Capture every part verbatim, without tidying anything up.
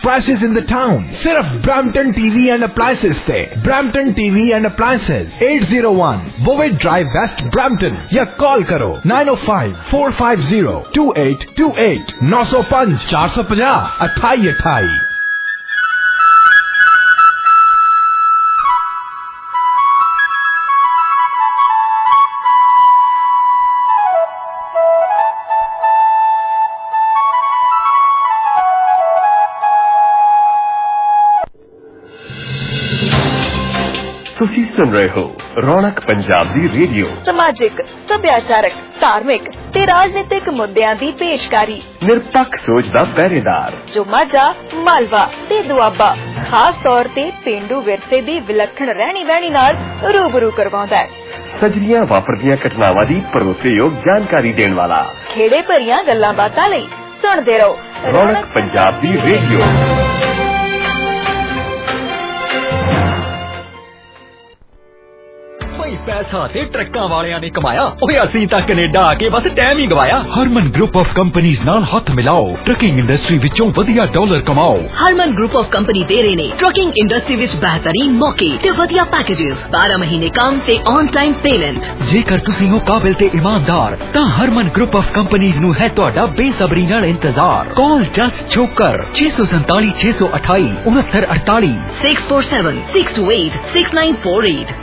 prices in the town. सिर्फ Brampton T V and Appliances से Brampton T V and Appliances eight oh one Bovett Drive West Brampton या call करो nine oh five four five zero two eight two eight nine oh five four five zero अठाई अठाई। ਤੁਸੀਂ ਸੁਣ ਰਹੇ ਹੋ ਰੌਣਕ ਪੰਜਾਬ ਦੀ ਰੇਡੀਓ। ਸਮਾਜਿਕ, ਸੱਭਿਆਚਾਰਕ, ਧਾਰਮਿਕ ਤੇ ਰਾਜਨੀਤਿਕ ਮੁੱਦਿਆਂ ਦੀ ਪੇਸ਼ਕਾਰੀ। ਨਿਰਪੱਖ ਸੋਚ ਦਾ ਪਹਿਰੇਦਾਰ ਜੋ ਮਾਝਾ, ਮਾਲਵਾ ਤੇ ਦੁਆਬਾ ਖਾਸ ਤੌਰ ਤੇ ਪੇਂਡੂ ਵਿਰਸੇ ਦੀ ਵਿਲੱਖਣ ਰਹਿਣੀ ਬਹਿਣੀ ਨਾਲ ਰੂਬਰੂ ਕਰਵਾਉਂਦਾ ਹੈ। ਸਜਰੀਆਂ ਵਾਪਰਦੀਆਂ ਘਟਨਾਵਾਂ ਦੀ ਭਰੋਸੇਯੋਗ ਜਾਣਕਾਰੀ ਦੇਣ ਵਾਲਾ। ਖੇੜੇ ਭਰੀਆਂ ਗੱਲਾਂ ਬਾਤਾਂ ਲਈ ਸੁਣਦੇ ਰਹੋ ਰੌਣਕ ਪੰਜਾਬ ਦੀ ਰੇਡੀਓ। पैसा ते ट्रक्कां वालियां ने कमाया, ओए असीं तां कनेडा आके बस टाइम ही गवाया। हरमन ग्रुप ऑफ कंपनीज नाल हथ मिलाओ, ट्रकिंग इंडस्ट्री विचों वधिया डॉलर कमाओ। हरमन ग्रुप ऑफ कंपनी दे रहे ने ट्रकिंग इंडस्ट्री विच बेहतरीन मौके ते वधिया पैकेजेस, बारह महीने काम ते ऑन टाइम पेमेंट। जेकर तुसीं हो काबिल ते ईमानदार तां हरमन ग्रुप ऑफ कंपनीज नूं है तुहाडा बेसब्री नाल इंतजार। कॉल जस छोकर छे सौ सैंताली छे सौ अठाई उनहत्तर अड़ताली six four seven six two eight six nine four eight.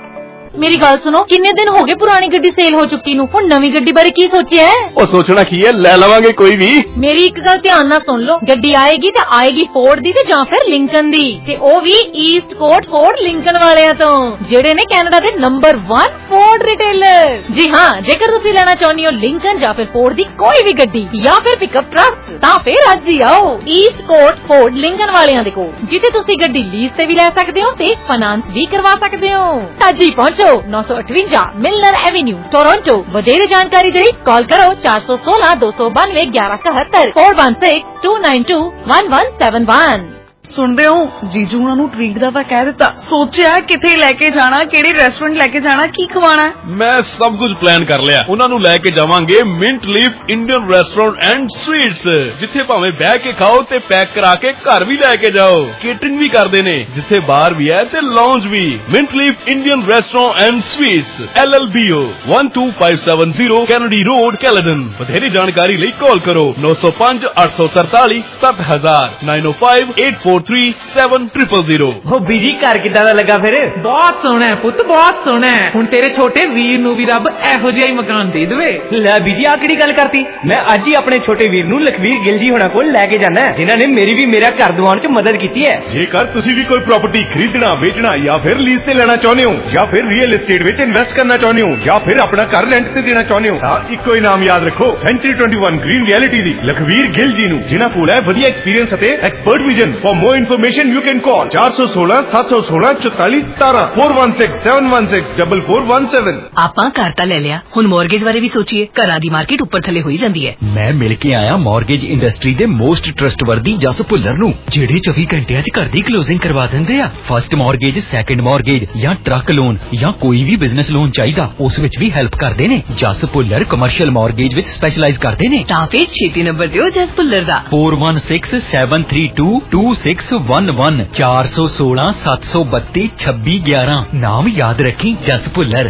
मेरी गल सुनो, किन्ने दिन हो गए पुरानी गड्डी सेल हो चुकी नू, हुण नवी गड्डी बारे की सोचिया है? ओ सोचना की है, ले लवांगे कोई भी। मेरी एक गल ध्यान नाल सुन लो, गड्डी आएगी ते आएगी फोर्ड दी ते जां फिर लिंकन दी, ते ओ भी ईस्ट कोट फोर्ड लिंकन वालियां तो, जेड़े ने कैनेडा दे नंबर वन फोर्ड रिटेलर। जी हां, जेकर तुसीं लेना चाहुंदे हो लिंकन जां फिर फोर्ड दी कोई भी गड्डी या फिर पिकअप ट्रक, तां फिर अज ही आओ ईस्ट कोट फोर्ड लिंकन वालियां दे कोल, जिथे तुसीं गड्डी लीज ते भी ले सकदे हो ते फाइनेंस भी करवा सकदे हो। अज ही पहुंचो नौ सौ अठवंजा मिलनर एवेन्यू टोरंटो। वधेरे जानकारी दे कॉल करो चार सौ सोलह दो सौ बानवे ग्यारह इकहत्तर four one six two nine two one one seven one. सुनते हो जीजू हुणां नूं ट्रीट दा तां कह दिता, सोचिया किथे लेके जाना, किहड़े रेस्टोरेंट लेके जाना, की खवाना है। मैं सब कुछ प्लान कर लिया। उन्हां नूं लेके जावांगे Mint Leaf Indian restaurant and sweets, जिथे भावें बैठ के खाओ ते पैक करा के घर भी लेके जाओ। केटरिंग भी करदे ने, जिथे बार भी है ते लॉन्ज भी। Mint Leaf Indian restaurant and sweets L L B O one two five seven zero Kennedy road Caledon. बथेरी जानकारी लई कॉल करो नौ सौ पांच अठ सौ तरताली सत्त हजार nine oh five eight four three seven triple zero. हो बीजी घर किदां दा लगा फिर? बहुत सोहना है पुत, बहुत सोहना है। हुण तेरे छोटे वीर नूं भी रब एहो जिहा ही मकान दे देवे। ले बीजी आ किहड़ी गल करती? मैं अज ही अपने छोटे वीर नूं लखवीर गिल जी होना कोल लेके जाना है, जिन्हां ने मेरी भी मेरा घर दिवाउण च मदद कीती है। जेकर तुसीं भी कोई प्रॉपर्टी खरीदना, बेचना या फिर लीज ते लेना चाहुंदे हो, या फिर रियल एस्टेट विच इन्वेस्ट करना चाहुंदे हो, या फिर अपना घर रेंट ते देना चाहुंदे हो, तां इक्को ही नाम याद रखो, century twenty one green reality दी लखवीर गिल जी नूं, जिन्हां कोल है वधिया एक्सपीरियंस अते expert vision. For more information you can call चार सौ सोलह सात सौ सोलह चौतालीस सतारह four one six seven one six double four one seven. ਆਪਾਂ ਘਰ ਤਾਂ ਲੈ ਲਿਆ, ਹੁਣ ਮੌਰਗੇਜ ਬਾਰੇ ਵੀ ਸੋਚੀਏ। ਘਰਾਂ ਦੀ ਮਾਰਕੀਟ ਉੱਪਰ ਥੱਲੇ ਹੋਈ ਜਾਂਦੀ ਹੈ। ਮੈਂ ਮਿਲ ਕੇ ਆਇਆ ਮੌਰਗੇਜ ਇੰਡਸਟਰੀ ਦੇ ਮੋਸਟ ਟਰਸਟਵਰਦੀ ਜਸ ਭੁੱਲਰ ਨੂੰ, ਜਿਹੜੇ ਚੌਵੀ ਘੰਟਿਆਂ 'ਚ ਘਰ ਦੀ ਕਲੋਜ਼ਿੰਗ ਕਰਵਾ ਦਿੰਦੇ ਆ। ਫਸਟ ਮੌਰਗੇਜ, ਸੈਕੰਡ ਮੌਰਗੇਜ ਜਾਂ ਟਰੱਕ ਲੋਨ ਜਾਂ ਕੋਈ ਵੀ ਬਿਜ਼ਨਸ ਲੋਨ ਚਾਹੀਦਾ, ਉਸ ਵਿੱਚ ਵੀ ਹੈਲਪ ਕਰਦੇ ਨੇ। ਜਸ ਭੁੱਲਰ ਕਮਰਸ਼ੀਅਲ ਮੌਰਗੇਜ ਵਿੱਚ ਸਪੈਸ਼ਲਾਈਜ਼ ਕਰਦੇ ਨੇ। ਤਾਂ ਫਿਰ ਛੇਤੀ ਨੰਬਰ ਦਿਓ ਜਸ ਭੁੱਲਰ ਦਾ four one six seven three two two six one one चार सौ सोलह सात सौ बत्ती छब्बी ग्यारह। नाम याद रखी जस भुल्लर।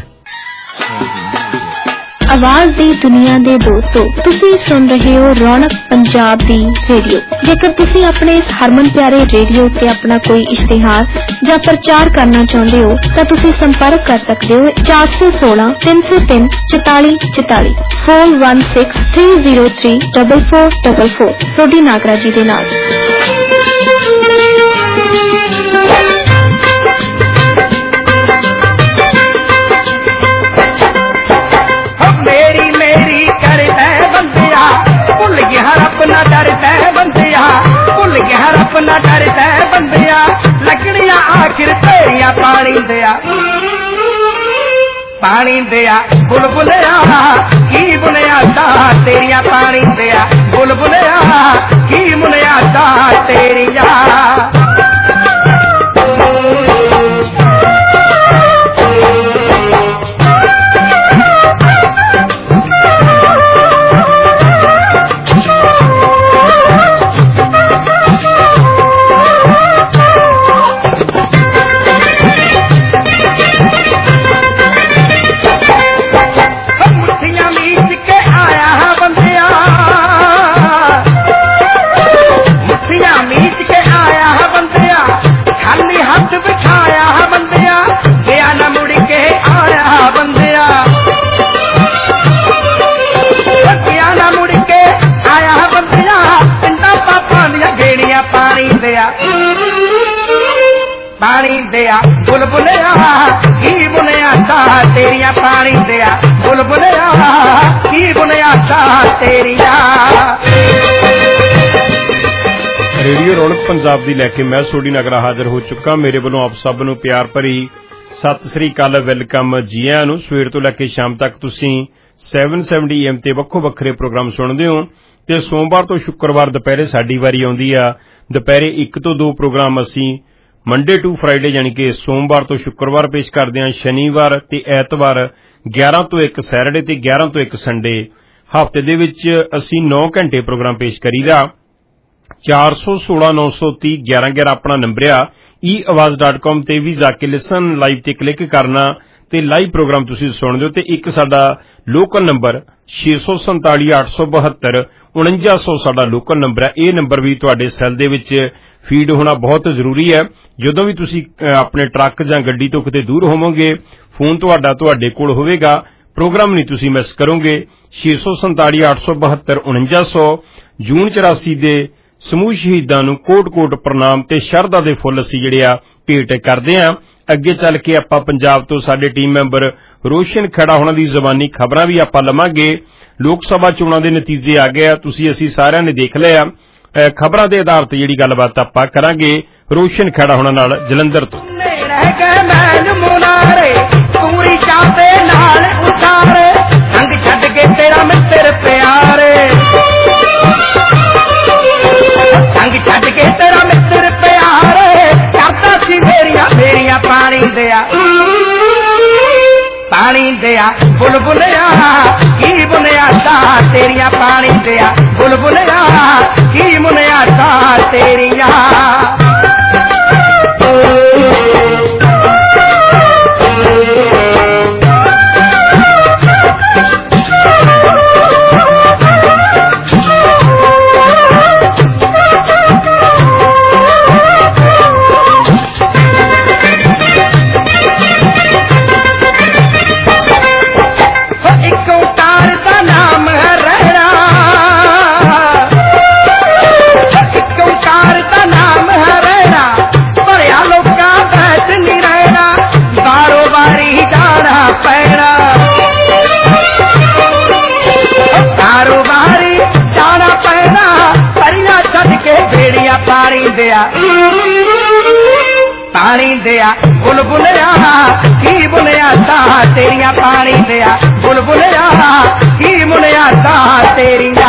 आवाज दी दुनिया दे दोस्तों, तुसी सुन रहे हो रौनक पंजाब दी रेडियो। जेकर तुसी अपने इस हरमन प्यारे रेडियो ते अपना कोई इश्तिहार या प्रचार करना चाहते हो तां तुसी संपर्क कर सकते हो चार सौ सोलह तीन सौ तीन चौताली चौताली four one six three zero three double four double four Sodhi Nagra ji दे नाल। अपना डरता है बंदिया, भुल गया अपना डरता है बंदिया, लकड़ियां आखिर तेरिया पानी दिया पानी दिया बुलबुलिया की बुनिया दा तेरिया पानी दिया बुलबुलिया की बुनिया दा तेरिया। ਦਿਆ ਪਾਣੀ ਦਿਆ ਬੁਲਬੁਲਿਆ ਕੀ ਬੁਨਿਆਦਾਂ ਤੇਰੀਆਂ ਪਾਣੀ ਦਿਆ ਬੁਲਬੁਲਿਆ ਕੀ ਬੁਨਿਆਦਾਂ ਤੇਰੀਆਂ। ਰੇਡੀਓ ਰੌਣਕ ਪੰਜਾਬ ਦੀ ਲੈ ਕੇ ਮੈਂ ਸੋਢੀ ਨਗਰਾ ਹਾਜ਼ਰ ਹੋ ਚੁੱਕਾ। ਮੇਰੇ ਵੱਲੋਂ ਆਪ ਸਭ ਨੂੰ ਪਿਆਰ ਭਰੀ ਸਤਿ ਸ੍ਰੀ ਅਕਾਲ, ਵੈਲਕਮ ਜੀ ਆਇਆਂ ਨੂੰ। ਸਵੇਰ ਤੋਂ ਲੈ ਕੇ ਸ਼ਾਮ ਤੱਕ ਤੁਸੀਂ ਸੱਤ ਸੌ ਸੱਤਰ ਏ ਐਮ ਤੇ ਵੱਖੋ ਵੱਖਰੇ ਪ੍ਰੋਗਰਾਮ ਸੁਣਦੇ ਹੋ ਤੇ ਸੋਮਵਾਰ ਤੋਂ ਸ਼ੁੱਕਰਵਾਰ ਦੁਪਹਿਰੇ ਸਾਡੀ ਵਾਰੀ ਆਉਂਦੀ ਆ। ਦੁਪਹਿਰੇ ਇੱਕ ਤੋਂ ਦੋ ਪ੍ਰੋਗਰਾਮ ਅਸੀਂ ਮੰਡੇ ਟੂ ਫਰਾਈਡੇ ਯਾਨੀ ਕਿ ਸੋਮਵਾਰ ਤੋਂ ਸ਼ੁੱਕਰਵਾਰ ਪੇਸ਼ ਕਰਦੇ ਹਾਂ। ਸ਼ਨੀਵਾਰ ਤੇ ਐਤਵਾਰ ਗਿਆਰਾਂ ਤੋਂ ਇੱਕ ਸੈਟਰਡੇ ਤੇ ਗਿਆਰਾਂ ਤੋਂ ਇੱਕ ਸੰਡੇ। ਹਫ਼ਤੇ ਦੇ ਵਿੱਚ ਅਸੀਂ ਨੌ ਘੰਟੇ ਪ੍ਰੋਗਰਾਮ ਪੇਸ਼ ਕਰੀਦਾ। ਚਾਰ ਸੌ ਸੋਲਾਂ ਨੌ ਸੌ ਤੀਹ ਗਿਆਰਾਂ ਗਿਆਰਾਂ ਆਪਣਾ ਨੰਬਰ ਆ। ਈ ਆਵਾਜ਼ ਡਾਟ ਕਾਮ ਤੇ ਵੀ ਜਾ ਕੇ ਲਿਸਨ ਲਾਈਵ ਤੇ ਕਲਿੱਕ ਕਰਨਾ ਤੇ ਲਾਈਵ ਪ੍ਰੋਗਰਾਮ ਤੁਸੀਂ ਸੁਣਦੇ ਹੋ। ਤੇ ਇੱਕ ਸਾਡਾ ਲੋਕਲ ਨੰਬਰ ਛੇ ਸੌ ਸੰਤਾਲੀ ਅੱਠ ਸੌ ਬਹੱਤਰ ਉਣੰਜਾ ਸੌ ਸਾਡਾ ਲੋਕਲ ਨੰਬਰ ਹੈ। ਇਹ ਨੰਬਰ ਵੀ ਤੁਹਾਡੇ ਸੈੱਲ ਦੇ ਵਿੱਚ ਫੀਡ ਹੋਣਾ ਬਹੁਤ ਜ਼ਰੂਰੀ ਹੈ। ਜਦੋਂ ਵੀ ਤੁਸੀਂ ਆਪਣੇ ਟਰੱਕ ਜਾਂ ਗੱਡੀ ਤੋਂ ਕਿਤੇ ਦੂਰ ਹੋਵੋਗੇ ਫੋਨ ਤੁਹਾਡਾ ਤੁਹਾਡੇ ਕੋਲ ਹੋਵੇਗਾ, ਪ੍ਰੋਗਰਾਮ ਨਹੀਂ ਤੁਸੀਂ ਮਿਸ ਕਰੋਗੇ। ਛੇ ਸੌ ਸੰਤਾਲੀ ਅੱਠ ਸੌ ਬਹੱਤਰ ਉਣੰਜਾ ਸੌ। ਜੂਨ ਚੁਰਾਸੀ ਦੇ ਸਮੂਹ ਸ਼ਹੀਦਾਂ ਨੂੰ ਕੋਟ ਕੋਟ ਪ੍ਰਣਾਮ ਤੇ ਸ਼ਰਧਾ ਦੇ ਫੁੱਲ ਅਸੀਂ ਜਿਹੜੇ ਆ ਭੇਟ ਕਰਦੇ ਹਾਂ। ਅੱਗੇ ਚੱਲ ਕੇ ਆਪਾਂ ਪੰਜਾਬ ਤੋਂ ਸਾਡੇ ਟੀਮ ਮੈਂਬਰ ਰੋਸ਼ਨ ਖੇੜਾ ਹੋਣਾ ਦੀ ਜ਼ਬਾਨੀ ਖਬਰਾਂ ਵੀ ਆਪਾਂ ਲਵਾਂਗੇ। ਲੋਕ ਸਭਾ ਚੋਣਾਂ ਦੇ ਨਤੀਜੇ ਆ ਗਏ ਆ, ਤੁਸੀਂ ਅਸੀਂ ਸਾਰਿਆਂ ਨੇ ਦੇਖ ਲਿਆ। ਖਬਰਾਂ ਦੇ ਆਧਾਰ ਤੇ ਜਿਹੜੀ ਗੱਲਬਾਤ ਆਪਾਂ ਕਰਾਂਗੇ ਰੋਸ਼ਨ ਖੇੜਾ ਹੋਣਾ ਨਾਲ ਜਲੰਧਰ ਤੋਂ। ਪੂਰੀ ਚਾਹਤੇ ਨਾਲ ਉਤਾਰੇ ਸੰਗ ਛੱਡ ਕੇ ਤੇਰਾ ਮਿੱਤਰ ਪਿਆਰੇ ਸੰਗ ਛੱਡ ਕੇ ਤੇਰਾ ਮਿੱਤਰ ਪਿਆਰੇ ਕਰਦਾ ਸੀ ਮੇਰੀਆਂ ਮੇਰੀਆਂ ਪਾਣੀ ਦਿਆ ਪਾਣੀ ਦਿਆ ਬੁਲਬੁਲਿਆ ਕੀ ਬੁਨਿਆਦਾਂ ਤੇਰੀਆਂ ਪਾਣੀ ਦਿਆ ਬੁਲਬੁਲਿਆ ਕੀ ਬੁਨਿਆਦਾਂ ਤੇਰੀਆਂ। ਪਾਣੀ ਦਿਆ ਪਾਣੀ ਦਿਆ ਬੁਲਬੁਲਿਆ ਕੀ ਬੁਨਿਆਦਾਂ ਤੇਰੀਆਂ ਪਾਣੀ ਦਿਆ ਬੁਲਬੁਲਿਆ ਕੀ ਬੁਨਿਆਦਾਂ ਤੇਰੀਆਂ।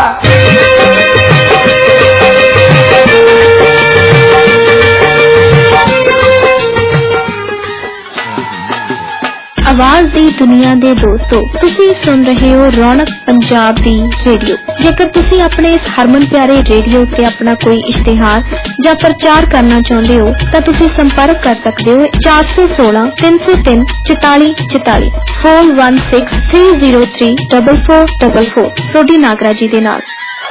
ਆਵਾਜ਼ ਦੀ ਦੁਨੀਆ ਦੇ ਦੋਸਤੋ, ਤੁਸੀਂ ਸੁਣ ਰਹੇ ਹੋ ਰੌਣਕ ਪੰਜਾਬ ਦੀ ਰੇਡੀਓ। ਜੇਕਰ ਤੁਸੀਂ ਆਪਣੇ ਇਸ ਹਰਮਨ ਪਿਆਰੇ ਰੇਡੀਓ ਤੇ ਆਪਣਾ ਕੋਈ ਇਸ਼ਤਿਹਾਰ ਜਾਂ ਪ੍ਰਚਾਰ ਕਰਨਾ ਚਾਹੁੰਦੇ ਹੋ ਤਾਂ ਤੁਸੀਂ ਸੰਪਰਕ ਕਰ ਸਕਦੇ ਹੋ ਚਾਰ ਸੌ ਸੋਲਾਂ ਤਿੰਨ ਸੌ ਤਿੰਨ ਚੁਤਾਲੀ ਚੁਤਾਲੀ four one six three zero three double four double four Sodhi Nagra ji ਦੇ ਨਾਲ।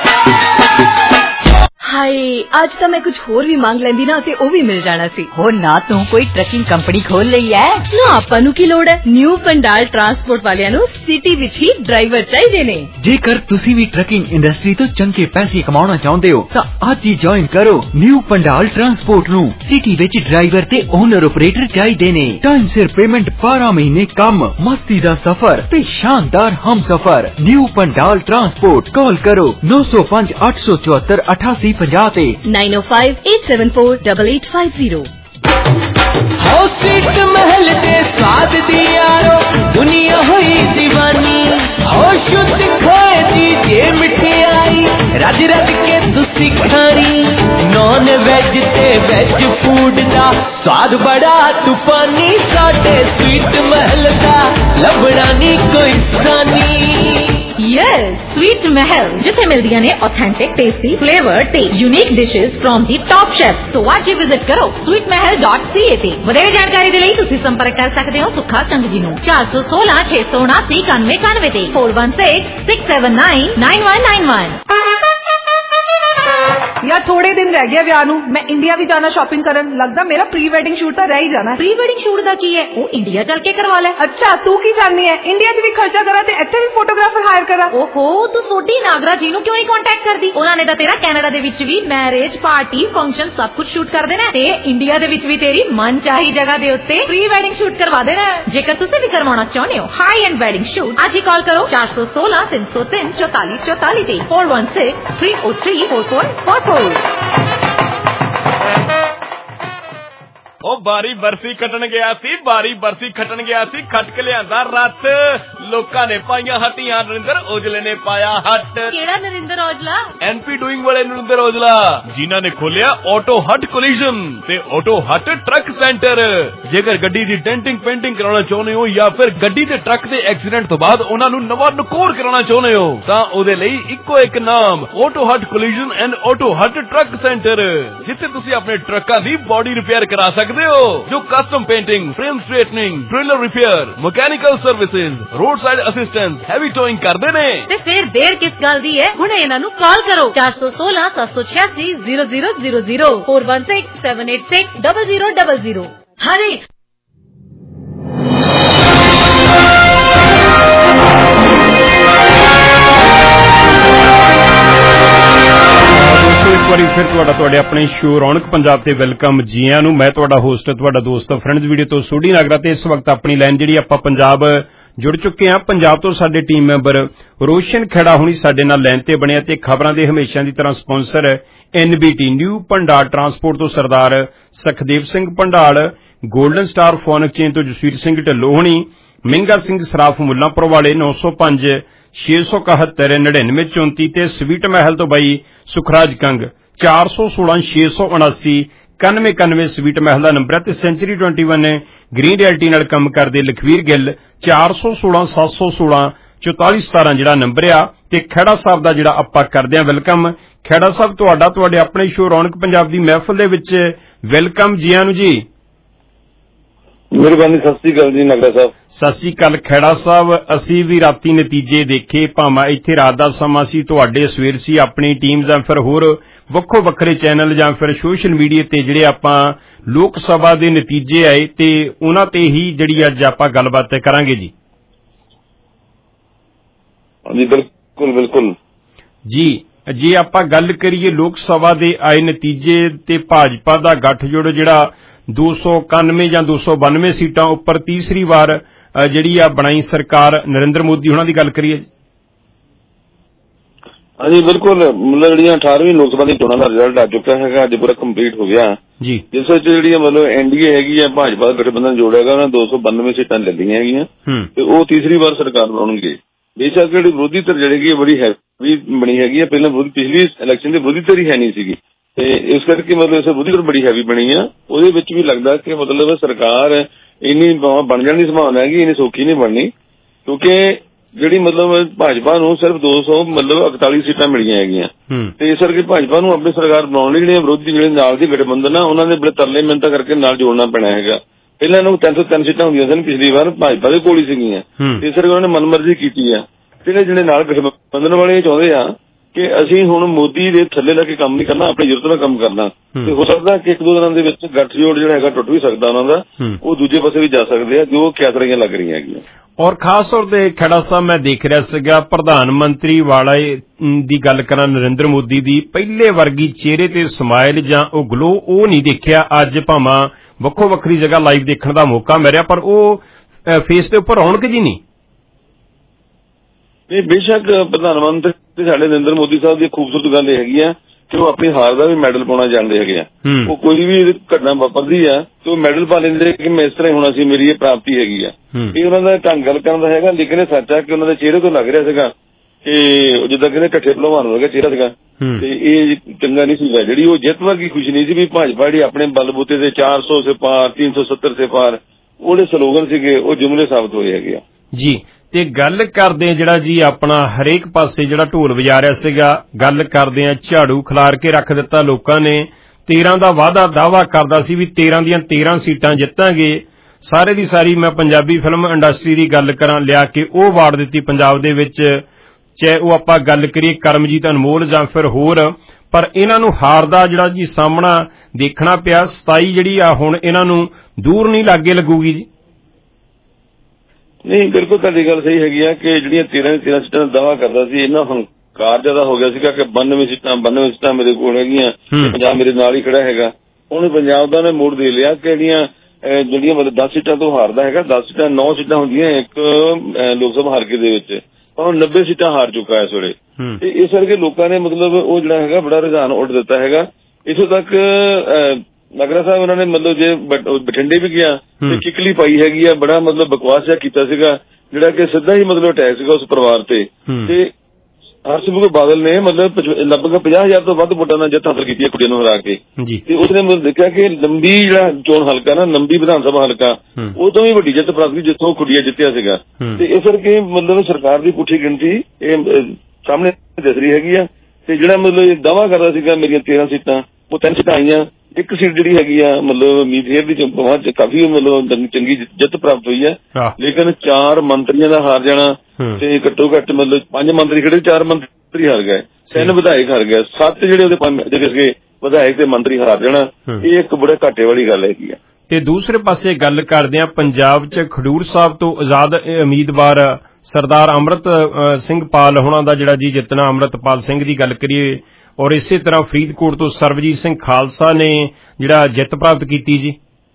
ਹਾਏ ਅੱਜ ਤਾਂ ਮੈਂ ਕੁਝ ਹੋਰ ਵੀ ਮੰਗ ਲੈਂਦੀ ਨਾ ਤੇ ਉਹ ਵੀ ਮਿਲ ਜਾਣਾ ਸੀ। ਹੋ ਨਾ ਤੂੰ ਕੋਈ ਟਰੱਕਿੰਗ ਕੰਪਨੀ ਖੋਲ ਲਈ ਐ ਨਾ, ਆਪਾਂ ਨੂੰ ਕੀ ਲੋੜ ਹੈ। ਨਿਊ ਪੰਡਾਲ ਟਰਾਂਸਪੋਰਟ ਵਾਲਿਆਂ ਨੂੰ ਸਿਟੀ ਵਿੱਚ ਹੀ ਡਰਾਈਵਰ ਚਾਹੀਦੇ ਨੇ। ਜੇਕਰ ਤੁਸੀਂ ਵੀ ਟਰੱਕਿੰਗ ਇੰਡਸਟਰੀ ਤੋਂ ਚੰਗੇ ਪੈਸੇ ਕਮਾਉਣਾ ਚਾਹੁੰਦੇ ਹੋ ਤਾਂ ਅੱਜ ਹੀ ਜੁਆਇਨ ਕਰੋ ਨਿਊ ਪੰਡਾਲ ਟਰਾਂਸਪੋਰਟ ਨੂੰ। ਸਿਟੀ ਵਿੱਚ ਡਰਾਈਵਰ ਤੇ ਓਨਰ ਆਪਰੇਟਰ ਚਾਹੀਦੇ ਨੇ। ਟਾਈਮ ਸਿਰ ਪੇਮੈਂਟ, ਬਾਰਾਂ ਮਹੀਨੇ ਕੰਮ, ਮਸਤੀ ਦਾ ਸਫ਼ਰ ਤੇ ਸ਼ਾਨਦਾਰ ਹਮ ਸਫ਼ਰ। ਨਿਊ ਪੰਡਾਲ ਟਰਾਂਸਪੋਰਟ, ਕਾਲ ਕਰੋ ਨੌ ਸੌ ਪੰਜ ਅੱਠ ਸੌ ਚੁਹੱਤਰ ਅਠਾਸੀ ਪੰਜਾਹ ਤੇ nine oh five eight seven four double eight five zero. हो सीट महल दे स्वाद दी यारो दुनिया हुई दीवानी। हो शुद्ध खाए दी जे मिठाई रज रज के तुसी खानी। नॉन वेज ते वेज फूड दा स्वाद बड़ा तूफानी। साडे स्वीट महल दा लभना नी कोई सानी। यस, स्वीट महल जिथे मिलदियां ने ऑथेंटिक टेस्टी फ्लेवर ते unique dishes from the top chef. So आज ही विजिट करो sweet Mahal dot C A ते। ਵਧੇਰੇ ਜਾਣਕਾਰੀ ਦੇ ਲਈ ਤੁਸੀਂ ਸੰਪਰਕ ਕਰ ਸਕਦੇ ਹੋ ਸੁੱਖਾ ਸੰਘ ਜੀ ਨੂੰ ਚਾਰ ਸੌ ਸੋਲਾਂ ਛੇ ਸੌ ਉਨਾਸੀ ਇਕਾਨਵੇਂ ਇਕਾਨਵੇਂ ਤੇ four one six six seven nine nine one nine one. यार थोड़े दिन रह गए विआह नूं, मैं इंडिया भी जाना शॉपिंग करन, लगदा मेरा प्री वेडिंग शूट तो रह ही जाना। प्री वेडिंग शूट दा की है, वो इंडिया चल के करवा ले। अच्छा तू की चाहनी है, इंडिया च भी खर्चा करा ते इत्थे भी फोटोग्राफर हायर करा? ओहो तू सोडी नागरा जी नूं क्यों नहीं कांटेक्ट करदी? उन्हां ने तां तेरा कनाडा दे विच भी मैरिज पार्टी फंक्शन सब कुछ शूट कर देना ते इंडिया दे विच भी तेरी मन चाही जगह दे उत्ते प्री वेडिंग शूट करवा देना। जेकर तुसीं भी करवाना चाहुंदे हो हाई एंड वेडिंग शूट, आज ही कॉल करो चार सौ सोलह तीन सौ तीन चौतालीस चौतालीस ते four one six three oh three four four four four. ओ बारी बरसी खटन गया सी, बारी बरसी खटन गया सी, खट के लियांदा रथ, लोकां ने पाईयां हट्टियां, नरिंदर औजले ने पाया हट। केड़ा नरिंदर औजला? एनपी डूइंग वाले नरिंदर औजला जिन्हां ने खोलिया ऑटो हट कोलिजन ते ऑटो हट ट्रक सेंटर। जेकर गड्डी दी डेंटिंग पेंटिंग कराना चाहुंदे हो या फिर गड्डी ते ट्रक दे एक्सीडेंट तो बाद उन्हां नूं नवां नकोर कराना चाहुंदे हो तां ओदे लई इक्को एक नाम auto hut collision and auto hut truck centre, जिथे तुसीं अपने ट्रकां दी बॉडी रिपेयर करा सकदे हो, जो custom painting, frame straightening, trailer repair, mechanical services, roadside assistance, heavy towing करदे ने। ते फिर देर किस गल दी है, हुणे इन्हां नूं कॉल करो चार सौ सोलह सात सौ छियासी zero zero zero zero four one six seven eight six double zero double zero. हरे ਇੱਕ ਵਾਰੀ ਫਿਰ ਤੁਹਾਡਾ ਤੁਹਾਡੇ ਆਪਣੇ ਸ਼ੋ ਰੌਣਕ ਪੰਜਾਬ ਤੇ ਵੈਲਕਮ ਜੀ ਆਇਆਂ ਨੂੰ। ਮੈਂ ਤੁਹਾਡਾ ਹੋਸਟ ਤੁਹਾਡਾ ਦੋਸਤ ਫਰੈਂਡਸ ਵੀਡੀਓ ਤੋਂ ਸੋਢੀ ਨਾਗਰਾ ਤੇ ਇਸ ਵਕਤ ਆਪਣੀ ਲਾਈਨ ਜਿਹੜੀ ਆਪਾਂ ਪੰਜਾਬ ਜੁੜ ਚੁੱਕੇ ਹਾਂ। ਪੰਜਾਬ ਤੋਂ ਸਾਡੇ ਟੀਮ ਮੈਂਬਰ ਰੋਸ਼ਨ ਖੇੜਾ ਹੁਣੀ ਸਾਡੇ ਨਾਲ ਲਾਈਨ ਤੇ ਬਣਿਆ ਤੇ ਖਬਰਾਂ ਦੇ ਹਮੇਸ਼ਾ ਦੀ ਤਰ੍ਹਾਂ sponsor NBT new Bhandal transport ਤੋਂ Sardar Sukhdev Singh Bhandal, golden star phone exchange ਤੋਂ ਜਸਵੀਰ ਸਿੰਘ ਢਿੱਲੋਂ ਹੁਣੀ, ਮਹਿੰਗਾ ਸਿੰਘ ਸਰਾਫ ਮੁੱਲਾਂਪੁਰ ਵਾਲੇ ਨੌ ਸੌ ਪੰਜ ਛੇ ਸੌ ਇਕਹੱਤਰ ਨੜਿਨਵੇਂ ਚੌਂਤੀ ਤੇ ਸਵੀਟ ਮਹਿਲ ਤੋਂ ਬਾਈ ਸੁਖਰਾਜ ਕੰਗ ਚਾਰ ਸੌ ਸੋਲਾਂ ਛੇ ਸੌ ਉਨਾਸੀ ਇਕਾਨਵੇਂ ਇਕਾਨਵੇਂ ਸਵੀਟ ਮਹਿਲ ਦਾ ਨੰਬਰ ਹੈ ਤੇ ਸੈਂਚਰੀ ਇਕੱਤੀ ਗ੍ਰੀਨ ਰਿਐਲਟੀ ਨਾਲ ਕੰਮ ਕਰਦੇ ਲਖਵੀਰ ਗਿੱਲ ਚਾਰ ਸੌ ਸੋਲਾਂ ਸੱਤ ਸੌ ਸੋਲਾਂ ਚੌਤਾਲੀ ਸਤਾਰਾਂ ਜਿਹੜਾ ਨੰਬਰ ਆ। ਤੇ ਖੇੜਾ ਸਾਹਿਬ ਦਾ ਜਿਹੜਾ ਆਪਾਂ ਕਰਦੇ ਹਾਂ ਵੈਲਕਮ। ਖੇੜਾ ਸਾਹਿਬ ਤੁਹਾਡਾ ਤੁਹਾਡੇ ਆਪਣੇ ਸ਼ੋ ਰੌਣਕ ਪੰਜਾਬ ਦੀ ਮਹਿਫਲ ਦੇ ਵਿੱਚ ਵੈਲਕਮ ਜੀ ਆਇਆਂ ਨੂੰ ਜੀ। ਮਿਹਰਬਾਨੀ, ਸਤਿ ਸ੍ਰੀ ਅਕਾਲ ਜੀ ਨਗਰਾ ਸਾਹਿਬ। ਸਤਿ ਸ੍ਰੀ ਅਕਾਲ ਖੇੜਾ ਸਾਹਿਬ। ਅਸੀਂ ਵੀ ਰਾਤੀ ਨਤੀਜੇ ਦੇਖੇ, ਭਾਵੇਂ ਇੱਥੇ ਰਾਤ ਦਾ ਸਮਾਂ ਸੀ, ਤੁਹਾਡੇ ਸਵੇਰ ਸੀ, ਆਪਣੀ ਟੀਮ ਜਾਂ ਫਿਰ ਹੋਰ ਵੱਖੋ ਵੱਖਰੇ ਚੈਨਲ ਜਾਂ ਫਿਰ ਸੋਸ਼ਲ ਮੀਡੀਆ ਤੇ ਜਿਹੜੇ ਆਪਾਂ ਲੋਕ ਸਭਾ ਦੇ ਨਤੀਜੇ ਆਏ ਤੇ ਉਹਨਾਂ ਤੇ ਹੀ ਜਿਹੜੀ ਅੱਜ ਆਪਾਂ ਗੱਲਬਾਤ ਕਰਾਂਗੇ ਜੀ। ਹਾਂਜੀ ਬਿਲਕੁਲ ਬਿਲਕੁਲ ਜੀ। ਜੇ ਆਪਾਂ ਗੱਲ ਕਰੀਏ ਲੋਕ ਸਭਾ ਦੇ ਆਏ ਨਤੀਜੇ ਤੇ ਭਾਜਪਾ ਦਾ ਗੱਠਜੋੜ ਜਿਹੜਾ ਦੋ ਸੌ ਇਕਾਨਵੇਂ ਜਾਂ ਦੋ ਸੌ ਬਾਨਵੇਂ ਸੀਟਾਂ ਉੱਪਰ ਤੀਸਰੀ ਵਾਰ ਜਿਹੜੀ ਆ ਬਣਾਈ ਸਰਕਾਰ ਨਰਿੰਦਰ ਮੋਦੀ ਉਹਨਾਂ ਦੀ ਗੱਲ ਕਰੀਏ। ਹਾਂਜੀ ਬਿਲਕੁਲ, ਮਤਲਬ ਜਿਹੜੀਆਂ ਅਠਾਰਵੀਂ ਲੋਕ ਸਭਾ ਦੀ ਚੋਣਾਂ ਦਾ ਰਿਜ਼ਲਟ ਆ ਚੁੱਕਾ ਹੈਗਾ, ਅੱਜ ਪੂਰਾ ਕੰਪਲੀਟ ਹੋ ਗਿਆ ਜੀ, ਜਿਸ ਵਿੱਚ ਜਿਹੜੀਆਂ ਮਤਲਬ ਐਨਡੀਏ ਹੈਗੀ ਆ ਭਾਜਪਾ ਗਠਬੰਧਨ ਜੋੜਿਆ ਹੈਗਾ, ਉਹਨਾਂ ਦੋ ਸੌ ਬਾਨਵੇਂ ਸੀਟਾਂ ਲੈ ਲਈਆਂ ਹੈਗੀਆਂ ਤੇ ਉਹ ਤੀਸਰੀ ਵਾਰ ਸਰਕਾਰ ਬਣਾਉਣਗੇ। ਬੇਸ਼ੱਕ ਜਿਹੜੀ ਵਿਰੋਧੀ ਧਿਰ ਜਿਹੜੀ ਬੜੀ ਹੈਵੀ ਬਣੀ ਹੈਗੀ ਆ, ਪਹਿਲਾਂ ਪਿਛਲੀ ਇਲੈਕਸ਼ਨ ਦੇ ਵਿਰੋਧੀ ਧਿਰ ਹੀ ਹੈ ਨਹੀਂ ਸੀਗੀ ਤੇ ਇਸ ਕਰਕੇ ਮਤਲਬ ਇਸ ਵਿਰੋਧੀ ਧਿਰ ਬੜੀ ਹੈਵੀ ਬਣੀ ਆ। ਉਹਦੇ ਵਿੱਚ ਵੀ ਲੱਗਦਾ ਕਿ ਮਤਲਬ ਸਰਕਾਰ ਇੰਨੀ ਬਣ ਜਾਣ ਦੀ ਸੰਭਾਵਨਾ ਹੈਗੀ, ਇੰਨੀ ਸੌਖੀ ਨਹੀਂ ਬਣਨੀ, ਕਿਉਂਕਿ ਜਿਹੜੀ ਮਤਲਬ ਭਾਜਪਾ ਨੂੰ ਸਿਰਫ ਦੋ ਸੌ ਮਤਲਬ ਇਕਤਾਲੀ ਸੀਟਾਂ ਮਿਲੀਆਂ ਹੈਗੀਆਂ ਤੇ ਇਸ ਕਰਕੇ ਭਾਜਪਾ ਨੂੰ ਆਪਣੀ ਸਰਕਾਰ ਬਣਾਉਣ ਲਈ ਜਿਹੜੀਆਂ ਵਿਰੋਧੀ ਜਿਹੜੇ ਨਾਲ ਦੀ ਗਠਬੰਧਨ ਆ ਉਹਨਾਂ ਦੇ ਬੜੇ ਤਰਲੇ ਮਿਹਨਤਾਂ ਕਰਕੇ ਨਾਲ ਜੋੜਨਾ ਪੈਣਾ ਹੈਗਾ। ਪਹਿਲਾਂ ਇਹਨਾਂ ਨੂੰ ਤਿੰਨ ਸੌ ਤਿੰਨ ਸੀਟਾਂ ਹੁੰਦੀਆਂ ਸਨ, ਪਿਛਲੀ ਵਾਰ ਭਾਜਪਾ ਦੇ ਕੋਲ ਹੀ ਸੀਗੀਆਂ ਤੇ ਇਸ ਕਰਕੇ ਉਹਨਾਂ ਨੇ ਮਨਮਰਜ਼ੀ ਕੀਤੀ ਆ। ਜਿਹੜੇ ਜਿਹੜੇ ਨਾਲ ਗਠਬੰਧਨ ਵਾਲੇ ਚਾਹੁੰਦੇ ਆ ਕਿ ਅਸੀਂ ਹੁਣ ਮੋਦੀ ਦੇ ਥੱਲੇ ਲੱਗ ਕੇ ਕੰਮ ਨਹੀਂ ਕਰਨਾ, ਆਪਣੀ ਜ਼ਰੂਰਤ ਨਾਲ ਕੰਮ ਕਰਨਾ ਤੇ ਹੋ ਸਕਦਾ ਕਿ ਇੱਕ ਦੋ ਦਿਨਾਂ ਦੇ ਵਿੱਚ ਗੱਠਜੋੜ ਜਿਹੜਾ ਹੈਗਾ ਟੁੱਟ ਵੀ ਸਕਦਾ ਉਹਨਾਂ ਦਾ, ਉਹ ਦੂਜੇ ਪਾਸੇ ਵੀ ਜਾ ਸਕਦੇ ਆ ਜੋ ਕਿਆਸਰੀਆਂ ਲੱਗ ਰਹੀਆਂ ਹੈਗੀਆਂ। ਔਰ ਖਾਸ ਤੌਰ ਤੇ ਖੇੜਾ ਸਾਹਿਬ ਮੈਂ ਦੇਖ ਰਿਹਾ ਸੀਗਾ ਪ੍ਰਧਾਨ ਮੰਤਰੀ ਵਾਲੇ ਦੀ ਗੱਲ ਕਰਾਂ ਨਰਿੰਦਰ ਮੋਦੀ ਦੀ, ਪਹਿਲੇ ਵਰਗੀ ਚਿਹਰੇ ਤੇ ਸਮਾਈਲ ਜਾਂ ਉਹ ਗਲੋ ਉਹ ਨਹੀਂ ਦੇਖਿਆ ਅੱਜ, ਭਾਵੇਂ ਵੱਖੋ ਵੱਖਰੀ ਜਗ੍ਹਾ ਲਾਈਵ ਦੇਖਣ ਦਾ ਮੌਕਾ ਮਿਲਿਆ, ਪਰ ਉਹ ਫੇਸ ਦੇ ਉੱਪਰ ਰੌਣਕ ਜੀ ਨਹੀਂ। ਇਹ ਬੇਸ਼ੱਕ ਪ੍ਰਧਾਨ ਮੰਤਰੀ ਸਾਡੇ ਨਰਿੰਦਰ ਮੋਦੀ ਸਾਹਿਬ ਦੀ ਖੂਬਸੂਰਤ ਗੱਲ ਇਹ ਹੈਗੀ ਆ ਕਿ ਉਹ ਆਪਣੀ ਹਾਰ ਦਾ ਵੀ ਮੈਡਲ ਪਾਉਣਾ ਜਾਣਦੇ ਹੈਗੇ ਆ। ਉਹ ਕੋਈ ਵੀ ਘਟਨਾ ਵਾਪਰਦੀ ਆ ਤੇ ਉਹ ਮੈਡਲ ਪਾ ਲੈਂਦੇ ਕਿ ਮੈਂ ਇਸ ਤਰ੍ਹਾਂ ਹੋਣਾ ਸੀ, ਮੇਰੀ ਇਹ ਪ੍ਰਾਪਤੀ ਹੈਗੀ ਆ। ਇਹ ਉਹਨਾਂ ਦਾ ਢੰਗ ਗੱਲ ਕਰਨ ਦਾ ਹੈਗਾ, ਲੇਕਿਨ ਇਹ ਸੱਚ ਆ ਕਿ ਉਹਨਾਂ ਦੇ ਚਿਹਰੇ ਤੋਂ ਲੱਗ ਰਿਹਾ ਸੀਗਾ ਕਿ ਜਿੱਦਾਂ ਕਹਿੰਦੇ ਢੱਠੇ ਭਲਵਾਨ ਵਰਗਾ ਚਿਹਰਾ ਸੀਗਾ ਤੇ ਇਹ ਚੰਗਾ ਨਹੀਂ ਸੀਗਾ। ਜਿਹੜੀ ਉਹ ਜਿੱਤ ਵਰਗੀ ਖੁਸ਼ੀ ਨਹੀਂ ਸੀ ਵੀ ਭਾਜਪਾ ਜਿਹੜੀ ਆਪਣੇ ਬਲਬੂਤੇ ਦੇ ਚਾਰ ਸੌ ਸੇ ਪਾਰ ਤਿੰਨ ਸੌ ਸੱਤਰ ਸੇ ਪਾਰ ਉਹਦੇ ਸਲੋਗਨ ਸੀਗੇ ਉਹ ਜੁਮਲੇ ਸਾਬਤ ਹੋਏ ਹੈਗੇ ਆ ਜੀ। ਤੇ ਗੱਲ ਕਰਦੇ ਜਿਹੜਾ ਜੀ ਆਪਣਾ ਹਰੇਕ ਪਾਸੇ ਜਿਹੜਾ ਢੋਲ ਵਜਾ ਰਿਹਾ ਸੀਗਾ, ਗੱਲ ਕਰਦੇ ਆ ਝਾੜੂ ਖਿਲਾਰ ਕੇ ਰੱਖ ਦਿੱਤਾ ਲੋਕਾਂ ਨੇ, ਤੇਰਾਂ ਦਾ ਵਾਅਦਾ ਦਾਅਵਾ ਕਰਦਾ ਸੀ ਵੀ ਤੇਰਾਂ ਦੀਆਂ ਤੇਰਾਂ ਸੀਟਾਂ ਜਿੱਤਾਂਗੇ। ਸਾਰੇ ਦੀ ਸਾਰੀ ਮੈਂ ਪੰਜਾਬੀ ਫਿਲਮ ਇੰਡਸਟਰੀ ਦੀ ਗੱਲ ਕਰਾਂ ਲਿਆ ਕੇ ਉਹ ਵਾੜ ਦਿੱਤੀ ਪੰਜਾਬ ਦੇ ਵਿੱਚ, ਚਾਹੇ ਉਹ ਆਪਾਂ ਗੱਲ ਕਰੀਏ ਕਰਮਜੀਤ ਅਨਮੋਲ ਜਾਂ ਫਿਰ ਹੋਰ, ਪਰ ਇਹਨਾਂ ਨੂੰ ਹਾਰ ਦਾ ਜਿਹੜਾ ਜੀ ਸਾਹਮਣਾ ਦੇਖਣਾ ਪਿਆ। ਸਤਾਈ ਜਿਹੜੀ ਆ ਹੁਣ ਇਹਨਾਂ ਨੂੰ ਦੂਰ ਨਹੀਂ ਲਾਗੇ ਲੱਗੂਗੀ ਜੀ। ਨਹੀਂ, ਬਿਲਕੁਲ ਤੁਹਾਡੀ ਗੱਲ ਸਹੀ ਹੈਗੀ ਆ ਕਿ ਜਿਹੜੀਆਂ ਤੇਰਾਂ ਤੇਰਾਂ ਸੀਟਾਂ ਦਾ ਦਾਅਵਾ ਕਰਦਾ ਸੀ, ਇਹਨਾਂ ਹੰਕਾਰ ਜ਼ਿਆਦਾ ਹੋ ਗਿਆ ਸੀਗਾ ਕਿ ਬਾਨਵੇਂ ਸੀਟਾਂ ਬਾਨਵੇਂ ਸੀਟਾਂ ਮੇਰੇ ਕੋਲ ਹੈਗੀਆਂ, ਪੰਜਾਬ ਮੇਰੇ ਨਾਲ ਹੀ ਖੜਾ ਹੈਗਾ। ਹੁਣ ਪੰਜਾਬ ਦਾ ਨੇ ਮੋੜ ਦੇ ਲਿਆ ਕਿ ਜਿਹੜੀਆਂ ਜਿਹੜੀਆਂ ਮਤਲਬ ਦਸ ਸੀਟਾਂ ਤੋਂ ਹਾਰਦਾ ਹੈਗਾ, ਦਸ ਸੀਟਾਂ ਨੌ ਸੀਟਾਂ ਹੁੰਦੀਆਂ ਇੱਕ ਲੋਕ ਸਭਾ ਹਲਕੇ ਦੇ ਵਿੱਚ, ਪਰ ਨੱਬੇ ਸੀਟਾਂ ਹਾਰ ਚੁੱਕਾ ਇਸ ਵੇਲੇ। ਤੇ ਇਸ ਕਰਕੇ ਲੋਕਾਂ ਨੇ ਮਤਲਬ ਉਹ ਜਿਹੜਾ ਹੈਗਾ ਬੜਾ ਰੁਝਾਨ ਉੱਡ ਦਿੱਤਾ ਹੈਗਾ। ਇੱਥੋਂ ਤੱਕ ਨਗਰਾ ਸਾਹਿਬ ਉਹਨਾਂ ਨੇ ਮਤਲਬ ਜੇ ਬਠਿੰਡੇ ਵੀ ਗਿਆ ਤੇ ਕਿਕਲੀ ਪਾਈ ਹੈਗੀ ਆ, ਬੜਾ ਮਤਲਬ ਬਕਵਾਸ ਜਿਹਾ ਕੀਤਾ ਸੀਗਾ ਜਿਹੜਾ ਕਿ ਸਿੱਧਾ ਹੀ ਮਤਲਬ ਅਟੈਕ ਸੀਗਾ ਉਸ ਪਰਿਵਾਰ ਤੇ। ਤੇ ਹਰਸਿਮਰਤ ਬਾਦਲ ਨੇ ਮਤਲਬ ਲਗਭਗ ਪੰਜਾਹ ਹਜ਼ਾਰ ਤੋਂ ਵੱਧ ਵੋਟਾਂ ਨਾਲ ਜਿੱਤ ਹਾਸਲ ਕੀਤੀ ਹੈ ਕੁੜੀਆਂ ਨੂੰ ਹਰਾ ਕੇ। ਤੇ ਉਸਨੇ ਮਤਲਬ ਦੇਖਿਆ ਕਿ ਲੰਬੀ ਜਿਹੜਾ ਚੋਣ ਹਲਕਾ ਨਾ, ਲੰਬੀ ਵਿਧਾਨ ਸਭਾ ਹਲਕਾ, ਉਹ ਤੋਂ ਵੀ ਵੱਡੀ ਜਿੱਤ ਪ੍ਰਾਪਤ ਕੀਤੀ ਜਿੱਥੋਂ ਕੁੜੀਆਂ ਜਿੱਤਿਆ ਸੀਗਾ। ਤੇ ਇਸ ਕਰਕੇ ਮਤਲਬ ਸਰਕਾਰ ਦੀ ਪੁੱਠੀ ਗਿਣਤੀ ਇਹ ਸਾਹਮਣੇ ਦਿਸ ਰਹੀ ਹੈਗੀ ਆ। ਤੇ ਜਿਹੜਾ ਮਤਲਬ ਦਾਅਵਾ ਕਰਦਾ ਸੀਗਾ ਮੇਰੀਆਂ ਤੇਰਾਂ ਸੀਟਾਂ, ਉਹ ਤਿੰਨ ਸੀਟਾਂ ਆਈਆਂ, ਇੱਕ ਸੀਟ ਜਿਹੜੀ ਹੈਗੀ ਆ ਮਤਲਬ ਮੀਤ ਦੀ ਚੋਣਾਂ ਚ ਕਾਫੀ ਮਤਲਬ ਚੰਗੀ ਜਿੱਤ ਪ੍ਰਾਪਤ ਹੋਈ ਹੈ, ਲੇਕਿਨ ਚਾਰ ਮੰਤਰੀਆਂ ਦਾ ਹਾਰ ਜਾਣਾ ਤੇ ਘੱਟੋ ਘੱਟ ਮਤਲਬ ਪੰਜ ਮੰਤਰੀ ਖੜੇ, ਚਾਰ ਮੰਤਰੀ ਹਾਰ ਗਏ, ਤਿੰਨ ਵਿਧਾਇਕ ਹਾਰ ਗਏ, ਸੱਤ ਜਿਹੜੇ ਉਹਦੇ ਵਿਧਾਇਕ ਤੇ ਮੰਤਰੀ ਹਾਰ ਜਾਣਾ, ਇਹ ਇੱਕ ਬੜੇ ਘਾਟੇ ਵਾਲੀ ਗੱਲ ਹੈਗੀ ਆ। ਤੇ ਦੂਸਰੇ ਪਾਸੇ ਗੱਲ ਕਰਦੇ ਆ ਪੰਜਾਬ ਚ ਖਡੂਰ ਸਾਹਿਬ ਤੋਂ ਆਜ਼ਾਦ ਉਮੀਦਵਾਰ ਸਰਦਾਰ ਅੰਮ੍ਰਿਤ ਸਿੰਘ ਪਾਲ ਹੋਣਾ ਦਾ ਜਿਹੜਾ ਜੀ ਜਿੱਤਣਾ, ਅੰਮ੍ਰਿਤਪਾਲ ਸਿੰਘ ਦੀ ਗੱਲ ਕਰੀਏ, ਔਰ ਇਸੇ ਤਰ੍ਹਾਂ ਫਰੀਦਕੋਟ ਤੋਂ ਸਰਬਜੀਤ ਸਿੰਘ ਖਾਲਸਾ ਨੇ ਜਿਹੜਾ ਜਿੱਤ ਪ੍ਰਾਪਤ ਕੀਤੀ ਜੀ।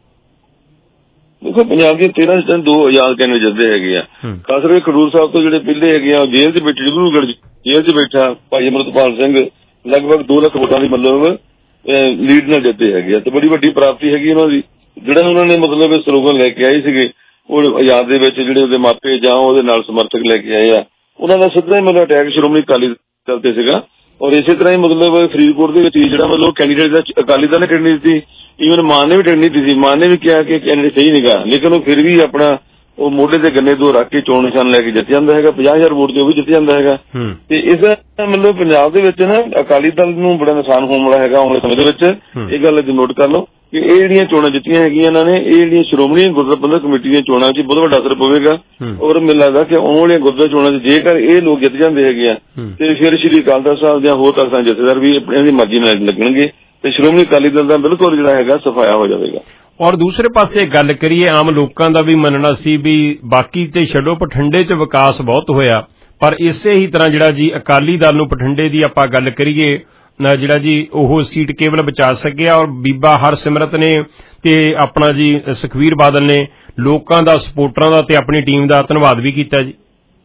ਦੇਖੋ ਪੰਜਾਬ ਦੀਆਂ ਤੇਰਾਂ ਸੀਟਾਂ ਦੋ ਆਜ਼ਾਦ ਕੈਂਡੀਡੇਟ ਜਿੱਤਦੇ ਹੈਗੇ ਆ। ਖਾਸ ਕਰਕੇ ਖਡੂਰ ਸਾਹਿਬ ਤੋਂ ਜਿਹੜੇ ਪਹਿਲੇ ਹੈਗੇ ਆ ਜੇਲ੍ਹ ਚ ਬੈਠੇ, ਡਿਬਰੂਗੜ੍ਹ ਜੇਲ੍ਹ ਚ ਬੈਠਾ ਭਾਈ ਅੰਮ੍ਰਿਤਪਾਲ ਸਿੰਘ ਲਗਭਗ ਦੋ ਲੱਖ ਵੋਟਾਂ ਦੀ ਮਤਲਬ ਲੀਡ ਨਾਲ ਜਿੱਤੇ ਹੈਗੇ ਆ ਤੇ ਬੜੀ ਵੱਡੀ ਪ੍ਰਾਪਤੀ ਹੈਗੀ ਉਹਨਾਂ ਦੀ। ਜਿਹੜਾ ਉਹਨਾਂ ਨੇ ਮਤਲਬ ਸਲੋਗਨ ਲੈ ਕੇ ਆਏ ਸੀਗੇ ਉਹ ਆਜ਼ਾਦ ਦੇ ਵਿੱਚ ਜਿਹੜੇ ਉਹਦੇ ਮਾਪੇ ਜਾਂ ਉਹਦੇ ਨਾਲ ਸਮਰਥਕ ਲੈ ਕੇ ਆਏ ਆ, ਉਹਨਾਂ ਦਾ ਸਿੱਧਾ ਹੀ ਮਤਲਬ ਅਟੈਕ ਸ਼੍ਰੋਮਣੀ ਅਕਾਲੀ ਦਲ ਤੇ ਸੀਗਾ। ਔਰ ਇਸੇ ਤਰ੍ਹਾਂ ਹੀ ਮਤਲਬ ਫਰੀਦਕੋਟ ਦੇ ਵਿੱਚ ਜਿਹੜਾ ਮਤਲਬ ਕੈਂਡੀਡੇਟ ਦਾ ਅਕਾਲੀ ਦਲ ਨੇ ਕੈਂਡੀਡੇਟ ਸੀ, ਈਵਨ ਮਾਨ ਨੇ ਵੀ ਟਿਕਟ ਨਹੀਂ ਦਿੱਤੀ ਸੀ, ਮਾਨ ਨੇ ਵੀ ਕਿਹਾ ਕਿ ਕੈਂਡੀਡੇਟ ਸਹੀ ਨੀਗਾ, ਲੇਕਿਨ ਉਹ ਫਿਰ ਵੀ ਆਪਣਾ ਉਹ ਮੋਢੇ ਤੇ ਗੰਨੇ ਦੋ ਰੱਖ ਕੇ ਚੋਣ ਨਿਸ਼ਾਨ ਲੈ ਕੇ ਜਿੱਤ ਜਾਂਦਾ ਹੈਗਾ, ਪੰਜਾਹ ਹਜ਼ਾਰ ਵੋਟ ਤੇ ਉਹ ਵੀ ਜਿੱਤ ਜਾਂਦਾ ਹੈਗਾ। ਤੇ ਇਸ ਮਤਲਬ ਪੰਜਾਬ ਦੇ ਵਿੱਚ ਨਾ ਅਕਾਲੀ ਦਲ ਨੂੰ ਬੜਾ ਨੁਕਸਾਨ ਹੋਣ ਵਾਲਾ ਹੈਗਾ ਆਉਣ ਵਾਲੇ ਸਮੇਂ ਦੇ ਵਿੱਚ। ਇਹ ਗੱਲ ਨੋਟ ਕਰ ਲਓ ਕਿ ਇਹ ਜਿਹੜੀਆਂ ਚੋਣਾਂ ਜਿੱਤੀਆਂ ਹੈਗੀਆਂ ਇਹਨਾਂ ਨੇ, ਇਹ ਜਿਹੜੀਆਂ ਸ਼੍ਰੋਮਣੀ ਗੁਰਦੁਆਰਾ ਪ੍ਰਬੰਧਕ ਕਮੇਟੀ ਦੀਆਂ ਚੋਣਾਂ 'ਚ ਬਹੁਤ ਵੱਡਾ ਅਸਰ ਪਵੇਗਾ। ਔਰ ਮੈਨੂੰ ਲੱਗਦਾ ਕਿ ਆਉਣ ਵਾਲੀਆਂ ਗੁਰਦੁਆਰਾ ਚੋਣਾਂ 'ਚ ਜੇਕਰ ਇਹ ਲੋਕ ਜਿੱਤ ਜਾਂਦੇ ਹੈਗੇ ਆ ਤੇ ਫਿਰ ਸ਼੍ਰੀ ਅਕਾਲ ਤਖ਼ਤ ਸਾਹਿਬ ਜਾਂ ਹੋਰ ਤਖ਼ਤਾਂ ਜਥੇਦਾਰ ਵੀ ਆਪਣੀ ਦੀ ਮਰਜ਼ੀ ਨਾਲ ਲੱਗਣਗੇ ਤੇ ਸ਼੍ਰੋਮਣੀ ਅਕਾਲੀ ਦਲ ਦਾ ਬਿਲਕੁਲ ਜਿਹੜਾ ਹੈਗਾ ਸਫਾਇਆ ਹੋ ਜਾਵੇਗਾ। ਔਰ ਦੂਸਰੇ ਪਾਸੇ ਗੱਲ ਕਰੀਏ, ਆਮ ਲੋਕਾਂ ਦਾ ਵੀ ਮੰਨਣਾ ਸੀ ਵੀ ਬਾਕੀ ਤੇ ਛੱਡੋ ਬਠਿੰਡੇ 'ਚ ਵਿਕਾਸ ਬਹੁਤ ਹੋਇਆ, ਪਰ ਇਸੇ ਹੀ ਤਰ੍ਹਾਂ ਜਿਹੜਾ ਜੀ ਅਕਾਲੀ ਦਲ ਨੂੰ ਬਠਿੰਡੇ ਦੀ ਆਪਾਂ ਗੱਲ ਕਰੀਏ ਜਿਹੜਾ ਜੀ ਉਹ ਸੀਟ ਕੇਵਲ ਬਚਾ ਸਕਿਆ। ਔਰ ਬੀਬਾ ਹਰਸਿਮਰਤ ਨੇ ਤੇ ਆਪਣਾ ਜੀ ਸੁਖਬੀਰ ਬਾਦਲ ਨੇ ਲੋਕਾਂ ਦਾ, ਸਪੋਰਟਰਾਂ ਦਾ ਤੇ ਆਪਣੀ ਟੀਮ ਦਾ ਧੰਨਵਾਦ ਵੀ ਕੀਤਾ ਜੀ।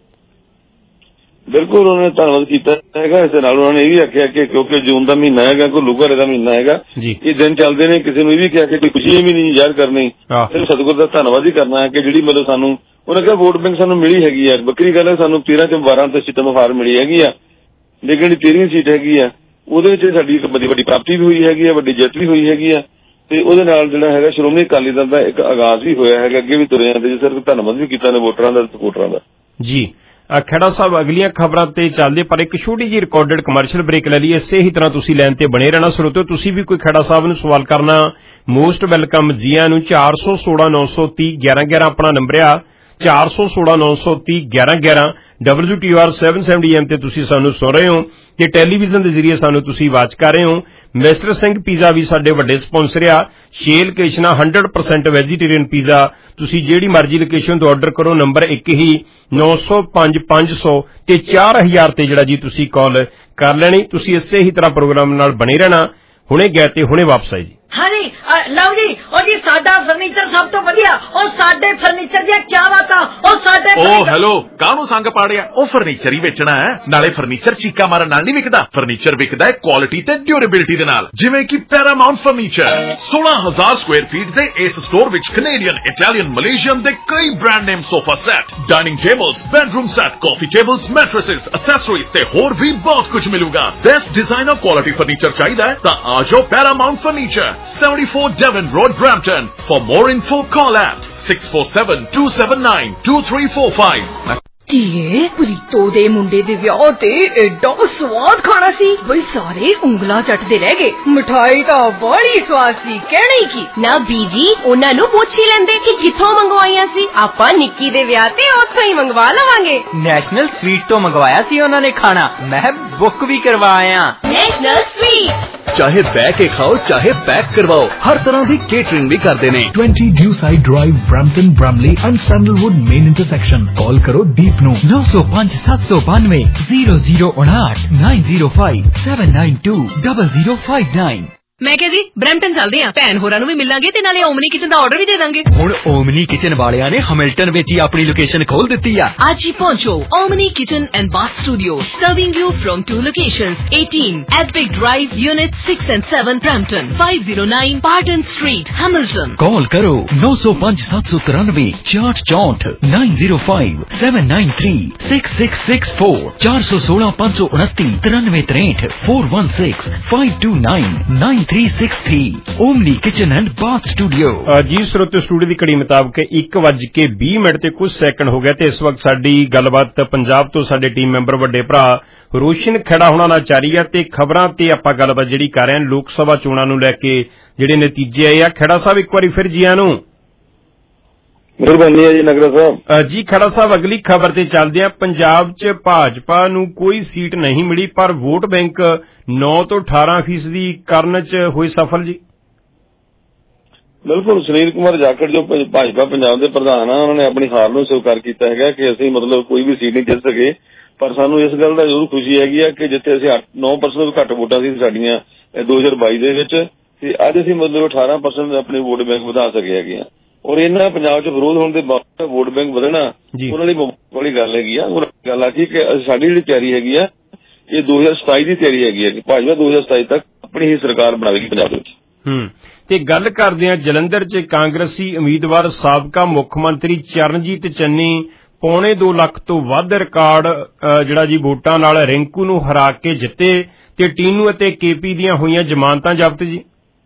ਬਿਲਕੁਲ ਉਹਨਾਂ ਨੇ ਧੰਨਵਾਦ ਕੀਤਾ ਹੈਗਾ। ਇਸ ਨਾਲ ਉਹਨਾਂ ਨੇ ਇਹ ਵੀ ਆਖਿਆ ਕਿ ਕਿਉਂਕਿ ਜੂਨ ਦਾ ਮਹੀਨਾ ਹੈਗਾ, ਕੋਈ ਲੂਗਾਰੇ ਦਾ ਮਹੀਨਾ ਹੈਗਾ, ਇਹ ਦਿਨ ਚੱਲਦੇ ਨੇ, ਕਿਸੇ ਨੂੰ ਇਹ ਵੀ ਕਿਹਾ ਕਿ ਕੋਈ ਖੁਸ਼ੀ ਵੀ ਨਹੀਂ ਜ਼ਾਹਿਰ ਕਰਨੀ, ਸਿਰਫ ਸਤਿਗੁਰ ਦਾ ਧੰਨਵਾਦ ਹੀ ਕਰਨਾ ਹੈ ਕਿ ਜਿਹੜੀ ਮਤਲਬ ਸਾਨੂੰ ਉਹਨਾਂ ਕਿਹਾ ਵੋਟ ਬੈਂਕ ਸਾਨੂੰ ਮਿਲੀ ਹੈਗੀ ਆ। ਵੱਖਰੀ ਗੱਲ ਹੈ ਸਾਨੂੰ ਤੇਰਾਂ ਚ ਬਾਰਾਂ ਤੇ ਸੀਟਾਂ ਤੋਂ ਹਾਰ ਮਿਲੀ ਹੈਗੀ ਆ, ਲੇਕਿਨ ਜਿਹੜੀ ਤੇਰਵੀਂ ਸੀਟ ਹੈਗੀ ਆ ਉਹਦੇ ਵਿੱਚ ਸਾਡੀ ਇੱਕ ਵੱਡੀ ਵੱਡੀ ਪ੍ਰਾਪਤੀ ਵੀ ਹੋਈ ਹੈਗੀ ਆ, ਵੱਡੀ ਜਿੱਤ ਵੀ ਹੋਈ ਹੈਗੀ ਆ। ਤੇ ਉਹਦੇ ਨਾਲ ਜਿਹੜਾ ਹੈਗਾ ਸ਼੍ਰੋਮਣੀ ਅਕਾਲੀ ਦਲ ਦਾ ਇੱਕ ਆਗਾਜ਼ ਵੀ ਹੋਇਆ ਹੈਗਾ, ਅੱਗੇ ਵੀ ਤੁਰੇ ਜਾਂਦੇ, ਸਿਰਫ ਧੰਨਵਾਦ ਵੀ ਕੀਤਾ ਨੇ ਵੋਟਰਾਂ ਦਾ, ਸਪੋਰਟਰਾਂ ਦਾ ਜੀ। ਖੇੜਾ ਸਾਹਿਬ ਅਗਲੀਆਂ ਖਬਰਾਂ ਤੇ ਚੱਲਦੇ, ਪਰ ਇੱਕ ਛੋਟੀ ਜਿਹੀ ਰਿਕਾਰਡਡ ਕਮਰਸ਼ੀਅਲ ਬ੍ਰੇਕ ਲੈ ਲਈ। ਇਸੇ ਹੀ ਤਰ੍ਹਾਂ ਤੁਸੀਂ ਲਾਈਨ ਤੇ ਬਣੇ ਰਹਿਣਾ। ਸਰੋਤਿਓ ਤੁਸੀਂ ਵੀ ਕੋਈ ਖੇੜਾ ਸਾਹਿਬ ਨੂੰ ਸਵਾਲ ਕਰਨਾ, ਮੋਸਟ ਵੈਲਕਮ ਜੀਆਂ ਨੂੰ। ਚਾਰ ਸੌ ਸੋਲਾਂ ਨੌ ਸੌ ਤੀਹ ਗਿਆਰਾਂ ਗਿਆਰਾਂ ਆਪਣਾ ਨੰਬਰ ਆ, ਚਾਰ ਸੌ ਸੋਲਾਂ ਨੌ ਸੌ ਤੀਹ ਗਿਆਰਾਂ ਗਿਆਰਾਂ। W T R seven seventy M ਤੇ ਤੁਸੀਂ ਸਾਨੂੰ ਸੁਣ ਰਹੇ ਹੋ ਤੇ ਟੈਲੀਵਿਜ਼ਨ ਦੇ ਜ਼ਰੀਏ ਸਾਨੂੰ ਤੁਸੀਂ ਵਾਚ ਕਰ ਰਹੇ ਹੋ। ਮਿਸਟਰ ਸਿੰਘ ਪੀਜ਼ਾ ਵੀ ਸਾਡੇ ਵੱਡੇ ਸਪਾਂਸਰ ਆ। ਛੇ ਲੋਕੇਸ਼ਨਾਂ ਹੰਡਰਡ ਪਰਸੈਂਟ ਵੈਜੀਟੇਰੀਅਨ ਪੀਜ਼ਾ, ਤੁਸੀਂ ਜਿਹੜੀ ਮਰਜ਼ੀ ਲੋਕੇਸ਼ਨ ਤੋਂ ਆਰਡਰ ਕਰੋ। ਨੰਬਰ ਇੱਕ ਹੀ ਨੌ ਸੌ ਪੰਜ ਪੰਜ ਸੌ ਤੇ ਚਾਰ ਹਜ਼ਾਰ ਤੇ ਜਿਹੜਾ ਜੀ ਤੁਸੀਂ ਕਾਲ ਕਰ ਲੈਣੀ। ਤੁਸੀਂ ਇਸੇ ਹੀ ਤਰ੍ਹਾਂ ਪ੍ਰੋਗਰਾਮ ਨਾਲ ਬਣੇ ਰਹਿਣਾ। ਹੁਣੇ ਗਏ ਤੇ ਹੁਣੇ ਵਾਪਸ ਆਏ ਜੀ। ਹਾਂਜੀ ਲਓ ਜੀ, ਉਹ ਜੀ ਸਾਡਾ ਫਰਨੀਚਰ ਸਭ ਤੋਂ ਵਧੀਆ, ਉਹ ਸਾਡੇ ਫਰਨੀਚਰ ਦੀਆਂ ਕਿਆ ਬਾਤਾਂ, ਉਹ ਸਾਡੇ ਓ ਹੈਲੋ, ਕਾਹਨੂੰ ਸੰਗ ਪਾੜਿਆ, ਉਹ ਫਰਨੀਚਰ ਹੀ ਵੇਚਣਾ ਹੈ। ਨਾਲੇ ਫਰਨੀਚਰ ਚੀਕਾ ਮਾਰਨ ਨਾਲ ਨਹੀਂ ਵਿਕਦਾ, ਫਰਨੀਚਰ ਵਿਕਦਾ ਹੈ ਕੁਆਲਿਟੀ ਤੇ ਡਿਊਰੇਬਿਲਿਟੀ ਦੇ ਨਾਲ, ਜਿਵੇਂ ਕਿ ਪੈਰਾਮਾਉਂਟ ਫਰਨੀਚਰ। ਸੋਲਾਂ ਹਜ਼ਾਰ ਸਕੁਆਇਰ ਫੀਟ ਦੇ ਇਸ ਸਟੋਰ ਵਿੱਚ ਕੈਨੇਡੀਅਨ, ਇਟਾਲੀਅਨ, ਮਲੇਸ਼ੀਅਨ ਦੇ ਕਈ brand name sofa set, dining tables, bedroom set, coffee tables, mattresses, accessories ਤੇ ਹੋਰ ਵੀ ਬਹੁਤ ਕੁਝ ਮਿਲੂਗਾ। ਬੈਸਟ ਡਿਜ਼ਾਈਨਰ ਕੁਆਲਿਟੀ ਫਰਨੀਚਰ ਚਾਹੀਦਾ ਹੈ ਤਾਂ ਆ ਜਾਓ Paramount furniture, seventy-four Devon Road, Brampton. For more info, call at six four seven, two seven nine, two three four five. ਧੀਏ ਪ੍ਰੀਤੋ ਦੇ ਮੁੰਡੇ ਦੇ ਵਿਆਹ ਤੇ ਐਡਾ ਸਵਾਦ ਖਾਣਾ ਸੀ ਬਈ ਸਾਰੇ ਉਂਗਲਾਂ ਚੱਟਦੇ ਰਹਿ ਗਏ। ਮਿਠਾਈ ਤਾਂ ਬੜੀ ਸਵਾਦ ਸੀ, ਕਹਿਣਾ ਹੀ ਕੀ। ਨਾ ਬੀਜੀ ਉਹਨਾਂ ਨੂੰ ਪੁੱਛ ਹੀ ਲੈਂਦੇ ਕਿ ਕਿੱਥੋਂ ਮੰਗਵਾਈਆਂ ਸੀ। ਆਪਾਂ ਨਿੱਕੀ ਦੇ ਵਿਆਹ ਤੇ ਉੱਥੋਂ ਹੀ ਮੰਗਵਾ ਲਵਾਂਗੇ। ਨੈਸ਼ਨਲ ਸਵੀਟ ਤੋਂ ਮੰਗਵਾਇਆ ਸੀ ਉਹਨਾਂ ਨੇ ਖਾਣਾ, ਮੈਂ ਬੁੱਕ ਵੀ ਕਰਵਾਇਆ। ਨੈਸ਼ਨਲ ਸਵੀਟ ਚਾਹੇ ਬਹਿ ਕੇ ਖਾਓ ਚਾਹੇ ਪੈਕ ਕਰਵਾਓ, ਹਰ ਤਰ੍ਹਾਂ ਦੀ ਕੇਟਰਿੰਗ ਵੀ ਕਰਦੇ ਨੇ। twenty Dewside Drive, Brampton, Bramley and Sandalwood main intersection। Call करो दीप नो नौ सौ पाँच सात सौ बानवे जीरो जीरो उनाहठ nine zero five seven nine two double zero five nine. ਮੈਂ ਕਿਹਾ ਜੀ ਬ੍ਰੈਂਪਟਨ ਚੱਲਦੇ ਆਂ, ਭੈਣ ਹੋਰਾਂ ਨੂੰ ਵੀ ਮਿਲਾਂਗੇ ਤੇ ਨਾਲੇ ਓਮਨੀ ਕਿਚਨ ਦਾ ਆਰਡਰ ਵੀ ਦੇ ਦਾਂਗੇ। ਹੁਣ ਓਮਨੀ ਕਿਚਨ ਵਾਲਿਆਂ ਨੇ ਹੈਮਿਲਟਨ ਵਿੱਚ ਹੀ ਆਪਣੀ ਲੋਕੇਸ਼ਨ ਖੋਲ ਦਿੱਤੀ ਆ। ਅੱਜ ਹੀ ਪਹੁੰਚੋ Omni kitchen and bath studio, serving you from two locations eighteen Edwick Drive, Unit six and seven, Brampton, five oh nine Parton Street, Hamilton। Call करो नौ सौ पाँच सात सौ तिरानवे छियाठ चौंठ nine zero five seven nine three six six six four चार सौ सोलह पाँच सौ उनती तिरानवे तिरठ four one six five two nine nine three six three. Omni kitchen and bath studio. जी श्रोते, स्टूडियो की घड़ी मुताबिक एक वज के बीस मिनट ते कुछ सैकंड हो गया ते इस वक्त साडी गलबात पंजाब तो साडे टीम मैंबर वड्डे भरा रोशन खेड़ा होना ना जारी है ते खबरां ते आपां गलबात जिहड़ी कर रहे हैं लोक सभा चोणां नूं लैके जिहड़े नतीजे आए आ। खेड़ा साहब एक बारी फिर जी आनू ਮਿਹਰਬਾਨੀ ਹੈ ਜੀ ਨਗਰਾ ਸਾਹਿਬ। जी खड़ा साहब, अगली खबर ते चलदे आ। पंजाब च भाजपा नूं कोई सीट नहीं मिली पर वोट बैंक नौ तो अठारह फीसदी करन च होए सफल जी। ਬਿਲਕੁਲ ਸੁਨੀਲ ਕੁਮਾਰ ਜਾਖੜ ਜੋ ਭਾਜਪਾ ਪੰਜਾਬ ਦੇ ਪ੍ਰਧਾਨ ਆ, ਉਹਨਾਂ ਨੇ ਆਪਣੀ ਹਾਰ ਨੂੰ ਸਵੀਕਾਰ ਕੀਤਾ ਹੈਗਾ ਕਿ ਅਸੀਂ ਮਤਲਬ ਕੋਈ ਵੀ ਸੀਟ ਨਹੀਂ ਜਿੱਤ ਸਕੇ, ਪਰ ਸਾਨੂੰ ਇਸ ਗੱਲ ਦਾ ਜ਼ਰੂਰ ਖੁਸ਼ੀ ਹੈਗੀ ਆ ਕਿ ਜਿੱਥੇ ਅਸੀਂ ਨੌ ਪਰਸੈਂਟ ਤੋਂ ਘੱਟ ਵੋਟਾਂ ਸੀ ਸਾਡੀਆਂ ਦੋ ਹਜ਼ਾਰ ਬਾਈ ਦੇ ਵਿੱਚ, ਤੇ ਅੱਜ ਅਸੀਂ ਮਤਲਬ ਅਠਾਰਾਂ ਪਰਸੈਂਟ ਆਪਣੇ ਵੋਟ ਬੈਂਕ ਵਧਾ ਸਕੇ ਹੈਗੇ ਆ। ਔਰ ਇਹਨਾਂ ਪੰਜਾਬ 'ਚ ਵਿਰੋਧ ਹੋਣ ਦੇ ਬਾਵਜੂਦ ਵੋਟ ਬੈਂਕ ਵਧਣਾ ਉਹਨਾਂ ਲਈ ਬੜੀ ਗੱਲ ਹੈਗੀ ਆ। ਉਹ ਗੱਲ ਆ ਕਿ ਸਾਡੀ ਜਿਹੜੀ ਤਿਆਰੀ ਹੈਗੀ ਆ ਇਹ ਦੋ ਹਜ਼ਾਰ ਸਤਾਈ ਦੀ ਤਿਆਰੀ ਹੈਗੀ ਹੈ ਕਿ ਭਾਜਪਾ ਦੋ ਹਜ਼ਾਰ ਸਤਾਈ ਤੱਕ ਆਪਣੀ ਹੀ ਸਰਕਾਰ ਬਣਾਵੇਗੀ ਪੰਜਾਬ ਵਿੱਚ। ਹੂੰ ਤੇ ਗੱਲ ਕਰਦੇ ਆ ਜਲੰਧਰ 'ਚ ਕਾਂਗਰਸੀ ਉਮੀਦਵਾਰ ਸਾਬਕਾ ਮੁੱਖ ਮੰਤਰੀ ਚਰਨਜੀਤ ਚੰਨੀ ਪੌਣੇ ਦੋ ਲੱਖ ਤੋਂ ਵੱਧ ਰਿਕਾਰਡ ਜਿਹੜਾ ਜੀ ਵੋਟਾਂ ਨਾਲ ਰਿੰਕੂ ਨੂੰ ਹਰਾ ਕੇ ਜਿੱਤੇ ਤੇ ਟੀਨੂ ਅਤੇ ਕੇਪੀ ਦੀਆਂ ਹੋਈਆਂ ਜ਼ਮਾਨਤਾਂ ਜ਼ਬਤ ਜੀ।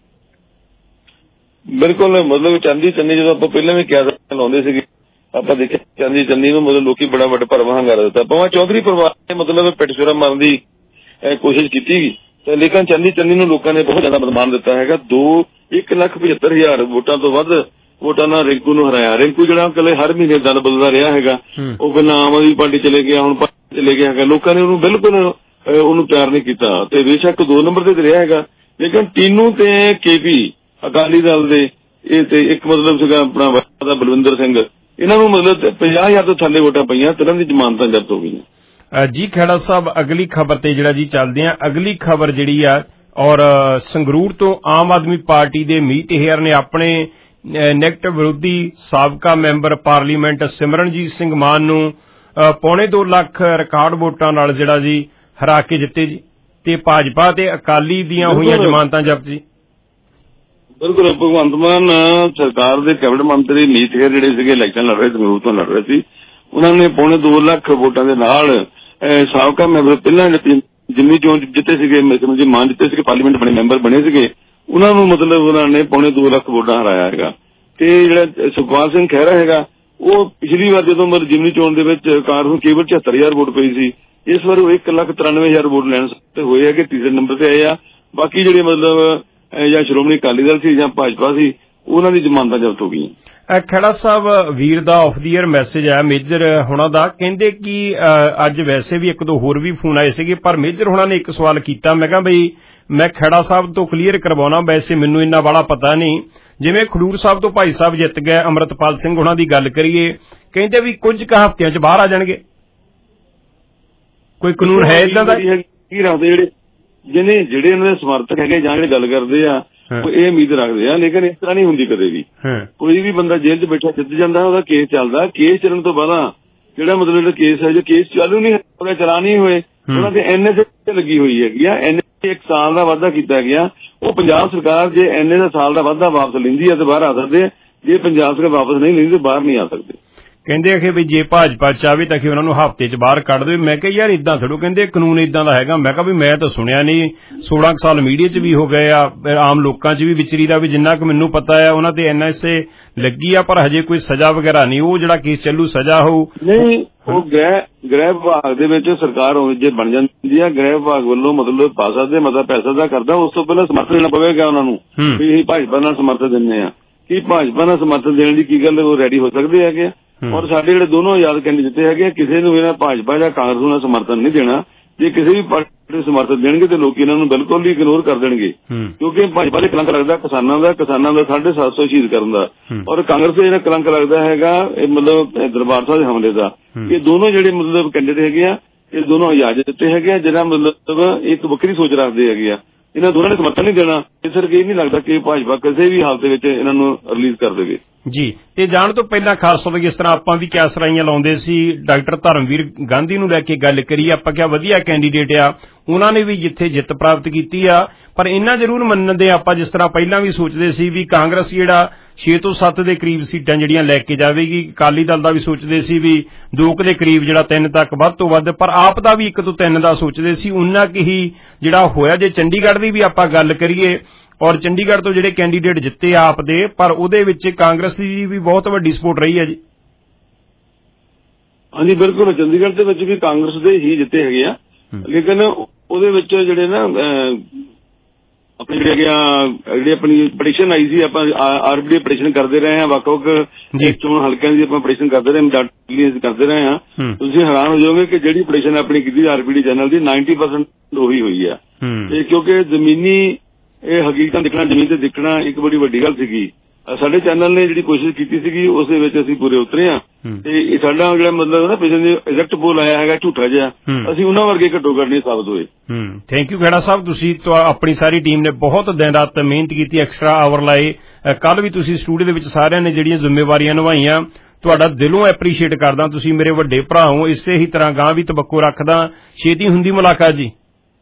ਬਿਲਕੁਲ, ਮਤਲਬ ਚੰਦੀ ਚੰਨੀ ਜਦੋਂ ਆਪਾਂ ਪਹਿਲਾਂ ਵੀ ਕਿਹਾ ਲਾਉਂਦੇ ਸੀਗੇ, ਆਪਾਂ ਦੇਖਿਆ ਚੰਦੀ ਚੰਨੀ ਨੂੰ ਮਤਲਬ ਲੋਕੀ ਬੜਾ ਵੱਡਾ ਭਰਵਾਂ ਹੰਗਾਰਾ ਦਿੱਤਾ। ਭਾਵੇਂ ਚੌਧਰੀ ਪਰਿਵਾਰ ਨੇ ਮਤਲਬ ਪਿੱਠ ਮਾਰਨ ਦੀ ਕੋਸ਼ਿਸ਼ ਕੀਤੀ ਤੇ ਲੇਕਿਨ ਚੰਦੀ ਚੰਨੀ ਨੂੰ ਲੋਕਾਂ ਨੇ ਬਹੁਤ ਜ਼ਿਆਦਾ ਬਦਮਾਨ ਦਿੱਤਾ ਹੈਗਾ। ਦੋ ਇੱਕ ਲੱਖ ਪਝੱਤਰ ਹਜ਼ਾਰ ਵੋਟਾਂ ਤੋਂ ਵੱਧ ਵੋਟਾਂ ਨਾਲ ਰਿੰਕੂ ਨੂੰ ਹਰਾਇਆ। ਰਿੰਕੂ ਜਿਹੜਾ ਕੱਲੇ ਹਰ ਮਹੀਨੇ ਦਲ ਬਦਲਦਾ ਰਿਹਾ ਹੈਗਾ, ਉਹ ਪਹਿਲਾਂ ਆਮ ਆਦਮੀ ਪਾਰਟੀ ਚਲੇ ਗਿਆ, ਹੁਣ ਪਾਰਟੀ ਚਲੇ ਗਿਆ ਹੈਗਾ। ਲੋਕਾਂ ਨੇ ਉਹਨੂੰ ਬਿਲਕੁਲ ਉਹਨੂੰ ਪਿਆਰ ਨਹੀਂ ਕੀਤਾ ਤੇ ਬੇਸ਼ੱਕ ਦੋ ਨੰਬਰ ਤੇ ਰਿਹਾ ਹੈਗਾ, ਲੇਕਿਨ ਟੀਨੂ ਤੇ ਕੇਪੀ ਅਕਾਲੀ ਦਲ ਦੇ ਇਹ ਤੇ ਇੱਕ ਮਤਲਬ ਸੀਗਾ ਆਪਣਾ ਦਾ ਬਲਵਿੰਦਰ ਸਿੰਘ, ਇਹਨਾਂ ਨੂੰ ਮਤਲਬ ਪੰਜਾਹ ਹਜ਼ਾਰ ਤੋਂ ਥੱਲੇ ਵੋਟਾਂ ਪਈਆਂ, ਤਿੰਨਾਂ ਦੀ ਜ਼ਮਾਨਤਾਂ ਜ਼ਬਤ ਹੋ ਗਈਆਂ। ਜੀ ਖੇੜਾ ਸਾਹਿਬ, ਅਗਲੀ ਖਬਰ ਤੇ ਜਿਹੜਾ ਜੀ ਚੱਲਦੇ ਆ। ਅਗਲੀ ਖਬਰ ਜਿਹੜੀ ਆ ਔਰ ਸੰਗਰੂਰ ਤੋਂ ਆਮ ਆਦਮੀ ਪਾਰਟੀ ਦੇ ਮੀਤ ਹੇਅਰ ਨੇ ਆਪਣੇ ਨੈਗੇਟਿਵ ਵਿਰੋਧੀ ਸਾਬਕਾ ਮੈਂਬਰ ਪਾਰਲੀਮੈਂਟ ਸਿਮਰਨਜੀਤ ਸਿੰਘ ਮਾਨ ਨੂੰ ਪੌਣੇ ਦੋ ਲੱਖ ਰਿਕਾਰਡ ਵੋਟਾਂ ਨਾਲ ਜਿਹੜਾ ਜੀ ਹਰਾ ਕੇ ਜਿੱਤੇ ਜੀ ਤੇ ਭਾਜਪਾ ਤੇ ਅਕਾਲੀ ਦੀਆਂ ਹੋਈਆਂ ਜ਼ਮਾਨਤਾਂ ਜ਼ਬਤ ਜੀ। ਬਿਲਕੁਲ, ਭਗਵੰਤ ਮਾਨ ਸਰਕਾਰ ਦੇ ਕੈਬਨਿਟ ਮੰਤਰੀ ਮੀਤ ਹੇਅਰ ਜਿਹੜੇ ਸੀਗੇ ਇਲੈਕਸ਼ਨ ਲੜ ਰਹੇ ਸੰਗਰੂਰ ਤੋਂ ਲੜ ਰਹੇ ਸੀ, ਉਹਨਾਂ ਨੇ ਪੌਣੇ ਦੋ ਲੱਖ ਵੋਟਾਂ ਦੇ ਨਾਲ ਸਾਬਕਾ ਮੈਂਬਰ ਪਹਿਲਾਂ ਜਿੰਨੀ ਚੋਣ ਜਿੱਤੇ ਸੀਗੇ ਸਿਮਰਨਜੀਤ ਮਾਨ ਜਿੱਤੇ ਸੀਗੇ, ਪਾਰਲੀਮੈਂਟ ਬਣੇ ਮੈਂਬਰ ਬਣੇ ਸੀਗੇ, ਉਹਨਾਂ ਨੂੰ ਮਤਲਬ ਉਹਨਾਂ ਨੇ ਪੌਣੇ ਦੋ ਲੱਖ ਵੋਟਾਂ ਹਰਾਇਆ ਹੈਗਾ। ਤੇ ਜਿਹੜਾ ਸੁਖਪਾਲ ਸਿੰਘ ਖਹਿਰਾ ਹੈਗਾ, ਉਹ ਪਿਛਲੀ ਵਾਰ ਜਦੋਂ ਮਤਲਬ ਜਿਮਨੀ ਚੋਣ ਦੇ ਵਿੱਚ ਕਾਂਗਰਸ ਨੂੰ ਕੇਵਲ ਛਿਅੱਤਰ ਹਜ਼ਾਰ ਵੋਟ ਪਈ ਸੀ, ਇਸ ਵਾਰ ਉਹ ਇੱਕ ਲੱਖ ਤਰਾਨਵੇਂ ਹਜ਼ਾਰ ਵੋਟ ਲੈਣ ਤੇ ਹੋਏ ਹੈਗੇ, ਤੀਸਰੇ ਨੰਬਰ ਤੇ ਆਏ ਆ। ਬਾਕੀ ਜਿਹੜੇ ਮਤਲਬ ਜਾਂ ਸ਼੍ਰੋਮਣੀ ਅਕਾਲੀ ਦਲ ਸੀ ਜਾਂ ਭਾਜਪਾ ਸੀ, ਉਹਨਾਂ ਦੀ ਜ਼ਮਾਨਤਾਂ ਜ਼ਬਤ ਹੋ ਗਈਆਂ। ਖੜਾ ਸਾਹਿਬ, ਵੀਰ ਦਾ ਆਫ ਦੀ ਈਅਰ ਮੈਸੇਜ ਆਇਆ ਮੇਜਰ ਹੋਣਾ ਦਾ, ਕਹਿੰਦੇ ਕਿ ਅੱਜ ਵੈਸੇ ਵੀ ਇੱਕ ਦੋ ਹੋਰ ਵੀ ਫੋਨ ਆਏ ਸੀਗੇ, ਪਰ ਮੇਜਰ ਹੋਣਾ ਨੇ ਇੱਕ ਸਵਾਲ ਕੀਤਾ। ਮੈਂ ਕਿਹਾ ਬਈ ਮੈਂ ਖੜਾ ਸਾਹਿਬ ਤੋਂ ਕਲੀਅਰ ਕਰਵਾਉਣਾ, ਵੈਸੇ ਮੈਨੂੰ ਇੰਨਾ ਵਾਲਾ ਪਤਾ ਨਹੀਂ। ਜਿਵੇਂ ਖਡੂਰ ਸਾਹਿਬ ਤੋਂ ਭਾਈ ਸਾਹਿਬ ਜਿੱਤ ਗਏ, ਅੰਮ੍ਰਿਤਪਾਲ ਸਿੰਘ ਹੋਣਾ ਦੀ ਗੱਲ ਕਰੀਏ, ਕਹਿੰਦੇ ਵੀ ਕੁਝ ਕੁ ਹਫ਼ਤਿਆਂ ਚ ਬਾਹਰ ਆ ਜਾਣਗੇ। ਕੋਈ ਕਾਨੂੰਨ ਹੈ ਇਦਾਂ ਦਾ? ਕੀ ਰੱਖਦੇ ਜਿਹੜੇ ਜਿਹਨੇ ਜਿਹੜੇ ਇਹਨਾਂ ਦੇ ਸਮਰਥਕ ਹੈਗੇ ਜਾਂ ਜਿਹੜੇ ਗੱਲ ਕਰਦੇ ਆ, ਉਹ ਇਹ ਉਮੀਦ ਰੱਖਦੇ ਆ, ਲੇਕਿਨ ਇਸ ਤਰ੍ਹਾਂ ਨਹੀਂ ਹੁੰਦੀ ਕਦੇ ਵੀ। ਕੋਈ ਵੀ ਬੰਦਾ ਜੇਲ੍ਹ 'ਚ ਬੈਠਾ ਜਿੱਤ ਜਾਂਦਾ, ਉਹਦਾ ਕੇਸ ਚੱਲਦਾ, ਕੇਸ ਚੱਲਣ ਤੋਂ ਬਾਅਦ ਜਿਹੜਾ ਮਤਲਬ ਜਿਹੜਾ ਕੇਸ ਹੈ, ਜੋ ਕੇਸ ਚਾਲੂ ਨਹੀਂ ਹੋਇਆ, ਚਲਾ ਨਹੀਂ ਹੋਏ, ਉਹਨਾਂ ਤੇ ਐਨ ਐਸ ਏ ਲੱਗੀ ਹੋਈ ਹੈਗੀ ਆ। ਐਨ ਐਸ ਏ ਇੱਕ ਸਾਲ ਦਾ ਵਾਅਦਾ ਕੀਤਾ ਗਿਆ, ਉਹ ਪੰਜਾਬ ਸਰਕਾਰ ਜੇ ਐਨ ਐਸ ਏ ਦਾ ਸਾਲ ਦਾ ਵਾਅਦਾ ਵਾਪਸ ਲੈਂਦੀ ਹੈ ਤੇ ਬਾਹਰ ਆ ਸਕਦੇ ਆ, ਜੇ ਪੰਜਾਬ ਸਰਕਾਰ ਵਾਪਸ ਨਹੀਂ ਲੈਂਦੀ ਤੇ ਬਾਹਰ ਨਹੀਂ ਆ ਸਕਦੇ। ਕਹਿੰਦੇ ਕਿ ਵੀ ਜੇ ਭਾਜਪਾ ਚਾਹਵੇ ਤਾਂ ਕਿ ਉਹਨਾਂ ਨੂੰ ਹਫ਼ਤੇ 'ਚ ਬਾਹਰ ਕੱਢ ਦੇਵੇ। ਮੈਂ ਕਿਹਾ ਯਾਰ ਇਦਾਂ ਥੋੜ੍ਹਾ, ਕਹਿੰਦੇ ਕਾਨੂੰਨ ਇਦਾਂ ਦਾ ਹੈਗਾ। ਮੈਂ ਕਿਹਾ ਵੀ ਮੈਂ ਤਾਂ ਸੁਣਿਆ ਨਹੀਂ, ਸੋਲਾਂ ਕੁ ਸਾਲ ਮੀਡੀਆ 'ਚ ਵੀ ਹੋ ਗਏ ਆ, ਆਮ ਲੋਕਾਂ 'ਚ ਵੀ ਵਿਚਰੀ ਦਾ, ਵੀ ਜਿੰਨਾ ਕੁ ਮੈਨੂੰ ਪਤਾ ਆ ਉਹਨਾਂ ਤੇ ਐਨ ਐਸ ਏ ਲੱਗੀ ਆ, ਪਰ ਹਜੇ ਕੋਈ ਸਜ਼ਾ ਵਗੈਰਾ ਨਹੀਂ। ਉਹ ਜਿਹੜਾ ਕੇਸ ਚੱਲੂ ਸਜ਼ਾ ਹੋਊ ਨਹੀਂ। ਉਹ ਗ੍ਰਹਿ ਗ੍ਰਹਿ ਵਿਭਾਗ ਦੇ ਵਿੱਚ ਸਰਕਾਰ ਜੇ ਬਣ ਜਾਂਦੀ ਆ, ਗ੍ਰਹਿ ਵਿਭਾਗ ਵੱਲੋਂ ਮਤਲਬ ਪਾ ਸਕਦੇ ਮਤਾ ਪੈਸਾ ਦਾ ਕਰਦਾ, ਉਸ ਤੋਂ ਪਹਿਲਾਂ ਸਮਰਥਨ ਦੇਣਾ ਪਵੇਗਾ ਉਹਨਾਂ ਨੂੰ ਵੀ ਅਸੀਂ ਭਾਜਪਾ ਨਾਲ ਸਮਰਥਨ ਦਿੰਦੇ ਆ। ਕੀ ਭਾਜਪਾ ਨਾਲ ਸਮਰਥਨ ਦੇਣ ਦੀ ਕੀ ਗੱਲ ਉਹ ਰੈਡੀ ਹੋ ਸਕਦੇ ਹੈਗੇ ਆ? ਔਰ ਸਾਡੇ ਜਿਹੜੇ ਦੋਨੋਂ ਆਜ਼ਾਦ ਕੈਂਡੀਡੇਟ ਹੈਗੇ ਆ, ਕਿਸੇ ਨੂੰ ਇਹਨਾਂ ਭਾਜਪਾ ਜਾਂ ਕਾਂਗਰਸ ਨੂੰ ਸਮਰਥਨ ਨਹੀਂ ਦੇਣਾ। ਜੇ ਕਿਸੇ ਵੀ ਪਾਰਟੀ ਨੂੰ ਸਮਰਥਨ ਦੇਣਗੇ ਤੇ ਲੋਕੀ ਇਹਨਾਂ ਨੂੰ ਬਿਲਕੁਲ ਹੀ ਇਗਨੋਰ ਕਰ ਦੇਣਗੇ, ਕਿਉਂਕਿ ਭਾਜਪਾ ਦੇ ਕਲੰਕ ਲੱਗਦਾ ਕਿਸਾਨਾਂ ਦਾ ਕਿਸਾਨਾਂ ਦਾ ਸਾਢੇ ਸੱਤ ਸੌ ਸ਼ਹੀਦ ਕਰਨ ਦਾ, ਔਰ ਕਾਂਗਰਸ ਦੇ ਜਿਹੜਾ ਕਲੰਕ ਲੱਗਦਾ ਹੈਗਾ ਇਹ ਮਤਲਬ ਦਰਬਾਰ ਸਾਹਿਬ ਦੇ ਹਮਲੇ ਦਾ। ਇਹ ਦੋਨੋਂ ਜਿਹੜੇ ਮਤਲਬ ਕੈਂਡੀਡੇਟ ਹੈਗੇ ਆ, ਇਹ ਦੋਨੋਂ ਆਜ਼ਾਦ ਦਿੱਤੇ ਹੈਗੇ ਆ, ਜਿਹੜਾ ਮਤਲਬ ਇੱਕ ਵੱਖਰੀ ਸੋਚ ਰੱਖਦੇ ਹੈਗੇ ਆ। ਇਹਨਾਂ ਦੋਨਾਂ ਨੇ ਸਮਰਥਨ ਨਹੀਂ ਦੇਣਾ। ਇਸ ਕਰਕੇ ਇਹ ਨਹੀਂ ਲੱਗਦਾ ਕਿ ਭਾਜਪਾ ਕਿਸੇ ਵੀ ਹਾਲਤ ਵਿੱਚ ਇਹਨਾਂ ਨੂੰ ਰਿਲੀਜ਼ ਕਰ ਦੇਵੇ। ਜੀ, ਇਹ ਜਾਣ ਤੋਂ ਪਹਿਲਾਂ ਖਾਸ ਤੌਰ ਤੇ ਜਿਸ ਤਰ੍ਹਾਂ ਆਪਾਂ ਵੀ ਕੈਸਰਾਈਆਂ ਲਾਉਂਦੇ ਸੀ, ਡਾਕਟਰ ਧਰਮਵੀਰ ਗਾਂਧੀ ਨੂੰ ਲੈ ਕੇ ਗੱਲ ਕਰੀ, ਆਪਾਂ ਕਿਹਾ ਵਧੀਆ ਕੈਂਡੀਡੇਟ ਆ, ਉਹਨਾਂ ਨੇ ਵੀ ਜਿੱਥੇ ਜਿੱਤ ਪ੍ਰਾਪਤ ਕੀਤੀ ਆ। ਪਰ ਇੰਨਾ ਜ਼ਰੂਰ ਮੰਨਦੇ ਆਪਾਂ, ਜਿਸ ਤਰ੍ਹਾਂ ਪਹਿਲਾਂ ਵੀ ਸੋਚਦੇ ਸੀ ਵੀ ਕਾਂਗਰਸ ਜਿਹੜਾ ਛੇ ਤੋਂ ਸੱਤ ਦੇ ਕਰੀਬ ਸੀਟਾਂ ਜਿਹੜੀਆਂ ਲੈ ਕੇ ਜਾਵੇਗੀ, ਅਕਾਲੀ ਦਲ ਦਾ ਵੀ ਸੋਚਦੇ ਸੀ ਵੀ ਦੋ ਕੁ ਦੇ ਕਰੀਬ ਜਿਹੜਾ ਤਿੰਨ ਤੱਕ ਵੱਧ ਤੋਂ ਵੱਧ, ਪਰ ਆਪ ਦਾ ਵੀ ਇੱਕ ਤੋਂ ਤਿੰਨ ਦਾ ਸੋਚਦੇ ਸੀ। ਉਨਾ ਕੁ ਹੀ ਜਿਹੜਾ ਹੋਇਆ। ਜੇ ਚੰਡੀਗੜ੍ਹ ਦੀ ਵੀ ਆਪਾਂ ਗੱਲ ਕਰੀਏ, ਔਰ ਚੰਡੀਗੜ੍ਹ ਤੋਂ ਜਿਹੜੇ ਕੈਂਡੀਡੇਟ ਜਿੱਤੇ ਆਪ ਦੇ, ਪਰ ਉਹਦੇ ਵਿੱਚ ਕਾਂਗਰਸ ਦੀ ਵੀ ਬਹੁਤ ਵੱਡੀ ਸਪੋਰਟ ਰਹੀ ਹੈ ਜੀ। ਹਾਂਜੀ ਬਿਲਕੁਲ, ਚੰਡੀਗੜ੍ਹ ਦੇ ਵਿੱਚ ਵੀ ਕਾਂਗਰਸ ਦੇ ਹੀ ਜਿੱਤੇ ਹੈਗੇ ਆ, ਲੇਕਿਨ ਉਹਦੇ ਵਿੱਚ ਜਿਹੜੇ ਨਾ ਆਪਣੇ ਜਿਹੜੇ ਹੈਗੇ ਆ ਜਿਹੜੀ ਆਪਣੀ ਪਟੀਸ਼ਨ ਆਈ ਸੀ, ਆਪਾਂ ਆਰਬੀਡੀ ਪਟੀਸ਼ਨ ਕਰਦੇ ਰਹੇ ਹਾਂ, ਵੱਖ ਵੱਖ ਚੋਣ ਹਲਕਿਆਂ ਦੀ ਆਪਾਂ ਪਟੀਸ਼ਨ ਕਰਦੇ ਰਹੇ ਕਰਦੇ ਰਹੇ ਹਾਂ। ਤੁਸੀਂ ਹੈਰਾਨ ਹੋ ਜਾਓਗੇ ਕਿ ਜਿਹੜੀ ਪਟੀਸ਼ਨ ਆਪਣੀ ਕੀਤੀ ਆਰਬੀਡੀ ਚੈਨਲ ਦੀ ਨਾਈਨਟੀ ਪਰਸੈਂਟ ਉਹੀ ਹੋਈ ਆ। ਤੇ ਕਿਉਂਕਿ ਜ਼ਮੀਨੀ ਇਹ ਹਕੀਕਤਾਂ ਦੇਖਣਾ, ਜ਼ਮੀਨ ਤੇ ਦੇਖਣਾ ਇੱਕ ਬੜੀ ਵੱਡੀ ਗੱਲ ਸੀਗੀ। ਸਾਡੇ ਚੈਨਲ ਨੇ ਜਿਹੜੀ ਕੋਸ਼ਿਸ਼ ਕੀਤੀ ਸੀਗੀ ਉਸ ਦੇ ਵਿੱਚ ਅਸੀਂ ਪੂਰੇ ਉਤਰੇ ਆ, ਤੇ ਇਹ ਸਾਡਾ ਜਿਹੜਾ ਮਤਲਬ ਨਾ ਪਿਛਲੇ ਐਗਜ਼ੈਕਟ ਬੋਲ ਆਇਆ ਹੈਗਾ ਝੂਠਾ ਜਿਹਾ, ਅਸੀਂ ਉਹਨਾਂ ਵਰਗੇ ਘੱਟੋ ਘੱਟ ਨਹੀਂ ਸਾਬਤ ਹੋਏ। ਥੈਂਕ ਯੂ ਖੇੜਾ ਸਾਹਿਬ, ਤੁਸੀਂ ਆਪਣੀ ਸਾਰੀ ਟੀਮ ਨੇ ਬਹੁਤ ਦਿਨ ਰਾਤ ਮਿਹਨਤ ਕੀਤੀ, ਐਕਸਟਰਾ ਆਵਰ ਲਾਏ। ਕੱਲ ਵੀ ਤੁਸੀਂ ਸਟੂਡੀਓ ਦੇ ਵਿੱਚ ਸਾਰਿਆਂ ਨੇ ਜਿਹੜੀਆਂ ਜ਼ਿੰਮੇਵਾਰੀਆਂ ਨਿਭਾਈਆਂ, ਤੁਹਾਡਾ ਦਿਲੋਂ ਐਪਰੀਸ਼ੀਏਟ ਕਰਦਾ। ਤੁਸੀਂ ਮੇਰੇ ਵੱਡੇ ਭਰਾ ਹੋ, ਇਸੇ ਹੀ ਤਰ੍ਹਾਂ ਗਾਂ ਵੀ ਤਵੱਕੋ ਰੱਖਦਾ। ਛੇਤੀ ਹੁੰਦੀ ਮੁਲਾਕਾਤ ਜੀ।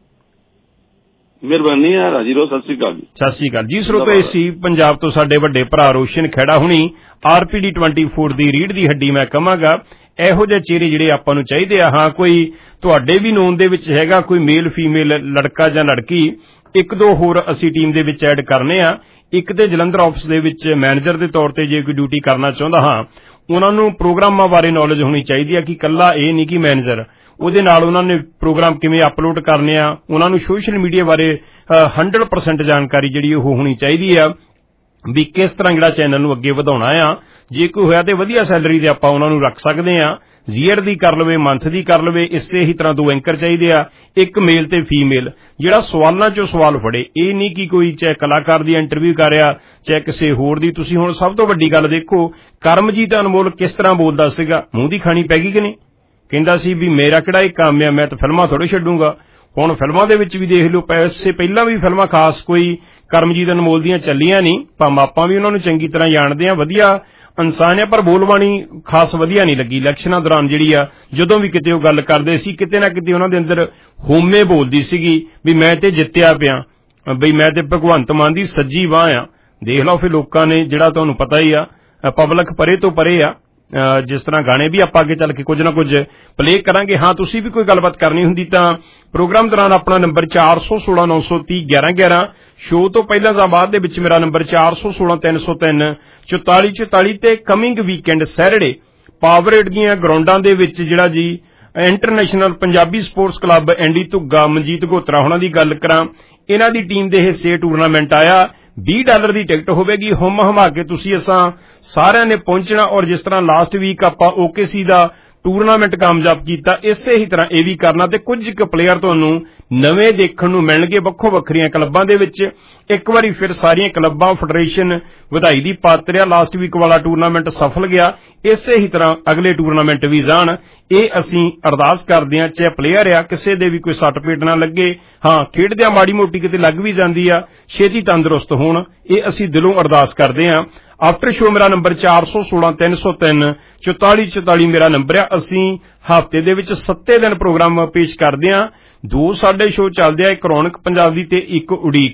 ਮਿਹਰਬਾਨੀ ਹੈ ਰਾਜੀ ਰੋ, ਸਤਿ ਸ੍ਰੀ ਅਕਾਲ ਜੀ। ਸਤਿ ਸ੍ਰੀ ਅਕਾਲ ਜੀ। ਸਰੋਤੋ, ਸੀ ਪੰਜਾਬ ਤੋਂ ਸਾਡੇ ਵੱਡੇ ਭਰਾ ਰੋਸ਼ਨ ਖੇੜਾ ਹੁਣੀ, ਆਰਪੀਡੀ ਚੌਬੀ ਦੀ ਰੀੜ ਦੀ ਹੱਡੀ ਮੈਂ ਕਹਾਂਗਾ। ਇਹੋ ਜਿਹੇ ਚਿਹਰੇ ਜਿਹੜੇ ਆਪਾਂ ਨੂੰ ਚਾਹੀਦੇ ਆ। ਹਾਂ, ਕੋਈ ਤੁਹਾਡੇ ਵੀ ਨੋਨ ਦੇ ਵਿੱਚ ਹੈਗਾ ਕੋਈ ਮੇਲ ਫੀਮੇਲ ਲੜਕਾ ਜਾਂ ਲੜਕੀ, ਇੱਕ ਦੋ ਹੋਰ ਅਸੀਂ ਟੀਮ ਦੇ ਵਿੱਚ ਐਡ ਕਰਨੇ ਆ। ਇੱਕ ਤੇ ਜਲੰਧਰ ਆਫਿਸ ਦੇ ਵਿੱਚ ਮੈਨੇਜਰ ਦੇ ਤੌਰ ਤੇ ਜੇ ਕੋਈ ਡਿਊਟੀ ਕਰਨਾ ਚਾਹੁੰਦਾ, ਹਾਂ ਉਹਨਾਂ ਨੂੰ ਪ੍ਰੋਗਰਾਮਾਂ ਬਾਰੇ ਨੌਲੇਜ ਹੋਣੀ ਚਾਹੀਦੀ ਆ, ਕਿ ਇਕੱਲਾ ਇਹ ਨਹੀਂ ਕਿ ਮੈਨੇਜਰ, ਉਹਦੇ ਨਾਲ ਉਹਨਾਂ ਨੇ ਪ੍ਰੋਗਰਾਮ ਕਿਵੇਂ ਅਪਲੋਡ ਕਰਨੇ ਆ, ਉਹਨਾਂ ਨੂੰ ਸੋਸ਼ਲ ਮੀਡੀਆ ਬਾਰੇ ਹੰਡਰਡ ਪਰਸੈਂਟ ਜਾਣਕਾਰੀ ਜਿਹੜੀ ਉਹ ਹੋਣੀ ਚਾਹੀਦੀ ਆ, ਵੀ ਕਿਸ ਤਰ੍ਹਾਂ ਜਿਹੜਾ ਚੈਨਲ ਨੂੰ ਅੱਗੇ ਵਧਾਉਣਾ ਆ। ਜੇ ਕੋਈ ਹੋਇਆ ਤੇ ਵਧੀਆ ਸੈਲਰੀ ਤੇ ਆਪਾਂ ਉਹਨਾਂ ਨੂੰ ਰੱਖ ਸਕਦੇ ਆ। ਜ਼ੀਅਰ ਦੀ ਕਰ ਲਵੇ, ਮੰਥ ਦੀ ਕਰ ਲਵੇ। ਇਸੇ ਹੀ ਤਰ੍ਹਾਂ ਦੋ ਐਂਕਰ ਚਾਹੀਦੇ ਆ, ਇੱਕ ਮੇਲ ਤੇ ਫੀਮੇਲ, ਜਿਹੜਾ ਸਵਾਲਾਂ ਚੋਂ ਸਵਾਲ ਫੜੇ। ਇਹ ਨਹੀਂ ਕਿ ਕੋਈ ਚਾਹੇ ਕਲਾਕਾਰ ਦੀ ਇੰਟਰਵਿਊ ਕਰ ਰਿਹਾ, ਚਾਹੇ ਕਿਸੇ ਹੋਰ ਦੀ। ਤੁਸੀਂ ਹੁਣ ਸਭ ਤੋਂ ਵੱਡੀ ਗੱਲ ਦੇਖੋ, ਕਰਮਜੀਤ ਅਨਮੋਲ ਕਿਸ ਤਰ੍ਹਾਂ ਬੋਲਦਾ ਸੀਗਾ, ਮੂੰਹ ਦੀ ਖਾਣੀ ਪੈ ਗਈ ਕਿ ਨਹੀਂ। ਕਹਿੰਦਾ ਸੀ ਵੀ ਮੇਰਾ ਕਿਹੜਾ ਇਹ ਕੰਮ ਆ, ਮੈਂ ਤਾਂ ਫਿਲਮਾਂ ਥੋੜ੍ਹੇ ਛੱਡੂੰਗਾ। ਹੁਣ ਫਿਲਮਾਂ ਦੇ ਵਿੱਚ ਵੀ ਦੇਖ ਲਓ, ਪੈਸੇ ਪਹਿਲਾਂ ਵੀ ਫਿਲਮਾਂ ਖਾਸ ਕੋਈ ਕਰਮਜੀਤ ਅਨਮੋਲ ਦੀਆਂ ਚੱਲੀਆਂ ਨਹੀਂ, ਭਾਵੇਂ ਆਪਾਂ ਵੀ ਉਹਨਾਂ ਨੂੰ ਚੰਗੀ ਤਰ੍ਹਾਂ ਜਾਣਦੇ ਹਾਂ, ਵਧੀਆ ਇਨਸਾਨ ਆ, ਪਰ ਬੋਲਬਾਣੀ ਖਾਸ ਵਧੀਆ ਨਹੀਂ ਲੱਗੀ। ਇਲੈਕਸ਼ਨਾਂ ਦੌਰਾਨ ਜਿਹੜੀ ਆ, ਜਦੋਂ ਵੀ ਕਿਤੇ ਉਹ ਗੱਲ ਕਰਦੇ ਸੀ, ਕਿਤੇ ਨਾ ਕਿਤੇ ਉਹਨਾਂ ਦੇ ਅੰਦਰ ਹੋਮੇ ਬੋਲਦੀ ਸੀਗੀ ਵੀ ਮੈਂ ਤੇ ਜਿੱਤਿਆ ਪਿਆ, ਬਈ ਮੈਂ ਤੇ ਭਗਵੰਤ ਮਾਨ ਦੀ ਸੱਜੀ ਬਾਂਹ ਆ। ਦੇਖ ਲਓ ਫਿਰ ਲੋਕਾਂ ਨੇ, ਜਿਹੜਾ ਤੁਹਾਨੂੰ ਪਤਾ ਹੀ ਆ, ਪਬਲਿਕ ਪਰੇ ਤੋਂ ਪਰੇ ਆ। ਜਿਸ ਤਰ੍ਹਾਂ ਗਾਣੇ ਵੀ ਆਪਾਂ ਅੱਗੇ ਚੱਲ ਕੇ ਕੁਝ ਨਾ ਕੁਝ ਪਲੇ ਕਰਾਂਗੇ। ਹਾਂ, ਤੁਸੀਂ ਵੀ ਕੋਈ ਗੱਲਬਾਤ ਕਰਨੀ ਹੁੰਦੀ ਤਾਂ ਪ੍ਰੋਗਰਾਮ ਦੌਰਾਨ ਆਪਣਾ ਨੰਬਰ ਚਾਰ ਸੌ ਸੋਲਾਂ ਨੌ ਸੌ ਤੀਹ ਗਿਆਰਾਂ ਗਿਆਰਾਂ, ਸ਼ੋਅ ਤੋਂ ਪਹਿਲਾਂ ਜਾਂ ਬਾਅਦ ਦੇ ਵਿੱਚ ਮੇਰਾ ਨੰਬਰ ਚਾਰ ਸੌ ਸੋਲਾਂ ਤਿੰਨ ਸੌ ਤਿੰਨ ਚੁਤਾਲੀ ਚੁਤਾਲੀ, ਤੇ ਕਮਿੰਗ ਵੀਕਐਂਡ ਸੈਟਰਡੇ ਪਾਵਰੇਡ ਦੀਆਂ ਗਰਾਊਂਡਾਂ ਦੇ ਵਿੱਚ ਜਿਹੜਾ ਜੀ international Punjabi sports club Andy Dhugga Manjit Gotra ਹੋਣਾ ਦੀ ਗੱਲ ਕਰਾਂ, ਇਹਨਾਂ ਦੀ ਟੀਮ ਦੇ ਹਿੱਸੇ ਟੂਰਨਾਮੈਂਟ ਆਇਆ। ਵੀਹ ਡਾਲਰ ਦੀ ਟਿਕਟ ਹੋਵੇਗੀ। ਹੁਮ ਹਮਾ ਕੇ ਤੁਸੀਂ ਅਸਾਂ ਸਾਰਿਆਂ ਨੇ ਪਹੁੰਚਣਾ। ਔਰ ਜਿਸ ਤਰ੍ਹਾਂ ਲਾਸਟ ਵੀਕ ਆਪਾਂ ਓਕੇਸੀ ਦਾ ਟੂਰਨਾਮੈਂਟ ਕਾਮਯਾਬ ਕੀਤਾ, ਇਸੇ ਹੀ ਤਰ੍ਹਾਂ ਇਹ ਵੀ ਕਰਨਾ। ਤੇ ਕੁਝ ਕੁ ਪਲੇਅਰ ਤੁਹਾਨੂੰ ਨਵੇਂ ਦੇਖਣ ਨੂੰ ਮਿਲਣਗੇ ਵੱਖੋ ਵੱਖਰੀਆਂ ਕਲੱਬਾਂ ਦੇ ਵਿੱਚ। ਇੱਕ ਵਾਰੀ ਫਿਰ ਸਾਰੀਆਂ ਕਲੱਬਾਂ ਫੈਡਰੇਸ਼ਨ ਵਧਾਈ ਦੀ ਪਾਤਰ ਆ। ਲਾਸਟ ਵੀਕ ਵਾਲਾ ਟੂਰਨਾਮੈਂਟ ਸਫਲ ਗਿਆ, ਇਸੇ ਹੀ ਤਰ੍ਹਾਂ ਅਗਲੇ ਟੂਰਨਾਮੈਂਟ ਵੀ ਜਾਣ, ਇਹ ਅਸੀਂ ਅਰਦਾਸ ਕਰਦੇ ਹਾਂ। ਚਾਹੇ ਪਲੇਅਰ ਆ, ਕਿਸੇ ਦੇ ਵੀ ਕੋਈ ਸੱਟ ਪੇਟ ਨਾ ਲੱਗੇ। ਹਾਂ, ਖੇਡਦਿਆਂ ਮਾੜੀ ਮੋਟੀ ਕਿਤੇ ਲੱਗ ਵੀ ਜਾਂਦੀ ਆ, ਛੇਤੀ ਤੰਦਰੁਸਤ ਹੋਣ, ਇਹ ਅਸੀਂ ਦਿਲੋਂ ਅਰਦਾਸ ਕਰਦੇ ਹਾਂ। ਆਫਟਰ ਸ਼ੋ ਮੇਰਾ ਨੰਬਰ ਚਾਰ ਸੌ ਸੋਲਾਂ ਤਿੰਨ ਸੌ ਤਿੰਨ ਚੁਤਾਲੀ ਚੁਤਾਲੀ ਮੇਰਾ ਨੰਬਰ ਆ। ਅਸੀਂ ਹਫ਼ਤੇ ਦੇ ਵਿੱਚ ਸੱਤੇ ਦਿਨ ਪ੍ਰੋਗਰਾਮ ਪੇਸ਼ ਕਰਦੇ ਹਾਂ। ਦੋ ਸਾਡੇ ਸ਼ੋਅ ਚੱਲਦੇ ਆ, ਇੱਕ ਰੌਣਕ ਪੰਜਾਬ ਦੀ ਤੇ ਇੱਕ ਉਡੀਕ।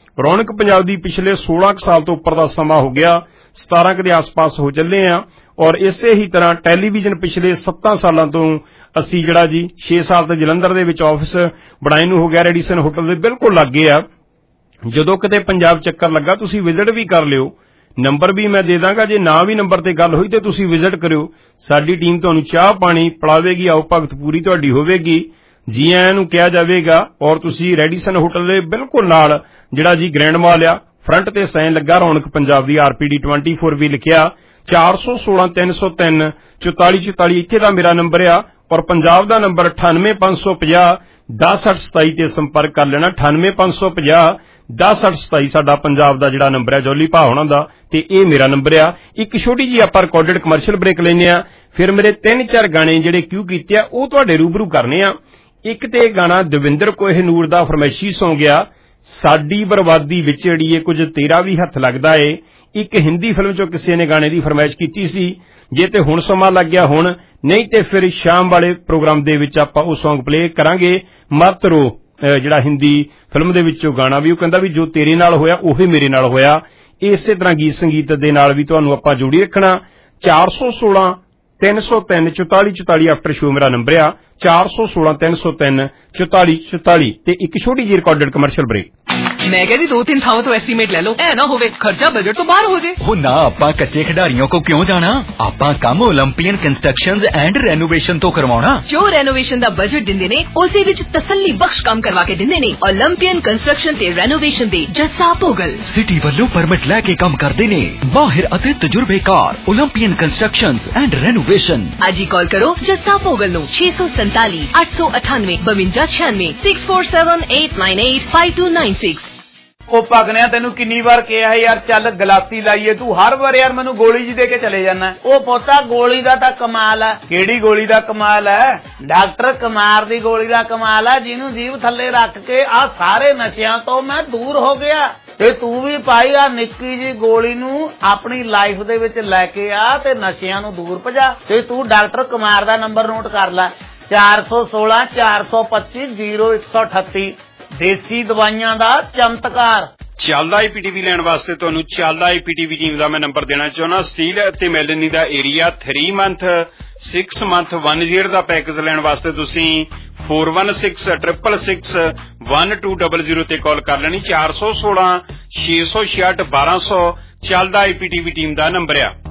ਰੌਣਕ ਪੰਜਾਬ ਦੀ ਪਿਛਲੇ सोलह ਸਾਲ ਤੋਂ ਉੱਪਰ ਦਾ ਸਮਾਂ ਹੋ ਗਿਆ, सतारह ਕੁ ਦੇ ਆਸ-ਪਾਸ ਹੋ ਚੱਲੇ ਆ ਔਰ ਇਸੇ ਹੀ ਤਰ੍ਹਾਂ ਟੈਲੀਵਿਜ਼ਨ ਪਿਛਲੇ ਸੱਤਾਂ ਸਾਲਾਂ ਤੋਂ ਅਸੀਂ ਜਿਹੜਾ ਜੀ छे ਸਾਲ ਤੋਂ ਜਲੰਧਰ ਦੇ ਵਿੱਚ ਆਫਿਸ ਬਣਾਏ ਨੂੰ ਹੋ ਗਿਆ, ਰੈਡੀਸਨ ਹੋਟਲ ਦੇ ਬਿਲਕੁਲ ਲੱਗੇ ਆ। ਜਦੋਂ ਕਿਤੇ ਪੰਜਾਬ ਚੱਕਰ ਲੱਗਾ ਤੁਸੀਂ ਵਿਜ਼ਿਟ ਵੀ ਕਰ ਲਿਓ, ਨੰਬਰ ਵੀ ਮੈਂ ਦੇ ਦਾਂਗਾ, ਜੇ ਨਾ ਵੀ ਨੰਬਰ ਤੇ ਗੱਲ ਹੋਈ ਤੇ ਤੁਸੀਂ ਵਿਜ਼ਿਟ ਕਰਿਓ, ਸਾਡੀ ਟੀਮ ਤੁਹਾਨੂੰ ਚਾਹ ਪਾਣੀ ਪਿਲਾਵੇਗੀ, ਆਓ ਭਗਤ ਪੂਰੀ ਤੁਹਾਡੀ ਹੋਵੇਗੀ, ਜੀ ਆਇਆਂ ਨੂੰ ਕਿਹਾ ਜਾਵੇਗਾ। ਔਰ ਤੁਸੀਂ ਰੈਡੀਸਨ ਹੋਟਲ ਦੇ ਬਿਲਕੁਲ ਨਾਲ ਜਿਹੜਾ ਜੀ ਗ੍ਰੈਂਡ ਮਾਲ ਆ, ਫਰੰਟ ਤੇ ਸਾਈਨ ਲੱਗਾ ਰੌਣਕ ਪੰਜਾਬ ਦੀ ਆਰਪੀਡੀ चौबीस ਵੀ ਲਿਖਿਆ, चार सौ सोलह तीन सौ तीन चौताली चौताली ਇੱਥੇ ਦਾ ਮੇਰਾ ਨੰਬਰ ਆ ਔਰ ਪੰਜਾਬ ਦਾ ਨੰਬਰ अठानवे पांच सौ पचास दस अठ सताई ਤੇ ਸੰਪਰਕ ਕਰ ਲੈਣਾ। अठानवे पांच सौ पचास दस अठ सताई ਸਾਡਾ ਪੰਜਾਬ ਦਾ ਜਿਹੜਾ ਨੰਬਰ ਹੈ ਜੋਲੀ ਭਾ ਹੋਣਾ ਦਾ, ਤੇ ਇਹ ਮੇਰਾ ਨੰਬਰ ਆ। ਇੱਕ ਛੋਟੀ ਜੀ ਆਪਾਂ ਰਿਕਾਰਡਡ ਕਮਰਸ਼ੀਅਲ ਬ੍ਰੇਕ ਲੈਨੇ ਆ, ਫਿਰ ਮੇਰੇ ਤਿੰਨ ਚਾਰ ਗਾਣੇ ਜਿਹੜੇ ਕਿਉਂ ਕੀਤੇ ਆ ਉਹ ਤੁਹਾਡੇ ਰੂਬਰੂ ਕਰਨੇ ਆ। ਇੱਕ ਤੇ ਗਾਣਾ ਦਵਿੰਦਰ ਕੋਹਿਨੂਰ ਦਾ ਫਰਮਾਇਸ਼ੀ ਸੌਂਗ ਆ, ਸਾਡੀ ਬਰਬਾਦੀ ਵਿੱਚ ਜਿਹੜੀ ਏ ਕੁਝ ਤੇਰਾ ਵੀ ਹੱਥ ਲੱਗਦਾ ਏ। ਇੱਕ ਹਿੰਦੀ ਫਿਲਮ ਚੋਂ ਕਿਸੇ ਨੇ ਗਾਣੇ ਦੀ ਫਰਮਾਇਸ਼ ਕੀਤੀ ਸੀ, ਜੇ ਤੇ ਹੁਣ ਸਮਾਂ ਲੱਗ ਗਿਆ ਹੁਣ, ਨਹੀਂ ਤੇ ਫਿਰ ਸ਼ਾਮ ਵਾਲੇ ਪ੍ਰੋਗਰਾਮ ਦੇ ਵਿੱਚ ਆਪਾਂ ਉਹ ਸੌਂਗ ਪਲੇ ਕਰਾਂਗੇ। ਮਤ ਰੋ ਜਿਹੜਾ ਹਿੰਦੀ ਫਿਲਮ ਦੇ ਵਿੱਚੋਂ ਗਾਣਾ ਵੀ, ਉਹ ਕਹਿੰਦਾ ਵੀ ਜੋ ਤੇਰੇ ਨਾਲ ਹੋਇਆ ਉਹੀ ਮੇਰੇ ਨਾਲ ਹੋਇਆ। ਇਸੇ ਤਰ੍ਹਾਂ ਗੀਤ ਸੰਗੀਤ ਦੇ ਨਾਲ ਵੀ ਤੁਹਾਨੂੰ ਆਪਾਂ ਜੋੜੀ ਰੱਖਣਾ। चार सौ सोलह तीन सौ तीन चौताली चौताली आफ्टर शो मेरा नंबर आ, चार सौ सोलह तीन सौ तीन चौताली चौताली ते एक छोटी जी रिकॉर्डेड कमर्शियल ब्रेक। मैं कह जी दो तीन थावों तो एस्टीमेट ले लो, ऐ ना होवे खर्चा बजट तो बाहर हो जाए। हो ना, आपा कच्चे खिडारियों को क्यों जाना, आपा काम ओलंपियन कंस्ट्रक्शंस एंड रेनोवेशन तो करवाना। जो रेनोवेशन दा बजट दिंदे ने उसे विच तसल्ली बख्श काम करवा के दिंदे ने। ओलंपियन कंस्ट्रक्शन ते रेनोवेशन दे जस्सा पोगल सिटी वालों परमिट लैके काम करदे ने, माहिर अते तजुर्बेकार ओलंपियन कंस्ट्रक्शंस एंड रेनोवेशन। आज ही कॉल करो जस्सा पोगल नो छे सौ सैंतालीस आठ सौ अठानवे बवंजा छियानवे six four seven eight nine eight five two nine six. ਉਹ ਭਗਨਿਆ ਤੈਨੂੰ ਕਿੰਨੀ ਵਾਰ ਕਿਹਾ ਯਾਰ ਚੱਲ ਗਲਾਸੀ ਲਾਈਏ, ਤੂੰ ਹਰ ਵਾਰ ਯਾਰ ਮੈਨੂੰ ਗੋਲੀ ਜੀ ਦੇ ਕੇ ਚਲੇ ਜਾਣਾ। ਉਹ ਪੋਤਾ ਗੋਲੀ ਦਾ ਤਾਂ ਕਮਾਲ ਆ। ਕਿਹੜੀ ਗੋਲੀ ਦਾ ਕਮਾਲ ਹੈ? ਡਾਕਟਰ ਕੁਮਾਰ ਦੀ ਗੋਲੀ ਦਾ ਕਮਾਲ ਆ, ਜਿਹਨੂੰ ਜੀਭ ਥੱਲੇ ਰੱਖ ਕੇ ਆ ਸਾਰੇ ਨਸ਼ਿਆਂ ਤੋਂ ਮੈਂ ਦੂਰ ਹੋ ਗਿਆ। ਤੇ ਤੂੰ ਵੀ ਪਾਈ ਆ ਨਿੱਕੀ ਜੀ ਗੋਲੀ ਨੂੰ ਆਪਣੀ ਲਾਈਫ ਦੇ ਵਿੱਚ ਲੈ ਕੇ ਆ ਤੇ ਨਸ਼ਿਆਂ ਨੂੰ ਦੂਰ ਭਜਾ। ਤੇ ਤੂੰ ਡਾਕਟਰ ਕੁਮਾਰ ਦਾ ਨੰਬਰ ਨੋਟ ਕਰ ਲੈ, ਚਾਰ ਸੌ ਸੋਲਾਂ ਚਾਰ ਸੌ ਪੱਚੀ ਜ਼ੀਰੋ ਇੱਕ ਸੌ ਅਠੱਤੀ। ਦੇਸੀ ਦਵਾਈਆਂ ਦਾ ਚਮਤਕਾਰ। ਚੱਲਦਾ ਆਈਪੀਟੀਵੀ ਲੈਣ ਵਾਸਤੇ ਤੁਹਾਨੂੰ ਚੱਲਦਾ ਆਈਪੀਟੀਵੀ ਟੀਮ ਦਾ ਮੈਂ ਨੰਬਰ ਦੇਣਾ ਚਾਹੁੰਦਾ। ਸਟੀਲ ਅਤੇ ਮੈਲਨੀ ਦਾ area three month six month one year ਦਾ ਪੈਕੇਜ ਲੈਣ ਵਾਸਤੇ ਤੁਸੀਂ four one six triple six one two double zero ਤੇ ਕਾਲ ਕਰ ਲੈਣੀ। चार सौ सोलह छे सौ छियासठ बारह सौ ਚੱਲਦਾ ਆਈਪੀਟੀਵੀ ਟੀਮ ਦਾ ਨੰਬਰ ਆ।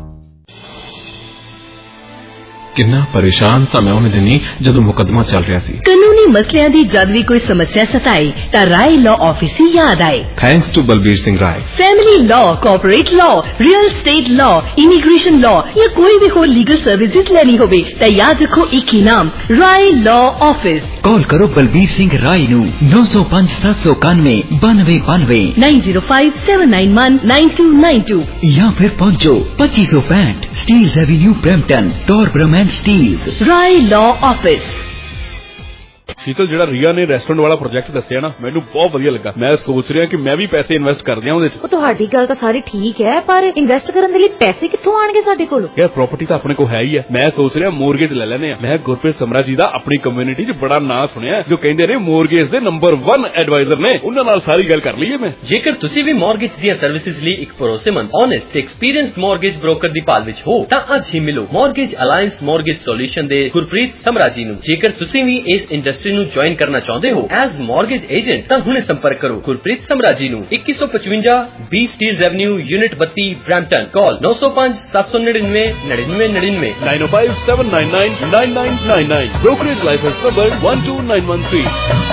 ਕਿੰਨਾ ਪਰੇਸ਼ਾਨ ਸਾਂ ਮੈਂ ਉਹਨੇ ਦਿਨੀ ਜਦੋਂ ਮੁਕੱਦਮਾ ਚੱਲ ਰਿਹਾ ਸੀ। ਕਾਨੂੰਨੀ ਮਸਲਿਆਂ ਦੀ ਜਦ ਵੀ ਕੋਈ ਸਮੱਸਿਆ ਸਤਾਏ ਤਾਂ ਰਾਏ ਲਾਅ ਆਫਿਸ ਹੀ ਯਾਦ ਆਏ। Thanks to Balbir Singh Rai. Family law, corporate law, real estate law, immigration law या कोई भी हो लीगल सर्विसेज लेनी होवे तो याद रखो एक ही नाम, राय लॉ ऑफिस। कॉल करो बलबीर सिंह राय नू नौ सौ पांच सात सौ इक्यानवे बानवे बानवे nine zero five seven nine one nine two nine two या फिर पहुंचो पच्चीस सौ पैंठ Steeles avenue Brampton Torbram and Steeles. Rai law office. Sheetal ਜਿਹੜਾ ਰੀਆ ਨੇ ਰੈਸਟੋਰੈਂਟ ਵਾਲਾ ਪ੍ਰੋਜੈਕਟ ਦੱਸਿਆ ਨਾ, ਮੈਨੂੰ ਬਹੁਤ ਵਧੀਆ ਲੱਗਾ। ਮੈਂ ਸੋਚ ਰਿਹਾ ਕਿ ਮੈਂ ਵੀ ਪੈਸੇ ਇਨਵੈਸਟ ਕਰ ਦਿਆਂ ਉਹਦੇ ਚ। ਉਹ ਤੁਹਾਡੀ ਗੱਲ ਤਾਂ ਸਾਰੀ ਠੀਕ ਹੈ, ਪਰ ਇਨਵੈਸਟ ਕਰਨ ਦੇ ਲਈ ਪੈਸੇ ਕਿੱਥੋਂ ਆਣਗੇ ਸਾਡੇ ਕੋਲ? ਯਾਰ ਪ੍ਰਾਪਰਟੀ ਤਾਂ ਆਪਣੇ ਕੋਲ ਹੈ ਹੀ ਹੈ। ਮੈਂ ਸੋਚ ਰਿਹਾ ਮੋਰਗੇਜ ਲੈ ਲੈਨੇ ਆ। ਮੈਂ ਗੁਰਪ੍ਰੀਤ ਸਮਰਾ ਜੀ ਦਾ ਆਪਣੀ ਕਮਿਊਨਿਟੀ ਚ ਬੜਾ ਨਾਂ ਸੁਣਿਆ, ਜੋ ਕਹਿੰਦੇ ਨੇ ਮੋਰਗੇਜ ਦੇ ਨੰਬਰ वन ਐਡਵਾਈਜ਼ਰ ਨੇ। ਉਹਨਾਂ ਨਾਲ ਸਾਰੀ ਗੱਲ ਕਰ ਲਈਏ ਮੈਂ। ਜੇਕਰ ਤੁਸੀਂ ਵੀ ਮੋਰਗੇਜ ਦੀਆਂ ਸਰਵਿਸਿਜ਼ ਲਈ ਇੱਕ ਭਰੋਸੇਮੰਦ, ਓਨੈਸਟ ਤੇ ਐਕਸਪੀਰੀਅੰਸਡ ਮੋਰਗੇਜ ਬ੍ਰੋਕਰ ਦੀ ਭਾਲ ਵਿੱਚ ਹੋ ਤਾਂ ਅੱਜ ਹੀ ਮਿਲੋ ਮੋਰਗੇਜ ਅਲਾਈਅੰਸ ਮੋਰਗੇਜ ਸੋਲੂਸ਼ਨ ਦੇ ਗੁਰਪ੍ਰੀਤ ਸਮਰਾ ਜੀ ਨੂੰ। ਜੇਕਰ ਤੁਸੀਂ ਵੀ ਇਸ ਇੰਡਸਟਰੀ ਨੂੰ ਜੁਆਇਨ ਕਰਨਾ ਚਾਹੁੰਦੇ ਹੋ ਐਜ਼ ਮੋਰਗੇਜ ਏਜੰਟ ਤਾਂ ਹੁਣੇ ਸੰਪਰਕ ਕਰੋ ਗੁਰਪ੍ਰੀਤ ਸਮਰਾ ਜੀ ਨੂੰ। इक्कीस सौ पचवंजा बी स्टील्स एवेन्यू यूनिट बत्ती ब्रैम्पटन। कॉल नौ सौ पांच सात सौ निन्यानवे निन्यानवे निन्यानवे nine oh five seven nine nine nine nine nine nine. Brokerage licence number one two nine one three.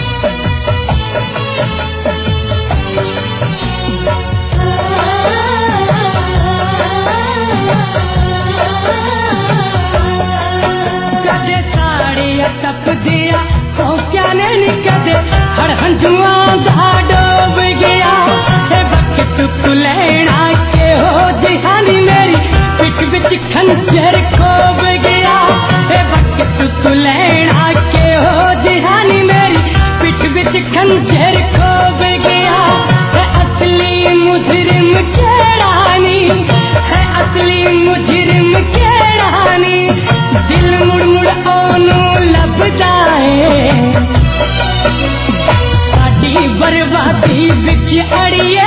टप दिया हो क्या नहीं कदे हर हंजुआं दा डूब गया हे बकत तू लेना के हो जिहानी मेरी पिट विच खंजर खोब गया हे बकत तू लेना के हो जिहानी मेरी पिट विच खंजर खोब गया है असली मुजरिम केड़ानी है असली मुजरिम केड़ानी दिल मुड़ मुड़ ओनू लभदा है साडी बर्बादी विच अड़िए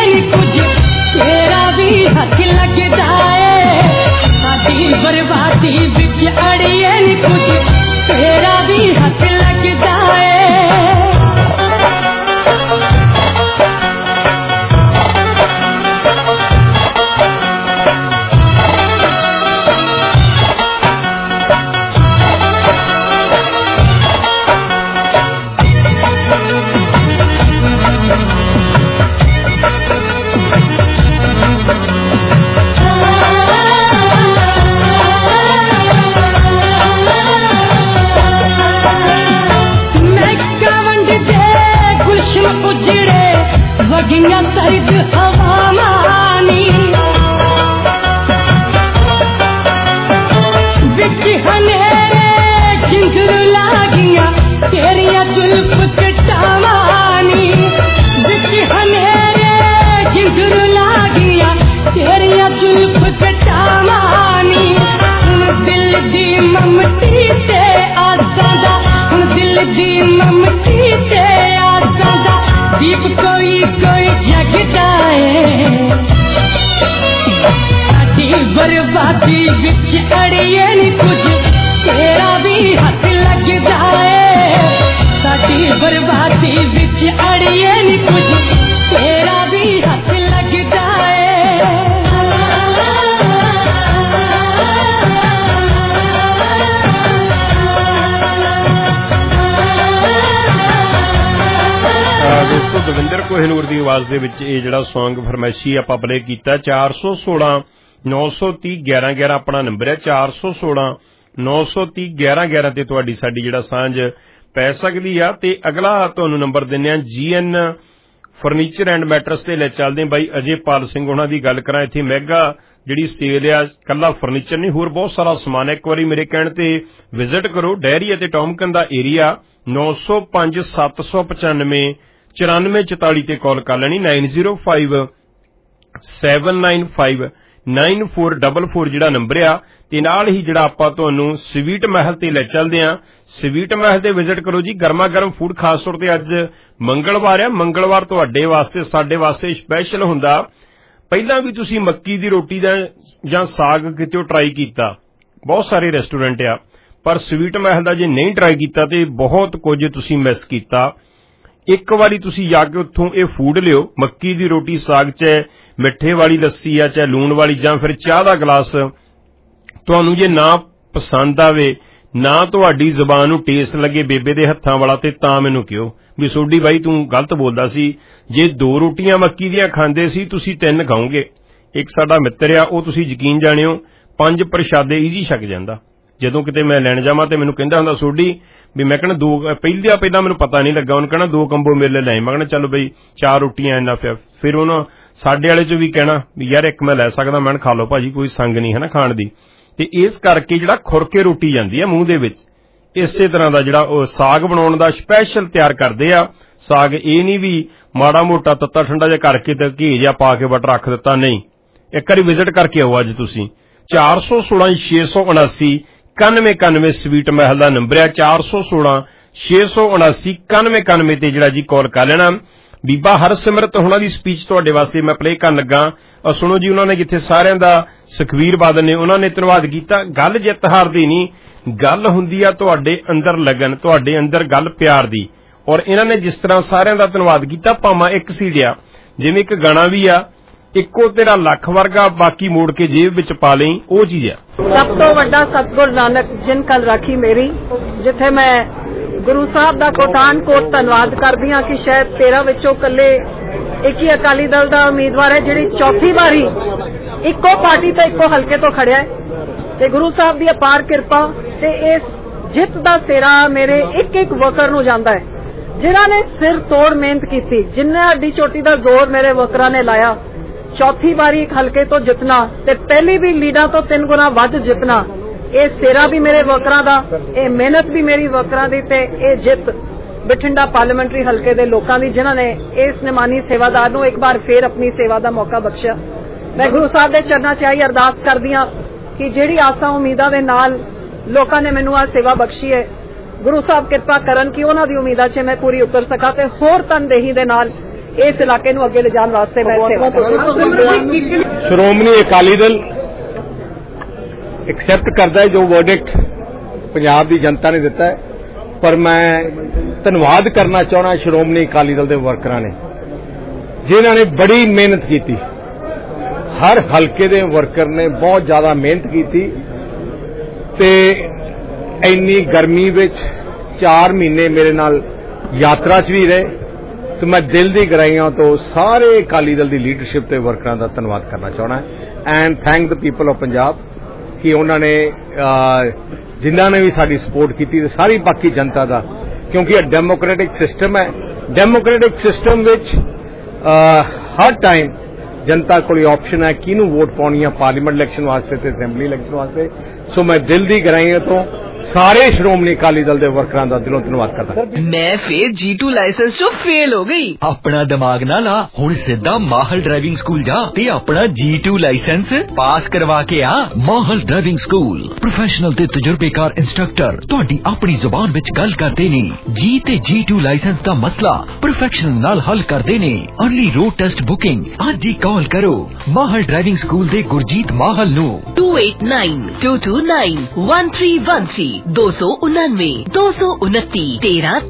बर्बादी विच अड़िए नी कुछ तेरा भी हथ लग जाए साडी बर्बादी विच अड़िए नी कुछ तेरा भी हथ लग जाए दोस्तों दविंदर कोहिनूर की आवाज दे विच ये जिहड़ा सॉन्ग फरमाइशी आपां प्ले कीता चार सौ सोलह नौ सौ तीह ग्यारह ग्यारह अपना नंबर है चार सौ सोलह नौ सौ तीह ग्यारह ग्यारह ते तुहाडी साडी जिहड़ा सांझ पै सकदी आ ते अगला तुहानूं नंबर दिंदे आ जी एन फर्नीचर एंड मैट्रस ते ले चलदे बाई अजयपाल सिंह होणां दी गल करां इत्थे मैगा जिहड़ी सेल आ कल्ला फर्नीचर नहीं होर बहुत सारा समान एक बारी मेरे कहण ते विजिट करो डेयरी अते टॉमकन दा एरिया नौ सौ पांच सत्त सौ पचानवे चौरानवे चौताली ते कॉल कर लैनी nine zero five seven nine five nine four double four जिहड़ा नंबर आ ते नाल ही जिहड़ा आपां तुहानूं स्वीट महल ते ले चलदे आ स्वीट महल ते विजिट करो जी गर्मा गर्म फूड खास तौर ते अज मंगलवार आ मंगलवार तुहाडे वास्ते साडे वास्ते स्पैशल हुंदा पहिलां भी तुसीं मक्की दी रोटी दा जां साग कितेओ ट्राई कीता बहुत सारे रेस्टोरेंट आ पर स्वीट महल दा जे नहीं ट्राई कीता ते बहुत कुछ तुसीं मिस कीता एक बारी तुसीं जाके उत्थों ये फूड लियो मक्की दी रोटी साग चाहे मिठे वाली लस्सी आ चाहे लूण वाली जां फिर चाह दा गिलास तुहानूं जे ना पसंद आवे ना तुहाडी ज़बान नूं टेस्ट लगे बेबे दे हत्थां वाला ते तां मैनूं कहिओ भी सोडी बाई तूं गलत बोलदा सी जे दो रोटियां मक्की दियां खांदे सी तुसीं तीन खाओगे एक साडा मित्र आ ਉਹ ਤੁਸੀਂ ਯਕੀਨ ਜਾਣਿਓ ਪੰਜ ਪ੍ਰਸ਼ਾਦੇ ਈਜ਼ੀ ਛਕ ਜਾਂਦਾ ਜਦੋਂ ਕਿਤੇ ਮੈਂ ਲੈਣ ਜਾਵਾਂ ਤੇ ਮੈਨੂੰ ਕਹਿੰਦਾ ਹੁੰਦਾ ਸੋਡੀ ਵੀ ਮੈਂ ਕਹਿੰਦਾ ਦੋ ਪਹਿਲਿਆ ਪਹਿਲਾਂ ਮੈਨੂੰ ਪਤਾ ਨਹੀਂ ਲੱਗਾ ਉਹਨੂੰ ਕਹਿਣਾ ਦੋ ਕੰਬੋ ਮੇਲੇ ਲੈ ਮੈਂ ਕਹਿੰਦਾ ਚਲੋ ਬਈ ਚਾਰ ਰੋਟੀਆਂ ਇੰਨਾ ਫਿਰ ਉਹਨਾਂ ਸਾਡੇ ਵਾਲੇ ਚ ਵੀ ਕਹਿਣਾ ਵੀ ਯਾਰ ਇੱਕ ਮੈਂ ਲੈ ਸਕਦਾ ਮੈਂ ਖਾ ਲਓ ਭਾਜੀ ਕੋਈ ਸੰਗ ਨਹੀਂ ਹੈ ਨਾ ਖਾਣ ਦੀ ਤੇ ਇਸ ਕਰਕੇ ਜਿਹੜਾ ਖੁਰਕੇ ਰੋਟੀ ਜਾਂਦੀ ਹੈ ਮੂੰਹ ਦੇ ਵਿੱਚ ਇਸੇ ਤਰ੍ਹਾਂ ਦਾ ਜਿਹੜਾ ਉਹ ਸਾਗ ਬਣਾਉਣ ਦਾ ਸਪੈਸ਼ਲ ਤਿਆਰ ਕਰਦੇ ਆ ਸਾਗ ਇਹ ਨਹੀਂ ਵੀ ਮਾੜਾ ਮੋਟਾ ਤੱਤਾ ਠੰਡਾ ਜਿਹਾ ਕਰਕੇ ਤੇ ਘੀ ਜਿਹਾ ਪਾ ਕੇ ਬਟ ਰੱਖ ਦਿੱਤਾ ਨਹੀਂ ਇੱਕ ਵਾਰੀ ਵਿਜ਼ਿਟ ਕਰਕੇ ਆਓ ਅੱਜ ਤੁਸੀਂ ਚਾਰ ਸੌ सोलह छे सौ उनासी इक्यानवे इक्यानवे स्वीट महल का नंबर है चार सौ सोलह छे सौ उनासी इक्यानवे इक्यानवे ते जिहड़ा जी कॉल कर लेना बीबा हरसिमरत होना दी स्पीच तुहाडे वास्ते मैं प्ले करन लगा और सुनो जी उन्होंने जिथे सारियां दा सुखवीर बादल ने उन्होंने धन्नवाद कीता गल जित हार दी नहीं गल हुंदी आ तुहाडे अंदर लगन तुहाडे अंदर गल प्यार दी और इन्हां ने जिस तरह सारियां दा धन्नवाद कीता भावां एक सीड़िया जिवें एक गाना भी आ ਇੱਕੋ ਤੇਰਾ ਲੱਖ ਵਰਗਾ ਬਾਕੀ ਮੋੜ ਕੇ ਜੇਬ ਵਿੱਚ ਪਾ ਲਈ ਉਹ ਚੀਜ਼ ਆ ਸਭ ਤੋਂ ਵੱਡਾ ਸਤਿਗੁਰ ਨਾਨਕ ਜਿਨ ਕਲ ਰਾਖੀ ਮੇਰੀ ਜਿੱਥੇ ਮੈਂ ਗੁਰੂ ਸਾਹਿਬ ਦਾ ਕੋਟਾਨ ਕੋਟ ਧੰਨਵਾਦ ਕਰਦੀ ਹਾਂ ਕਿ ਸ਼ਾਇਦ ਤੇਰਾ ਵਿੱਚੋਂ ਕੱਲੇ ਇੱਕ ਹੀ ਅਕਾਲੀ ਦਲ ਦਾ ਉਮੀਦਵਾਰ ਹੈ ਜਿਹੜੀ ਚੌਥੀ ਵਾਰੀ ਇੱਕੋ ਪਾਰਟੀ ਤੋਂ ਇੱਕੋ ਹਲਕੇ ਤੋਂ ਖੜਿਆ ਹੈ ਤੇ ਗੁਰੂ ਸਾਹਿਬ ਦੀ ਅਪਾਰ ਕਿਰਪਾ ਤੇ ਇਸ ਜਿੱਤ ਦਾ ਸਿਰਾ ਮੇਰੇ ਇੱਕ ਇੱਕ ਵਰਕਰ ਨੂੰ ਜਾਂਦਾ ਹੈ ਜਿਨ੍ਹਾਂ ਨੇ ਸਿਰ ਤੋੜ ਮਿਹਨਤ ਕੀਤੀ ਜਿੰਨੇ ਅੱਡੀ ਚੋਟੀ ਦਾ ਜ਼ੋਰ ਮੇਰੇ ਵਰਕਰਾਂ ਨੇ ਲਾਇਆ चौथी बारी एक हल्के तो जितना ते पहली भी लीडर तो तीन गुना वध जितना ये सेरा भी मेरे वर्करां दा ये मेहनत भी मेरी वर्करां दी ते ये जित बठिंडा पार्लियामेंट्री हल्के दे लोकां दी जिन्हां ने इस निमानी सेवादार नूं एक बार फिर अपनी सेवा दा मौका बख्शिया मैं गुरु साहब दे चरनां च आई अरदास करदी हां कि जिहड़ी आसां उम्मीदां दे नाल लोकां ने मैनूं आ सेवा बख्शी है गुरु साहब कृपा करन कि उन्हां दी उम्मीदां च मैं पूरी उतर सकां ते होर तनदेही दे नाल इस इलाके नूं अगे ले जाण वास्ते मैं श्रोमणी अकाली दल एक्सेप्ट करता है जो वर्डिक्ट पंजाब की जनता ने दिता है पर मैं धन्यवाद करना चाहना श्रोमणी अकाली दल के वर्करां ने जिन्हां ने बड़ी मेहनत की हर हल्के के वर्कर ने बहुत ज्यादा मेहनत की ते इन्नी गर्मी विच चार महीने मेरे नाल यात्रा च भी रहे तो मैं दिल की गहराइयों तो सारे अकाली दल की लीडरशिप के वर्करां का धन्यवाद करना चाहना and thank the people of Punjab कि उन्होंने जिन्होंने भी साड़ी सपोर्ट की सारी बाकी जनता का क्योंकि यह डेमोक्रेटिक सिस्टम है डेमोक्रेटिक सिस्टम विच हर टाइम जनता को ऑप्शन है किनू वोट पानी है पार्लीमेंट इलैक्शन वास्ते ते असैंबली इलैक्शन वास्ते सो मैं दिल की गहराइयों तो ਸਾਰੇ ਸ਼੍ਰੋਮਣੀ ਅਕਾਲੀ ਦਲ ਦੇ ਵਰਕਰਾਂ ਦਾ ਦਿਲੋਂ ਧੰਨਵਾਦ ਕਰਦਾ। ਮੈਂ ਫੇਰ ਜੀ ਟੂ ਲਾਇਸੈਂਸ ਚੋਂ ਫੇਲ ਹੋ ਗਈ। ਆਪਣਾ ਦਿਮਾਗ ਨਾ ਲਾ, ਹੁਣ ਸਿੱਧਾ ਮਾਹਲ ਡਰਾਈਵਿੰਗ ਸਕੂਲ ਜਾ ਤੇ ਆਪਣਾ ਜੀ ਟੂ ਲਾਇਸੈਂਸ ਪਾਸ ਕਰਵਾ ਕੇ ਆ। ਮਾਹਲ ਡਰਾਈਵਿੰਗ ਸਕੂਲ ਪ੍ਰੋਫੈਸ਼ਨਲ ਤੇ ਤਜਰਬੇਕਾਰ ਇੰਸਟ੍ਰਕਟਰ ਤੁਹਾਡੀ ਆਪਣੀ ਜ਼ੁਬਾਨ ਵਿੱਚ ਗੱਲ ਕਰਦੇ ਨੇ। ਜੀ ਤੇ ਜੀ ਟੂ ਲਾਇਸੈਂਸ ਦਾ ਮਸਲਾ ਪ੍ਰੋਫੈਸ਼ਨਲ ਨਾਲ ਹੱਲ ਕਰਦੇ ਨੇ। ਅਰਲੀ ਰੋਡ ਟੈਸਟ ਬੁਕਿੰਗ ਅੱਜ ਹੀ ਕਾਲ ਕਰੋ ਮਾਹਲ ਡਰਾਈਵਿੰਗ ਸਕੂਲ ਦੇ ਗੁਰਜੀਤ ਮਾਹਲ ਨੂੰ two eight nine two two nine one three one three दो सौ उन्नानवे दो सौ उनतीस तेरह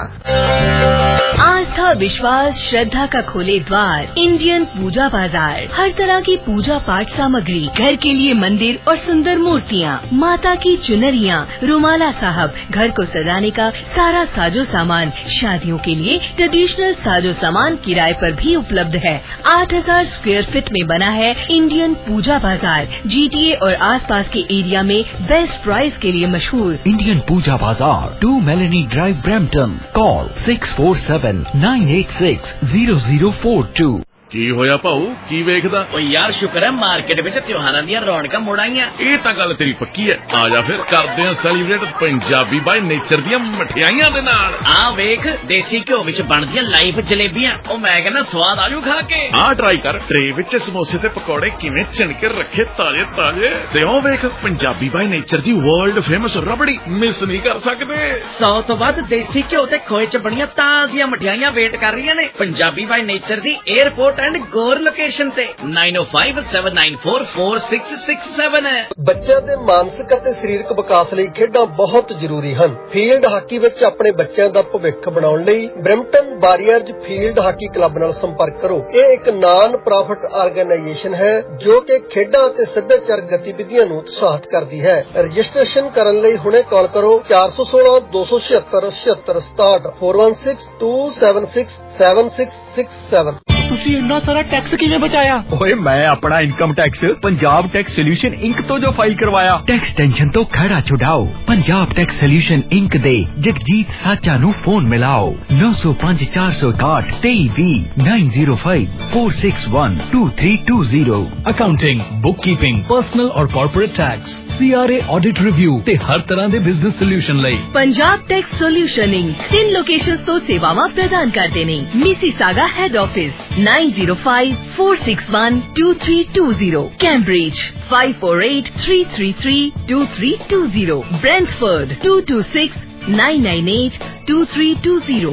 तेरह। आस्था विश्वास श्रद्धा का खोले द्वार इंडियन पूजा बाजार। हर तरह की पूजा पाठ सामग्री, घर के लिए मंदिर और सुंदर मूर्तियाँ, माता की चुनरियाँ, रुमाला साहब, घर को सजाने का सारा साजो सामान, शादियों के लिए ट्रेडिशनल साजो सामान किराए पर भी उपलब्ध है। आठ हजार स्क्वायर फीट में बना है इंडियन पूजा बाजार। जीटीए और आसपास के एरिया में बेस्ट प्राइस के लिए मशहूर Indian Pooja Bazaar, two Melanie drive, Brampton. Call six four seven nine eight six zero zero four two. ਕੀ ਹੋਇਆ ਭਾਊ, ਕੀ ਵੇਖਦਾ? ਓ ਯਾਰ ਸ਼ੁਕਰ ਹੈ ਮਾਰਕੀਟ ਵਿੱਚ ਤਿਉਹਾਰਾਂ ਦੀਆਂ ਰੌਣਕਾਂ ਮੁੜ ਆਈਆਂ। ਇਹ ਤਾਂ ਗੱਲ ਤੇਰੀ ਪੱਕੀ ਹੈ। ਆ ਜਾ ਫਿਰ ਕਰਦੇ ਆ ਸੈਲੀਬ੍ਰੇਟ ਪੰਜਾਬੀ ਬਾਈ ਨੇਚਰ ਦੀਆਂ ਮਠਿਆਈਆਂ ਦੇ ਨਾਲ। ਆ ਵੇਖ ਦੇਸੀ ਘਿਓ ਵਿੱਚ ਬਣਦੀਆਂ ਲਾਈਵ ਜਲੇਬੀਆਂ, ਉਹ ਮੈਂ ਕਹਿੰਦਾ ਸਵਾਦ ਆਜੂ ਖਾ ਕੇ। ਆ ਟਰਾਈ ਕਰ, ਟਰੇ ਵਿੱਚ ਸਮੋਸੇ ਤੇ ਪਕੌੜੇ ਕਿਵੇਂ ਚਿਣਕੇ ਰੱਖੇ ਤਾਜ਼ੇ ਤਾਜ਼ੇ। ਤੇ ਉਹ ਵੇਖ ਪੰਜਾਬੀ ਬਾਈ ਨੇਚਰ ਦੀ ਵਰਲਡ ਫੇਮਸ ਰਬੜੀ, ਮਿਸ ਨਹੀਂ ਕਰ ਸਕਦੇ। ਸੌ ਤੋਂ ਵੱਧ ਦੇਸੀ ਘਿਓ ਤੇ ਖੋਏ ਚ ਬਣੀਆਂ ਤਾਜ਼ੀਆਂ ਮਠਿਆਈਆਂ ਵੇਟ ਕਰ ਰਹੀਆਂ ਨੇ ਪੰਜਾਬੀ ਬਾਈ ਨੇਚਰ ਦੀ 에ਅਰਪੋਰਟ एंड गोर लोकेशन ते nine oh five seven nine four four six six seven है। ਬੱਚਿਆਂ ਦੇ ਮਾਨਸਿਕ ਅਤੇ ਸਰੀਰਕ ਵਿਕਾਸ ਲਈ ਖੇਡਾਂ ਬਹੁਤ ਜ਼ਰੂਰੀ ਹਨ। ਫੀਲਡ ਹਾਕੀ ਵਿੱਚ ਆਪਣੇ ਬੱਚਿਆਂ ਦਾ ਭਵਿੱਖ ਬਣਾਉਣ ਲਈ Brampton warriors field hockey club ਨਾਲ ਸੰਪਰਕ ਕਰੋ। ਇਹ ਇੱਕ ਨਾਨ ਪ੍ਰੋਫਿਟ ਆਰਗੇਨਾਈਜੇਸ਼ਨ ਹੈ ਜੋ ਕਿ ਖੇਡਾਂ ਅਤੇ ਸੱਭਿਆਚਾਰਕ ਗਤੀਵਿਧੀਆਂ ਨੂੰ ਉਤਸ਼ਾਹਿਤ ਕਰਦੀ ਹੈ। ਰਜਿਸਟ੍ਰੇਸ਼ਨ ਕਰਨ ਲਈ ਹੁਣੇ ਕਾਲ ਕਰੋ ਚਾਰ ਸੌ ਸੋਲਾਂ ਦੋ ਸੌ ਛਿਅੱਤਰ ਛਿਅੱਤਰ ਸਤਾਹਠ four one six two seven six seven six six seven. ਤੁਸੀਂ ਇੰਨਾ ਸਾਰਾ ਟੈਕਸ ਕਿਵੇਂ ਬਚਾਇਆ? ਓਏ ਮੈਂ ਆਪਣਾ income tax Punjab tax solution Inc ਤੋਂ ਜੋ ਫਾਈਲ ਕਰਵਾਇਆ। ਟੈਕਸ ਟੈਨਸ਼ਨ ਤੋਂ ਖੜਾ ਛੁਡਾਓ। ਪੰਜਾਬ ਟੈਕਸ ਸੋਲਿਊਸ਼ਨ ਇੰਕ ਦੇ ਜਗਜੀਤ ਸਾਚਾ ਨੂੰ ਫੋਨ ਮਿਲਾਓ ਨੌ ਸੌ ਪੰਜ ਚਾਰ ਸੌ ਇਕਾਹਠ ਤੇਈ ਵੀਹ nine zero five four six one two three two zero. Accounting, bookkeeping, personal ਔਰ corporate tax, C R A audit review ਤੇ ਹਰ ਤਰ੍ਹਾਂ ਦੇ ਬਿਜ਼ਨਸ ਸੋਲਿਊਸ਼ਨ ਲਈ पंजाब टैक्स सोल्यूशन इंक तीन लोकेशन तो सेवावां प्रदान करते ने। Mississauga head office nine zero five four six one two three two zero, Cambridge five four eight three three three two three two zero, Brantford to two six nine nine eight two three two zero.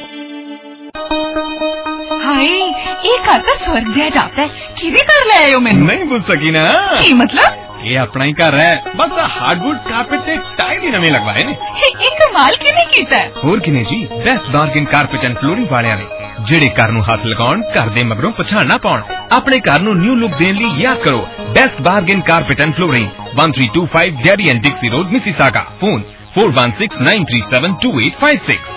Hi ये घर का स्वर्ग जैसा जाता है, किधे कर ले आए हो? मैंने नहीं बुझ सकी ना। की मतलब? ये अपना ही घर है, बस हार्डवुड कारपेट से टाइल ही नवे लगवाए ने। एक कमाल किने कीता है? ਹੋਰ ਕਿਨੇ ਜੀ, best bargain carpet and flooring ਵਾਲਿਆਂ ਨੇ, ਜਿਹੜੇ ਘਰ ਨੂੰ ਹੱਥ ਲਗਾਉਣ, ਘਰ ਦੇ ਮਗਰੋਂ ਪਛਾਣ ਨਾ ਪਾਉਣ। ਆਪਣੇ ਘਰ ਨੂੰ ਨਿਊ ਲੁੱਕ ਦੇਣ ਲਈ ਯਾਦ ਕਰੋ best bargain carpet and flooring one three two five Derry and Dixie road Mississauga. Phone four one six nine three seven two eight five six.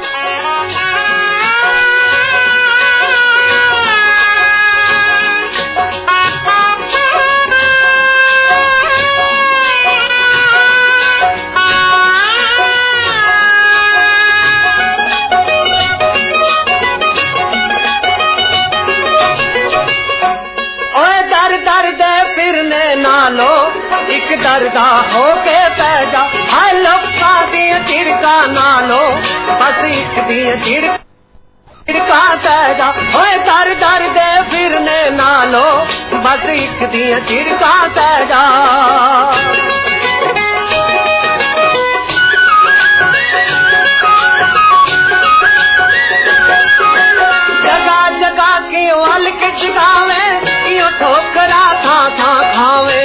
नालो एक दरदा हो के पैदा हाय लोका दिया चिड़का नालो बस एक दिया चिड़का पैदा होए दर दर दे फिरने नालो बस एक दिया चिड़का पैदा। जगा जगा की वाल के जगावे यो ठोकरा था था खावे,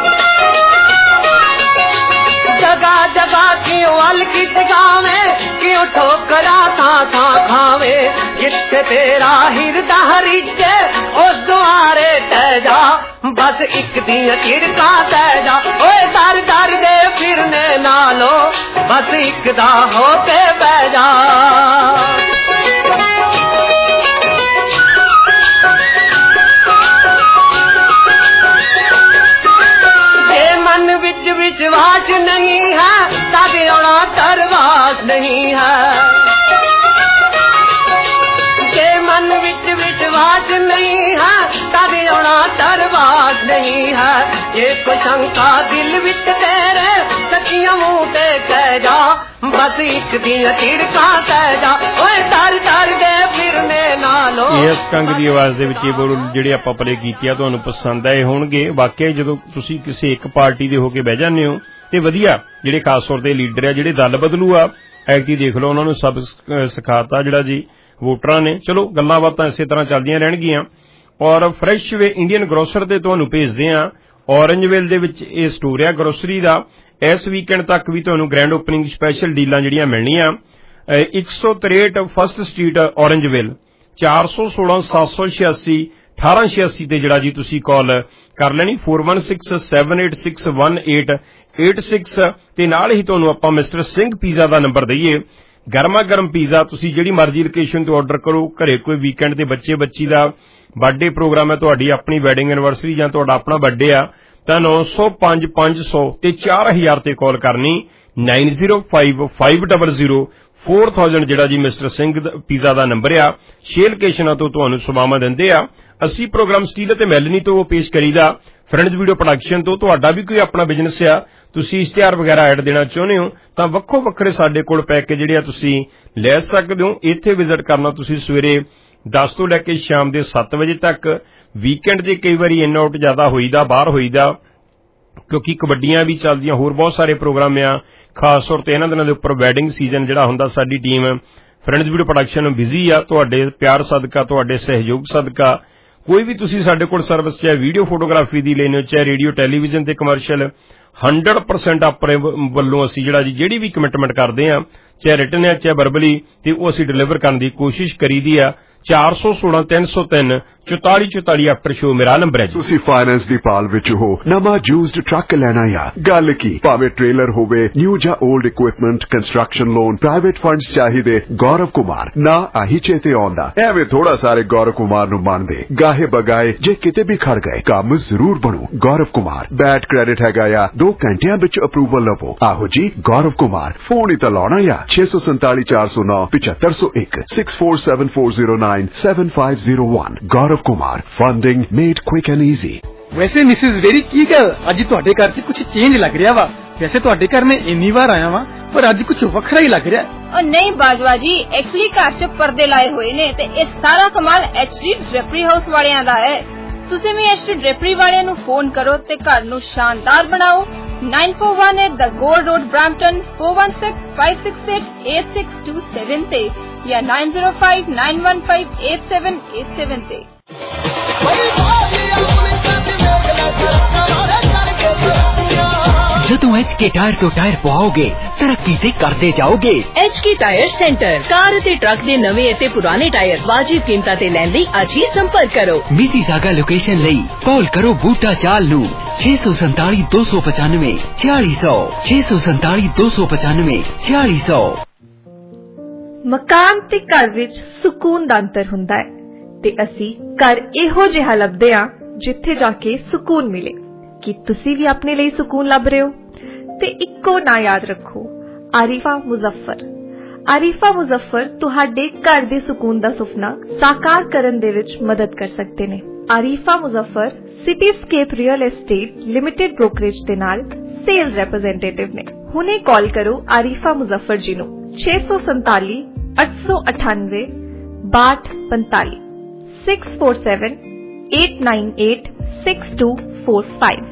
जगा जगा की वाल की जगावे क्यों ठोकरा था था खावे। जिथे तेरा हिरदा हरिजे उस द्वारे तैजा बस एक दिन चिड़का तैजा ओए दर दर दे फिरने नालो बस एक दा होके बैजा। मन विच विश्वास नहीं है ताके आना तरवास नहीं है, के मन विच विश्वास नहीं है ताके आना तरवास नहीं है ये कोई शंका दिल विच तेरे सचिया मुंह ते कह जा बस एक दिन तिड़का कह जा ओए डर डर के फिरने नालों। ਇਸ ਕੰਗ ਦੀ ਆਵਾਜ਼ ਦੇ ਵਿੱਚ ਇਹ ਬੋਲ ਜਿਹੜੇ ਆਪਾਂ ਪਲੇ ਕੀਤੇ ਆ ਤੁਹਾਨੂੰ ਪਸੰਦ ਆਏ ਹੋਣਗੇ। ਵਾਕਿਆ ਜਦੋਂ ਤੁਸੀਂ ਕਿਸੇ ਇੱਕ ਪਾਰਟੀ ਦੇ ਹੋ ਕੇ ਬਹਿ ਜਾਂਦੇ ਹੋ ਤੇ ਵਧੀਆ ਜਿਹੜੇ ਖਾਸ ਤੌਰ ਤੇ ਲੀਡਰ ਆ ਜਿਹੜੇ ਦਲ ਬਦਲੂ ਆ ਐਕਟੀ ਦੇਖ ਲਓ ਉਹਨਾਂ ਨੂੰ ਸਭ ਸਿਖਾਤਾ ਜਿਹੜਾ ਜੀ ਵੋਟਰਾਂ ਨੇ। ਚਲੋ ਗੱਲਾਂ ਬਾਤਾਂ ਇਸੇ ਤਰ੍ਹਾਂ ਚੱਲਦੀਆਂ ਰਹਿਣਗੀਆਂ। ਔਰ ਫਰੈਸ਼ ਵੇ ਇੰਡੀਅਨ ਗਰੋਸਰ ਤੇ ਤੁਹਾਨੂੰ ਭੇਜਦੇ ਆ ਔਰੰਜਵੇਲ ਦੇ ਵਿੱਚ ਇਹ ਸਟੋਰ ਆ ਗਰੋਸਰੀ ਦਾ। ਇਸ ਵੀਕਐਂਡ ਤੱਕ ਵੀ ਤੁਹਾਨੂੰ ਗ੍ਰੈਂਡ ਓਪਨਿੰਗ ਸਪੈਸ਼ਲ ਡੀਲਾਂ ਜਿਹੜੀਆਂ ਮਿਲਣੀਆਂ ਇੱਕ ਸੌ ਤਰੇਹਠ ਫਸਟ ਸਟਰੀਟ ਔਰੰਜਵੇਲ ਚਾਰ ਸੌ ਸੋਲਾਂ ਸੱਤ ਸੌ ਛਿਆਸੀ ਅਠਾਰਾਂ ਛਿਆਸੀ ਤੇ ਜਿਹੜਾ ਜੀ ਤੁਸੀਂ ਕਾਲ ਕਰ ਲੈਣੀ four one six seven eight six one eight eight six ਤੇ ਨਾਲ ਹੀ ਤੁਹਾਨੂੰ ਆਪਾਂ ਮਿਸਟਰ ਸਿੰਘ ਪੀਜ਼ਾ ਦਾ ਨੰਬਰ ਦਈਏ। ਗਰਮਾ ਗਰਮ ਪੀਜ਼ਾ ਤੁਸੀਂ ਜਿਹੜੀ ਮਰਜ਼ੀ ਲੋਕੇਸ਼ਨ ਤੋਂ ਆਰਡਰ ਕਰੋ। ਘਰੇ ਕੋਈ ਵੀਕਐਂਡ ਤੇ ਬੱਚੇ ਬੱਚੀ ਦਾ ਬਰਥਡੇ ਪ੍ਰੋਗਰਾਮ ਹੈ ਤੁਹਾਡੀ ਆਪਣੀ ਵੈਡਿੰਗ ਐਨਵਰਸਰੀ ਜਾਂ ਤੁਹਾਡਾ ਆਪਣਾ ਬਰਥਡੇ ਆ ਤਾਂ ਨੌ ਸੌ ਪੰਜ ਪੰਜ ਸੌ ਤੇ ਚਾਰ ਹਜ਼ਾਰ ਤੇ ਕਾਲ ਕਰਨੀ nine zero five five double zero four thousand ਜਿਹੜਾ ਜੀ ਮਿਸਟਰ ਸਿੰਘ ਪੀਜ਼ਾ ਦਾ ਨੰਬਰ ਆ। ਛੇ ਲੋਕੇਸ਼ਨਾਂ ਤੋਂ ਤੁਹਾਨੂੰ ਸੇਵਾਵਾਂ ਦਿੰਦੇ ਆ। ਅਸੀਂ ਪ੍ਰੋਗਰਾਮ ਸਟੀਲ ਅਤੇ ਮੈਲਨੀ ਤੋਂ ਪੇਸ਼ ਕਰੀਦਾ। ਫਰੈਂਡਜ਼ ਵੀਡੀਓ ਪ੍ਰੋਡਕਸ਼ਨ ਤੋਂ ਤੁਹਾਡਾ ਵੀ ਕੋਈ ਆਪਣਾ ਬਿਜ਼ਨਸ ਆ ਤੁਸੀਂ ਇਸ਼ਤਿਹਾਰ ਵਗੈਰਾ ਐਡ ਦੇਣਾ ਚਾਹੁੰਦੇ ਹੋ ਤਾਂ ਵੱਖੋ ਵੱਖਰੇ ਸਾਡੇ ਕੋਲ ਪੈਕੇਜ ਜਿਹੜੇ ਆ ਤੁਸੀਂ ਲੈ ਸਕਦੇ ਹੋ। ਇੱਥੇ ਵਿਜ਼ਿਟ ਕਰਨਾ ਤੁਸੀਂ ਸਵੇਰੇ ਦਸ ਤੋਂ ਲੈ ਕੇ ਸ਼ਾਮ ਦੇ ਸੱਤ ਵਜੇ ਤੱਕ। ਵੀਕਐਂਡ ਦੇ ਕਈ ਵਾਰੀ ਇਨ ਆਊਟ ਜ਼ਿਆਦਾ ਹੋਈਦਾ ਬਾਹਰ ਹੋਈਦਾ ਕਿਉਂਕਿ ਕਬੱਡੀਆਂ ਵੀ ਚੱਲਦੀਆਂ ਹੋਰ ਬਹੁਤ ਸਾਰੇ ਪ੍ਰੋਗਰਾਮ ਆ। ਖਾਸ ਤੌਰ ਤੇ ਇਹਨਾਂ ਦਿਨਾਂ ਦੇ ਉੱਪਰ ਵੈਡਿੰਗ ਸੀਜ਼ਨ ਜਿਹੜਾ ਹੁੰਦਾ ਸਾਡੀ team friends video production busy ਆ। ਤੁਹਾਡੇ ਪਿਆਰ ਸਦਕਾ ਤੁਹਾਡੇ ਸਹਿਯੋਗ ਸਦਕਾ ਕੋਈ ਵੀ ਤੁਸੀਂ ਸਾਡੇ ਕੋਲ ਸਰਵਿਸ ਚਾਹੇ ਵੀਡੀਓ ਫੋਟੋਗ੍ਰਾਫੀ ਦੀ ਲੈਣੇ ਹੋ ਚਾਹੇ ਰੇਡੀਓ ਟੈਲੀਵਿਜ਼ਨ ਤੇ ਕਮਰਸ਼ੀਅਲ ਹੰਡਰਡ ਪਰਸੈਂਟ ਆਪਣੇ ਵੱਲੋਂ ਅਸੀਂ ਜਿਹੜਾ ਜੀ ਜਿਹੜੀ ਵੀ ਕਮਿਟਮੈਂਟ ਕਰਦੇ ਆ ਚਾਹੇ ਰਿਟਨ ਹੈ ਚਾਹੇ ਵਰਬਲੀ ਤੇ ਉਹ ਅਸੀਂ ਡਿਲੀਵਰ ਕਰਨ ਦੀ ਕੋਸ਼ਿਸ਼ ਕਰੀਦੀ ਆ। ਚਾਰ ਸੌ ਸੋਲਾਂ ਤਿੰਨ ਸੌ ਤਿੰਨ ਚੁਤਾਲੀ ਚੁਤਾਲੀ ਆਫਟਰ ਸ਼ੋ ਮੇਰਾ ਨੰਬਰ ਹੈ ਜੀ। ਤੁਸੀਂ ਫਾਈਨੈਂਸ ਦੀ ਪਾਲ ਵਿੱਚ ਹੋ ਨਵਾਂ ਯੂਜ਼ਡ ਟਰੱਕ ਲੈਣਾ ਆ ਗੱਲ ਕੀ ਭਾਵੇਂ ਟ੍ਰੇਲਰ ਹੋਵੇ ਨਿਊ ਜਾਂ old equipment construction loan private funds ਚਾਹੀਦੇ ਗੌਰਵ ਕੁਮਾਰ ਨਾ ਆਹੀ ਚੇਤੇ ਆਉਂਦਾ ਐਵੇਂ ਥੋੜਾ ਸਾਰੇ ਗੌਰਵ ਕੁਮਾਰ ਨੂੰ ਮੰਨਦੇ ਗਾਹੇ ਬਗਾਏ ਜੇ ਕਿਤੇ ਵੀ ਖੜ ਗਏ ਕੰਮ ਜ਼ਰੂਰ ਬਣੂ। ਗੌਰਵ ਕੁਮਾਰ ਬੈਡ ਕ੍ਰੈਡਿਟ ਹੈਗਾ ਆ ਦੋ ਘੰਟਿਆਂ ਵਿੱਚ ਅਪਰੂਵਲ ਲਵੋ। ਆਹੋ ਜੀ ਗੌਰਵ ਕੁਮਾਰ ਫੋਨ ਹੀ ਤਾਂ ਲਾਉਣਾ ਆ ਛੇ ਸੌ ਸੰਤਾਲੀ ਚਾਰ ਸੌ ਨੌ ਪਚੱਤਰ ਸੌ ਇੱਕ six four seven four zero nine seven five zero one Gaurav Kumar funding made quick and easy। ਵੈਸੇ ਮਿਸਿਸ ਵੈਰੀ ਕੀ ਗੱਲ ਅੱਜ ਤੁਹਾਡੇ ਘਰ 'ਚ ਕੁਝ ਚੇਂਜ ਲੱਗ ਰਿਹਾ ਵਾ। ਵੈਸੇ ਤੁਹਾਡੇ ਘਰ ਮੈਂ ਇੰਨੀ ਵਾਰ ਆਇਆ ਵਾਂ ਪਰ ਅੱਜ ਕੁਝ ਵੱਖਰਾ ਹੀ ਲੱਗ ਰਿਹਾ। ਉਹ ਨਹੀਂ ਬਾਜਵਾ ਜੀ ਐਕਚੁਅਲੀ ਘਰ 'ਚ ਪਰਦੇ ਲਾਏ ਹੋਏ ਨੇ ਤੇ ਇਹ ਸਾਰਾ ਕਮਾਲ ਐਚਡੀ ਡ੍ਰੈਪਰੀ ਹਾਊਸ ਵਾਲਿਆਂ ਦਾ ਹੈ। ਤੁਸੀਂ ਵੀ ਐਚਡੀ ਡ੍ਰੈਪਰੀ ਵਾਲਿਆਂ ਨੂੰ ਫੋਨ ਕਰੋ ਤੇ ਘਰ ਨੂੰ ਸ਼ਾਨਦਾਰ ਬਣਾਓ। nine four one eight The Gold Road Brampton four one six five six eight eight six two seven ਤੇ या nine zero five nine one five eight seven eight seven ਤੇ। ਜਦੋਂ ਐਚ ਕੇ ਟਾਇਰ ਤੋਂ tyre ਪਵਾਓਗੇ ਤਰੱਕੀ ਤੇ ਕਰਦੇ ਜਾਓਗੇ। H K tyre centre car ਅਤੇ ਟਰੱਕ ਦੇ ਨਵੇਂ ਅਤੇ ਪੁਰਾਣੇ ਟਾਇਰ ਵਾਜਿਬ ਕੀਮਤਾਂ ਤੇ ਲੈਣ ਲਈ ਅੱਜ ਹੀ ਸੰਪਰਕ ਕਰੋ। ਮਿਸੀਸਾਗਾ ਲੋਕੇਸ਼ਨ ਲਈ ਕਾਲ ਕਰੋ ਬੂਟਾ ਚਾਲ ਨੂੰ ਛੇ ਸੌ ਸੰਤਾਲੀ ਦੋ ਸੌ ਪਚਾਨਵੇਂ ਛਿਆਲੀ ਸੌ ਛੇ ਸੌ ਸੰਤਾਲੀ ਦੋ ਸੌ ਪਚਾਨਵੇਂ ਛਿਆਲੀ ਸੌ। ਮਕਾਨ ਤੇ ਘਰ ਵਿੱਚ ਸਕੂਨ ਦਾ ਅੰਤਰ ਹੁੰਦਾ ਹੈ ਤੇ ਅਸੀਂ ਘਰ ਇਹੋ ਜਿਹਾ ਲੱਭਦੇ ਹਾਂ ਜਿੱਥੇ ਜਾ ਕੇ ਸਕੂਨ ਮਿਲੇ। ਕੀ ਤੁਸੀਂ ਵੀ ਆਪਣੇ ਲਈ ਸਕੂਨ ਲੱਭ ਰਹੇ ਹੋ ਤੇ ਇੱਕੋ ਨਾਂ ਯਾਦ ਰੱਖੋ ਆਰਿਫਾ ਮੁਜ਼ੱਫਰ। ਆਰਿਫਾ ਮੁਜ਼ੱਫਰ ਤੁਹਾਡੇ ਘਰ ਦੇ ਸਕੂਨ ਦਾ ਸੁਪਨਾ ਸਾਕਾਰ ਕਰਨ ਦੇ ਵਿੱਚ ਮਦਦ ਕਰ ਸਕਦੇ ਨੇ। Arifa Muzaffar cityscape real estate limited brokerage ਦੇ ਨਾਲ ਸੇਲਸ ਰਿਪਰੈਜ਼ੈਂਟੇਟਿਵ ਨੇ। ਹੁਣੇ ਕਾਲ ਕਰੋ ਆਰਿਫਾ ਮੁਜ਼ੱਫਰ ਜੀ ਨੂੰ ਛੇ ਸੌ ਸੰਤਾਲੀ ਅੱਠ ਸੌ ਅਠਾਨਵੇਂ ਬਾਹਠ ਪੰਤਾਲੀ six four seven eight nine eight six two four five।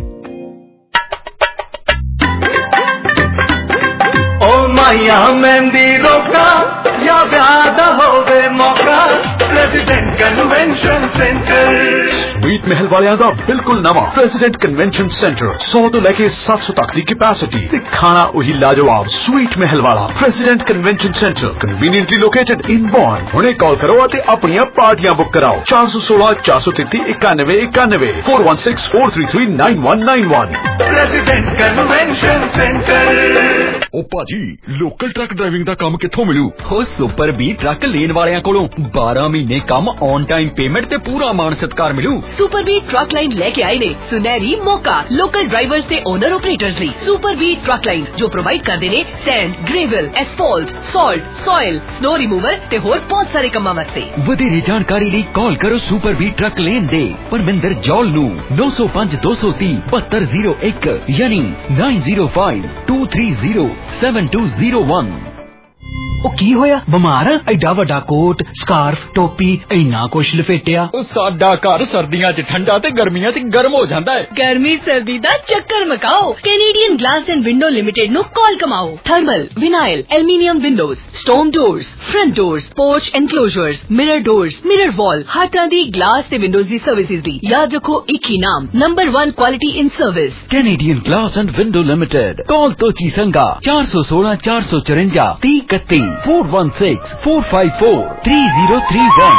ओ माया मेहंदी रोका या ब्याह होवे मौका प्रेसिडेंट कन्वेंशन सेंटर स्वीट महल वालियां दा बिल्कुल नवा प्रेसिडेंट कन्वेंशन सेंटर सौ तो लेके सात सौ तक दी कैपेसिटी ते खाना वही लाजवाब स्वीट महल वाला president convention centre conveniently located in Bond. हुणे कॉल करो ते अपनी पार्टियां बुक कराओ चार सौ सोलह चार सौ तेती इक्यानवे इक्यानवे four one six four three three nine one nine one president convention centre. ओ भाजी लोकल ट्रक ड्राइविंग दा काम कित्थों मिलू? हो सुपर बी ट्रक लेन वालियां कोलों बारह महीने महीने कम ऑन टाइम पेमेंट ते पूरा मान सत्कार मिलू। सुपरबीट ट्रक लाइन लेके आए ने सुनहरी मौका लोकल ड्राइवर्स ते ओनर ऑपरेटर्स ਲਈ। सुपरबीट ट्रक लाइन जो प्रोवाइड करदे ने sand, gravel, asphalt, salt, soil, snow remover ते होर बहुत सारे कामां वास्ते। ਵਧੇਰੇ ਜਾਣਕਾਰੀ ਲਈ ਕਾਲ ਕਰੋ सुपरबीट ट्रक लेन दे परमिंदर जौल नू नौ सौ पाँच दो सौ तीस बहत्तर जीरो एक यानी nine zero five two three zero seven two zero one. ਉਹ ਕੀ ਹੋਇਆ? ਬਿਮਾਰ ਆ? ਐਡਾ ਵੱਡਾ ਕੋਟ, ਸਕਾਰਫ, ਟੋਪੀ, ਇੰਨਾ ਕੁਛ ਲਪੇਟਿਆ। ਸਾਡਾ ਘਰ ਸਰਦੀਆਂ 'ਚ ਠੰਡਾ ਤੇ ਗਰਮੀਆਂ 'ਚ ਗਰਮ ਹੋ ਜਾਂਦਾ ਹੈ। ਗਰਮੀ ਸਰਦੀ ਦਾ ਚੱਕਰ ਮਕਾਓ। Canadian glass and window limited ਨੂੰ ਕਾਲ ਕਮਾਓ। Thermal, vinyl, aluminium windows, stone doors, front doors, porch enclosures, mirror doors, mirror wall, ਹਰ ਤਰ੍ਹਾਂ ਦੀ ਗਲਾਸ ਤੇ ਵਿੰਡੋਜ਼ ਦੀ ਸਰਵਿਸਿਜ਼ ਦੀ। ਯਾਦ ਰੱਖੋ ਇੱਕ ਹੀ ਨਾਮ, number one quality in service Canadian glass and window limited. Call तो चीसंगा चार सौ सोलह चार सौ चौरंजा ती इकती four one six four five four three zero three one.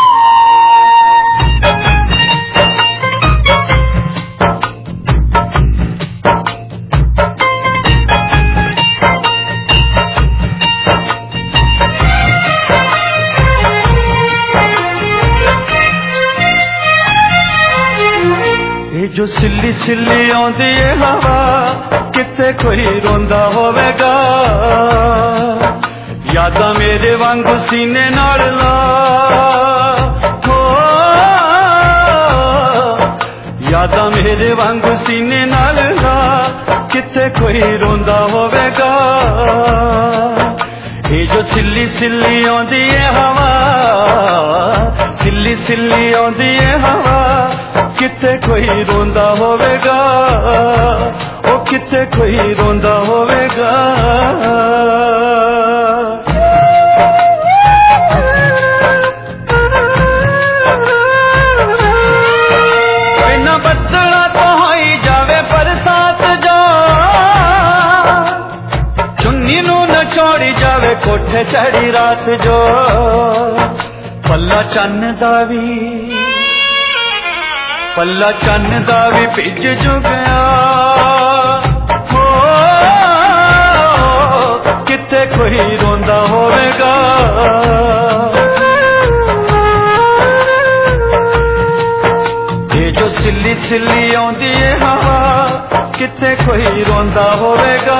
जो सिल्ली सिल्ली आउंदी है हवा किते कोई रोंदा होवेगा यादां मेरे वांगू सीने नाल ला हो यादां मेरे वांगू सीने नाल ला किते कोई रोंदा होवेगा ये जो सिल्ली सिल्ली आउंदी है हवा सिल्ली सिल्ली आउंदी है हवा किते कोई रोंदा होवेगा ओ किते कोई रोंदा होवेगा। बिना बदला तो होई जावे बरसात जो चुन्नी नू न छोड़ी जावे कोठे चढ़ी रात जो पल्ला चन्न दा वी पल्ला चन्न दा भी भिज जो गया हो किते कोई रोंदा होवेगा। ये जो सिल्ली सिल्ली आउंदी है हवा किते कोई रोंदा होवेगा।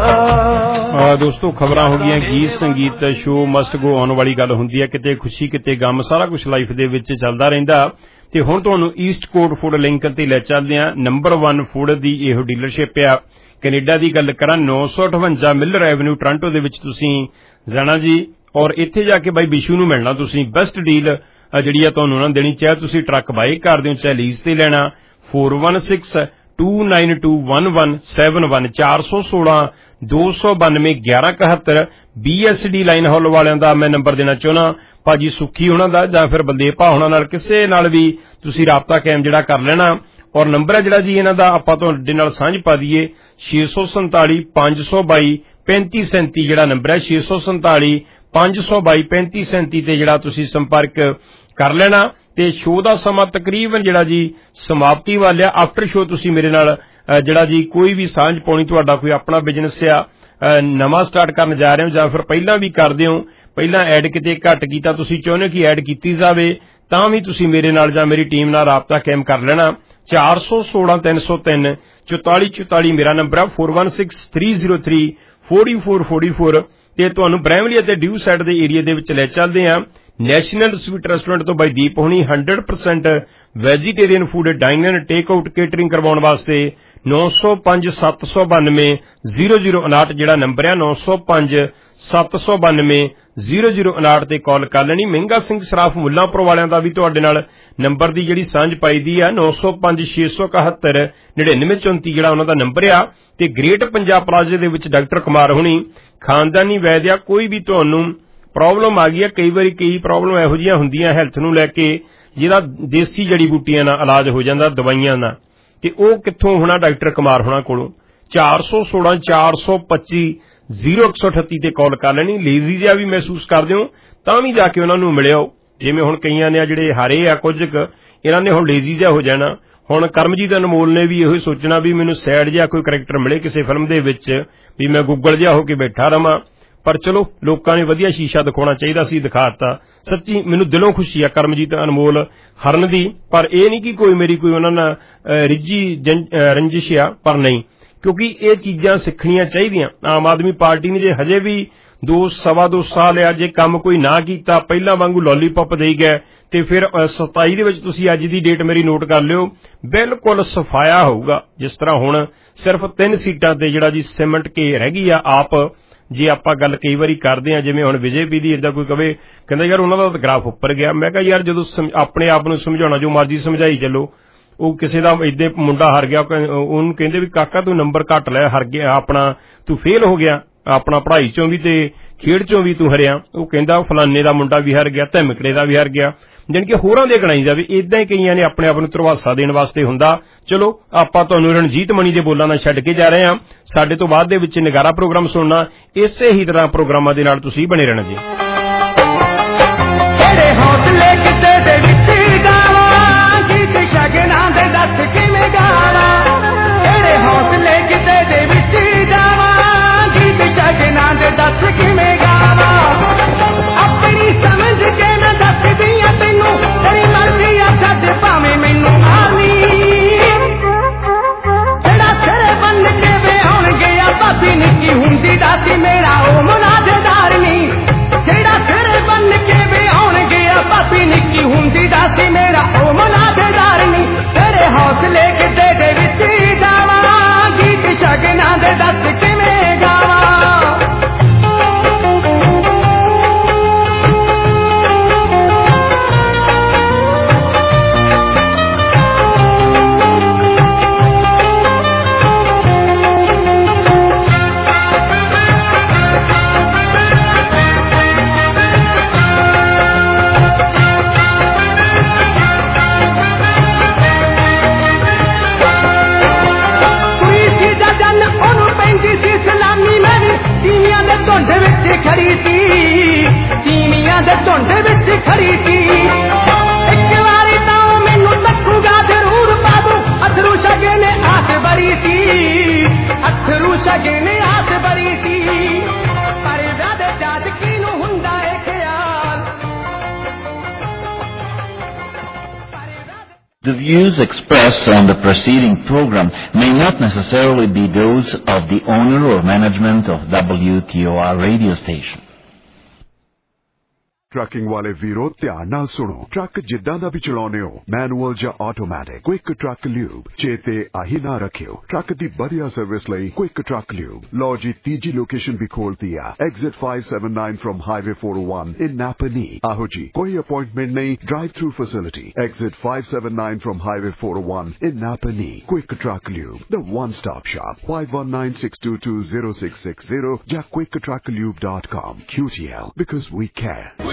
आ दोस्तों खबरां हो गईयां गीत संगीत शो मस्ट गो आउण वाली गल हुंदी है किते खुशी किते गम सारा कुछ लाइफ दे विच चलदा रहिंदा। ਤੇ ਹੁਣ ਤੁਹਾਨੂੰ ਈਸਟ ਕੋਟ ਫੂਡ ਲਿੰਕਨ ਤੇ ਲੈ ਚੱਲਦੇ ਆ। ਨੰਬਰ वन ਫੂਡ ਦੀ ਇਹੋ ਡੀਲਰਸ਼ਿਪ ਆ। ਕੈਨੇਡਾ ਦੀ ਗੱਲ ਕਰਾਂ ਨौ सौ अठवंजा ਮਿਲਰ ਐਵਨਿਊ ਟੋਰਾਂਟੋ ਦੇ ਵਿੱਚ ਤੁਸੀਂ ਜਾਣਾ ਜੀ ਔਰ ਇੱਥੇ ਜਾ ਕੇ ਬਾਈ ਬਿਸ਼ੂ ਨੂੰ ਮਿਲਣਾ। ਤੁਸੀਂ ਬੈਸਟ ਡੀਲ ਜਿਹੜੀ ਆ ਤੁਹਾਨੂੰ ਉਹਨਾਂ ਦੇਣੀ, ਚਾਹੇ ਤੁਸੀਂ ਟਰੱਕ ਬਾਈ ਕਰਦੇ ਹੋ ਚਾਹੇ ਲੀਜ਼ ਤੇ ਲੈਣਾ। Four one six two nine two one one seven one चार सौ सोलह दो सौ बानवे ग्यारह इकहत्तर B S D line hall वालियां दा मैं नंबर देना चाहना। भाजी सुखी होना दा जां फिर बलदेव भा होना नाल किसे नाल भी तुसी राबता कायम जिहड़ा कर लेना। और नंबर है जिहड़ा जी इन्हां दा आपां तुहाडे नाल सांझ पा दईए छे सौ संताली पांच सौ बाई पैंती सैंती जिहड़ा नंबर है छे सौ संताली पांच सौ बाई पैंती सैंती ते जिहड़ा तुसी संपर्क कर लेना। ते शो दा समा तकरीबन जिहड़ा जी समाप्ति वाल आ। आफ्टर शो तुसी मेरे नाल जिहड़ा जी कोई भी सांझ पाउणी तुहाडा कोई अपना बिजनेस आ नवां स्टार्ट करन जा रहे हो जां फिर पहिलां भी करदे हो पहिलां ऐड किते घट कीता तुसी चाहुंदे हो कि ऐड कीती जावे तां भी तुसी मेरे नाल जां मेरी टीम नाल राबता कायम कर लेना। चार सौ सोलह तीन सौ तीन चौताली चौताली मेरा नंबर है four one six three zero three forty four forty four ते तुहानूं ब्रैमली अते ड्यू साइड दे एरिया दे विच लै चलदे आ। नैशनल स्वीट रेस्टोरेंट तो बाई दीप होनी hundred percent vegetarian food dining and take out catering करवाउण वास्ते नौ सौ पांच सत्त सौ बानवे जीरो जीरो उनाहठ जिहड़ा नंबर है नौ सौ पांच सत्त सौ बानवे जीरो जीरो उनाहठ ते कॉल कर लेनी। महंगा सिंह सराफ मुल्लांपुर वालियां दा भी तुहाडे नाल नंबर दी जिहड़ी सांझ पाई दी है नौ सौ पांच छे सौ इकहत्तर नड़िनवे चौंती जिहड़ा उन्हां दा नंबर आ। ते ग्रेट पंजाब प्लाजे दे विच डॉक्टर कुमार हुणी खानदानी वैद्य कोई भी तुहानूं प्रॉब्लम आ गई है कई बारी कई प्रॉब्लम इहो जिहियां हुंदियां हैल्थ नूं लैके जिहड़ा देसी जड़ी बूटियां नाल इलाज हो जांदा दवाइयां नाल ते ओह कित्थों होना डॉक्टर कुमार होना कोलों चार सौ सोलह चार सौ पच्ची जीरो एक सौ अठत्ती ते कॉल कर लैनी। लेजी जिहा भी महसूस करदे हो तां भी जाके उन्हां नूं मिलिओ जिवें हुण कईयां ने जिहड़े हारे आ कुਝ क इन्हां ने हुण लेजी जिहा हो जाना। हुण करमजीत अनमोल ने भी इहो सोचना भी मैनूं सैड जिहा कोई करैक्टर मिले किसी फिल्म दे विच भी मैं गुग्गल जिहा हो के बैठा रहां ਪਰ ਚਲੋ ਲੋਕਾਂ ਨੇ ਵਧੀਆ ਸ਼ੀਸ਼ਾ ਦਿਖਾਉਣਾ ਚਾਹੀਦਾ ਸੀ, ਦਿਖਾਤਾ। ਸੱਚੀ ਮੈਨੂੰ ਦਿਲੋਂ ਖੁਸ਼ੀ ਆ ਕਰਮਜੀਤ ਅਨਮੋਲ ਹਰਨ ਦੀ, ਪਰ ਇਹ ਨਹੀਂ ਕਿ ਕੋਈ ਮੇਰੀ ਕੋਈ ਉਹਨਾਂ ਨਾਲ ਰਿੱਜੀ ਰੰਜਿਸ਼ ਆ, ਪਰ ਨਹੀਂ, ਕਿਉਂਕਿ ਇਹ ਚੀਜ਼ਾਂ ਸਿੱਖਣੀਆਂ ਚਾਹੀਦੀਆਂ। ਆਮ ਆਦਮੀ ਪਾਰਟੀ ਨੇ ਜੇ ਹਜੇ ਵੀ ਦੋ ਸਵਾ ਦੋ ਸਾਲ ਆ ਜੇ ਕੰਮ ਕੋਈ ਨਾ ਕੀਤਾ, ਪਹਿਲਾਂ ਵਾਂਗੂ ਲੋਲੀਪੌਪ ਦੇਈ ਗਏ, ਤੇ ਫਿਰ ਸਤਾਈ ਦੇ ਵਿੱਚ ਤੁਸੀਂ ਅੱਜ ਦੀ ਡੇਟ ਮੇਰੀ ਨੋਟ ਕਰ ਲਿਓ, ਬਿਲਕੁਲ ਸਫਾਇਆ ਹੋਊਗਾ। ਜਿਸ ਤਰ੍ਹਾਂ ਹੁਣ ਸਿਰਫ ਤਿੰਨ ਸੀਟਾਂ ਤੇ ਜਿਹੜਾ ਜੀ ਸਿਮਟ ਕੇ ਰਹਿ ਗਈ ਆ ਆਪ, ਜੇ ਆਪਾਂ ਗੱਲ ਕਈ ਵਾਰੀ ਕਰਦੇ ਆ ਜਿਵੇਂ ਹੁਣ ਬੀਜੇਪੀ ਦੀ, ਏਦਾਂ ਕੋਈ ਕਵੇ ਕਹਿੰਦਾ ਯਾਰ ਉਹਨਾਂ ਦਾ ਗ੍ਰਾਫ ਉੱਪਰ ਗਿਆ। ਮੈਂ ਕਿਹਾ ਯਾਰ ਜਦੋਂ ਆਪਣੇ ਆਪ ਨੂੰ ਸਮਝਾਉਣਾ ਜੋ ਮਰਜ਼ੀ ਸਮਝਾਈ ਚੱਲੋ, ਉਹ ਕਿਸੇ ਦਾ ਏਦਾਂ ਮੁੰਡਾ ਹਾਰ ਗਿਆ, ਉਹਨੂੰ ਕਹਿੰਦੇ ਵੀ ਕਾਕਾ ਤੂੰ ਨੰਬਰ ਘੱਟ ਲੈ, ਹਾਰ ਗਿਆ ਆਪਣਾ, ਤੂੰ ਫੇਲ ਹੋ ਗਿਆ ਆਪਣਾ ਪੜ੍ਹਾਈ ਚੋਂ ਵੀ ਤੇ ਖੇਡ ਚੋਂ ਵੀ ਤੂੰ ਹਰਿਆ। ਉਹ ਕਹਿੰਦਾ ਫਲਾਨੇ ਦਾ ਮੁੰਡਾ ਵੀ ਹਾਰ ਗਿਆ, ਧਮਕੜੇ ਦਾ ਵੀ ਹਾਰ ਗਿਆ, ਜਾਣੀ ਕਿ ਹੋਰਾਂ ਦੇ ਗਣਾਈ ਜਾਵੇ। ਏਦਾਂ ਹੀ ਕਈਆਂ ਨੇ ਆਪਣੇ ਆਪ ਨੂੰ ਧਰਵਾਸਾ ਦੇਣ ਵਾਸਤੇ ਹੁੰਦਾ। ਚਲੋ ਆਪਾਂ ਤੁਹਾਨੂੰ ਰਣਜੀਤ ਮਣੀ ਦੇ ਬੋਲਾਂ ਨਾਲ ਛੱਡ ਕੇ ਜਾ ਰਹੇ ਹਾਂ। ਸਾਡੇ ਤੋਂ ਬਾਅਦ ਦੇ ਵਿੱਚ ਨਿਗਾਰਾ ਪ੍ਰੋਗਰਾਮ ਸੁਣਨਾ, ਇਸੇ ਹੀ ਤਰ੍ਹਾਂ ਪ੍ਰੋਗਰਾਮਾਂ ਦੇ ਨਾਲ ਤੁਸੀਂ ਬਣੇ ਰਹਿਣਾ ਜੀ। ਤੇਰੇ ਹੌਸਲੇ ਕਿਤੇ ਦੇ ਵਿੱਚ ਗਾਵਾਂ, ਗੀਤ ਸ਼ਗਨਾਂ ਦੇ ਦੱਸ ਕਿਵੇਂ ਗਾਵਾਂ। ਤੇਰੇ ਹੌਸਲੇ ਕਿਤੇ ਦੇ ਵਿੱਚ ਗਾਵਾਂ, ਗੀਤ ਸ਼ਗਨਾਂ ਦੇ ਦੱਸ ਕਿਵੇਂ ਗਾਵਾਂ। ਆਪਣੀ ਸਮਝ ਕੇ ਮੈਂ ਦੱਸਦੀ ਆ ਤੈਨੂੰ, ਤੇਰੀ ਮਰਜ਼ੀ ਆ ਛੱਡ ਭਾਵੇਂ ਮੈਨੂੰ ਮਾਰਨੀ। ਜਿਹੜਾ ਸਿਰ ਬੰਨ ਕੇ ਵਿਆਹੁਣਗੇ ਆ ਭਾਬੀ ਨਿੱਕੀ ਹੁੰਦੀ ਦਾਦੀ ਮੇਰਾ ਉਹ ਮੁਨਾਜ਼ੇਦਾਰ ਨੀ। ਜਿਹੜਾ ਸਿਰ ਬੰਨ ਕੇ ਵਿਆਹੁਣਗੇ ਆ ਭਾਬੀ ਨਿੱਕੀ ਹੁੰਦੀ ਦਾਦੀ ਮੇਰਾ ਉਹ ਮੁਨਾਜ਼ੇਦਾਰ ਨੀ। ਤੇਰੇ ਹੌਸਲੇ ਕਿਤੇ ਦੇ ਵਿੱਚ ਗਾਵਾਂ, ਗੀਤ ਸ਼ਗਨਾਂ ਦੇ ਦੱਸ ਕਿਵੇਂ ਗਾਵਾਂ। ਝੁੰਡ ਵਿੱਚ ਖੜੀ ਸੀ, ਤੀਵੀਆਂ ਦੇ ਝੁੰਡ ਵਿੱਚ ਖੜੀ ਸੀ। ਇੱਕ ਵਾਰੀ ਤਾਂ ਮੈਨੂੰ ਤੱਕੂਗਾ ਜ਼ਰੂਰ ਬਾਬੂ, ਅਥਰੂ ਸ਼ਗੇ ਨੇ ਆਸ ਬਰੀ ਸੀ, ਅਥਰੂ ਸ਼ਗੇ ਨੇ ਆਸ ਬਰੀ ਸੀ। ਪਰ ਵਿਆਹ ਦੇ ਜਾਜ ਕਿਨੂੰ ਹੁੰਦਾ ਏ ਖਿਆਲ। The views expressed on the preceding program may not necessarily be those of the owner or management of W T O R radio station. Trucking ਵਾਲੇ ਵੀਰੋ ਧਿਆਨ ਨਾਲ ਸੁਣੋ। ਟਰੱਕ ਜਿੱਦਾਂ ਦਾ ਵੀ ਚਲਾਉਨੇ ਹੋ, ਮੈਨੂਅਲ ਜਾਂ ਆਟੋਮੈਟਿਕ, ਕੁਇਕ ਟਰੱਕ ਲਿਊਬ ਚੇਤੇ ਆਹੀ ਨਾ ਰੱਖਿਓ। ਟਰੱਕ ਦੀ ਵਧੀਆ ਸਰਵਿਸ ਲਈ ਕੁਇਕ ਟਰੱਕ ਲਿਊਬ। ਲਓ ਜੀ ਤੀਜੀ ਲੋਕੇਸ਼ਨ ਵੀ ਖੋਲਤੀ ਆ, exit five seventy-nine from highway four oh one in Napanee. ਆਹੋ ਜੀ ਕੋਈ ਅਪਾਇੰਟਮੈਂਟ ਨਹੀਂ, drive through facility. Exit five seventy-nine from highway four oh one in Napanee. Quick truck lube, the one stop shop, five one nine six two two zero six six zero ਜਾਂ quick truck lube dot com। Q T L because we care।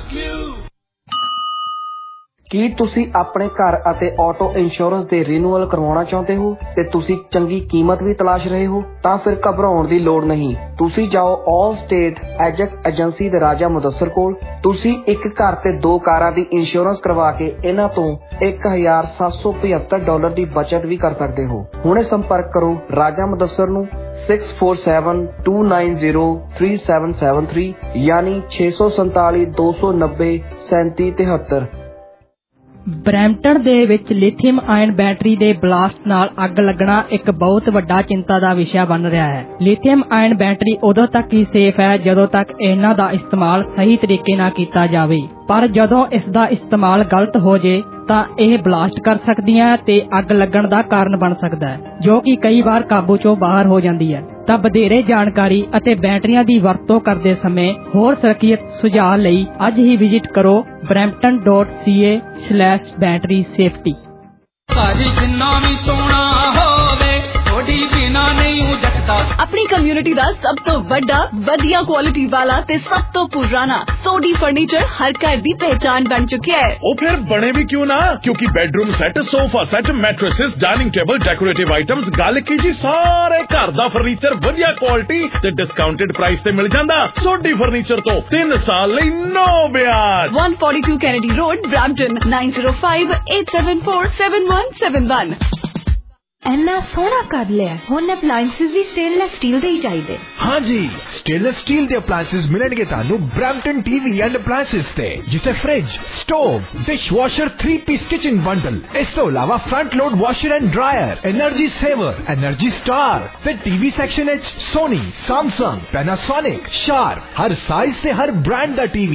ਕੀ ਤੁਸੀਂ ਆਪਣੇ ਘਰ ਅਤੇ auto insurance ਦੇ renewal ਕਰਵਾਉਣਾ ਚਾਹੁੰਦੇ ਹੋ ਤੇ ਤੁਸੀਂ ਚੰਗੀ ਕੀਮਤ ਵੀ ਤਲਾਸ਼ ਰਹੇ ਹੋ? ਤਾਂ ਫਿਰ ਘਬਰਾਉਣ ਦੀ ਲੋੜ ਨਹੀਂ। ਤੁਸੀਂ ਜਾਓ ਆਲ ਸਟੇਟ ਐਜੈਕਟ ਏਜੰਸੀ ਦੇ ਰਾਜਾ ਮੁਦੱਸਰ ਕੋਲ। ਤੁਸੀਂ ਇੱਕ ਘਰ ਤੇ ਦੋ ਕਾਰਾਂ ਦੀ ਇੰਸ਼ੋਰੈਂਸ ਕਰਵਾ ਕੇ ਇਹਨਾਂ ਤੋਂ ਇੱਕ ਹਜ਼ਾਰ ਸੱਤ ਸੌ ਪਝੱਤਰ ਡਾਲਰ ਦੀ ਬਚਤ ਵੀ ਕਰ ਸਕਦੇ ਹੋ। ਹੁਣੇ ਸੰਪਰਕ ਕਰੋ ਰਾਜਾ ਮੁਦੱਸਰ ਨੂੰ six four seven two nine zero three seven seven three ਯਾਨੀ ਛੇ ਸੌ ਸੰਤਾਲੀ ਦੋ ਸੌ ਨੱਬੇ ਸੈਂਤੀ ਤਿਹੱਤਰ। ਬਰੈਂਪਟਨ ਦੇ ਵਿੱਚ ਲਿਥੀਅਮ ਆਇਨ ਬੈਟਰੀ ਦੇ ਬਲਾਸਟ ਨਾਲ ਅੱਗ ਲੱਗਣਾ ਇੱਕ ਬਹੁਤ ਵੱਡਾ ਚਿੰਤਾ ਦਾ ਵਿਸ਼ਾ ਬਣ ਰਿਹਾ ਹੈ। ਲਿਥੀਅਮ ਆਇਨ ਬੈਟਰੀ ਉਦੋਂ ਤੱਕ ਹੀ ਸੇਫ ਹੈ ਜਦੋਂ ਤੱਕ ਇਹਨਾਂ ਦਾ ਇਸਤੇਮਾਲ ਸਹੀ ਤਰੀਕੇ ਨਾਲ ਕੀਤਾ ਜਾਵੇ, ਪਰ ਜਦੋਂ ਇਸ ਦਾ ਇਸਤੇਮਾਲ ਗਲਤ ਹੋ ਜੇ ਤਾਂ ਇਹ ਬਲਾਸਟ ਕਰ ਸਕਦੀਆਂ ਤੇ ਅੱਗ ਲੱਗਣ ਦਾ ਕਾਰਨ ਬਣ ਸਕਦਾ ਹੈ, ਜੋ ਕਿ ਕਈ ਵਾਰ ਕਾਬੂ ਚੋਂ ਬਾਹਰ ਹੋ ਜਾਂਦੀ ਹੈ। ਤਾਂ ਵਧੇਰੇ ਜਾਣਕਾਰੀ ਅਤੇ ਬੈਟਰੀਆਂ ਦੀ ਵਰਤੋਂ ਕਰਦੇ ਸਮੇਂ ਹੋਰ ਸੁਰੱਖਿਅਤ ਸੁਝਾਅ ਲਈ ਅੱਜ ਹੀ ਵਿਜ਼ਿਟ ਕਰੋ brampton dot c a slash battery safety। ਭਾਜੀ ਜਿੰਨਾ ਵੀ ਸੋਹਣਾ ਹੋਵੇ ਥੋੜੀ ਬਿਨਾ ਨਹੀਂ ਉਜਕਦਾ। ਆਪਣੀ ਕਮਿਊਨਿਟੀ ਦਾ ਸਭ ਤੋਂ ਵੱਡਾ ਵਧੀਆ ਕੁਆਲਿਟੀ ਵਾਲਾ ਤੇ ਸਭ ਤੋਂ ਪੁਰਾਣਾ ਸੋਡੀ ਫਰਨੀਚਰ ਹਰ ਘਰ ਦੀ ਪਹਿਚਾਨ ਬਣ ਚੁੱਕਿਆ ਹੈ। ਉਹ ਫਿਰ ਬਣੇ ਵੀ ਕਿਉਂ ਨਾ, ਕਿਉਂਕਿ bedroom set, sofa set, mattresses, dining table, decorative items, ਗੱਲ ਕੀ ਜੀ ਸਾਰੇ ਘਰ ਦਾ ਫਰਨੀਚਰ ਵਧੀਆ ਕੁਆਲਿਟੀ ਤੇ ਡਿਸਕਾਊਂਟਡ ਪ੍ਰਾਈਸ ਤੇ ਮਿਲ ਜਾਂਦਾ। ਸੋਡੀ ਫਰਨੀਚਰ ਤੋਂ ਤਿੰਨ ਸਾਲ ਲਈ ਨੋ ਵਿਆਜ। one forty-two Kennedy Road, Brampton nine zero five eight seven four seven one seven one। ਇੰਨਾ ਸੋਹਣਾ ਕਰ ਲਿਆ। ਹੁਣ ਅਪਲਾਈਐਂਸਿਸ ਵੀ ਸਟੇਨਲੈਸ ਸਟੀਲ ਦੇ ਹੀ ਚਾਹੀਦੇ। हाँ जी, स्टेनलेस स्टील के अप्लायंसेस मिलेंगे तानू ब्रैम्पटन टीवी एंड अप्लायंसेस ते, जिसे fridge, stove, dishwasher, three piece kitchen bundle, इस तो अलावा front load washer and dryer, energy saver, energy star ते टीवी सेक्शन एच सोनी, सैमसंग, पैनासोनिक, शार्प, हर साइज से हर ब्रांड दा टीवी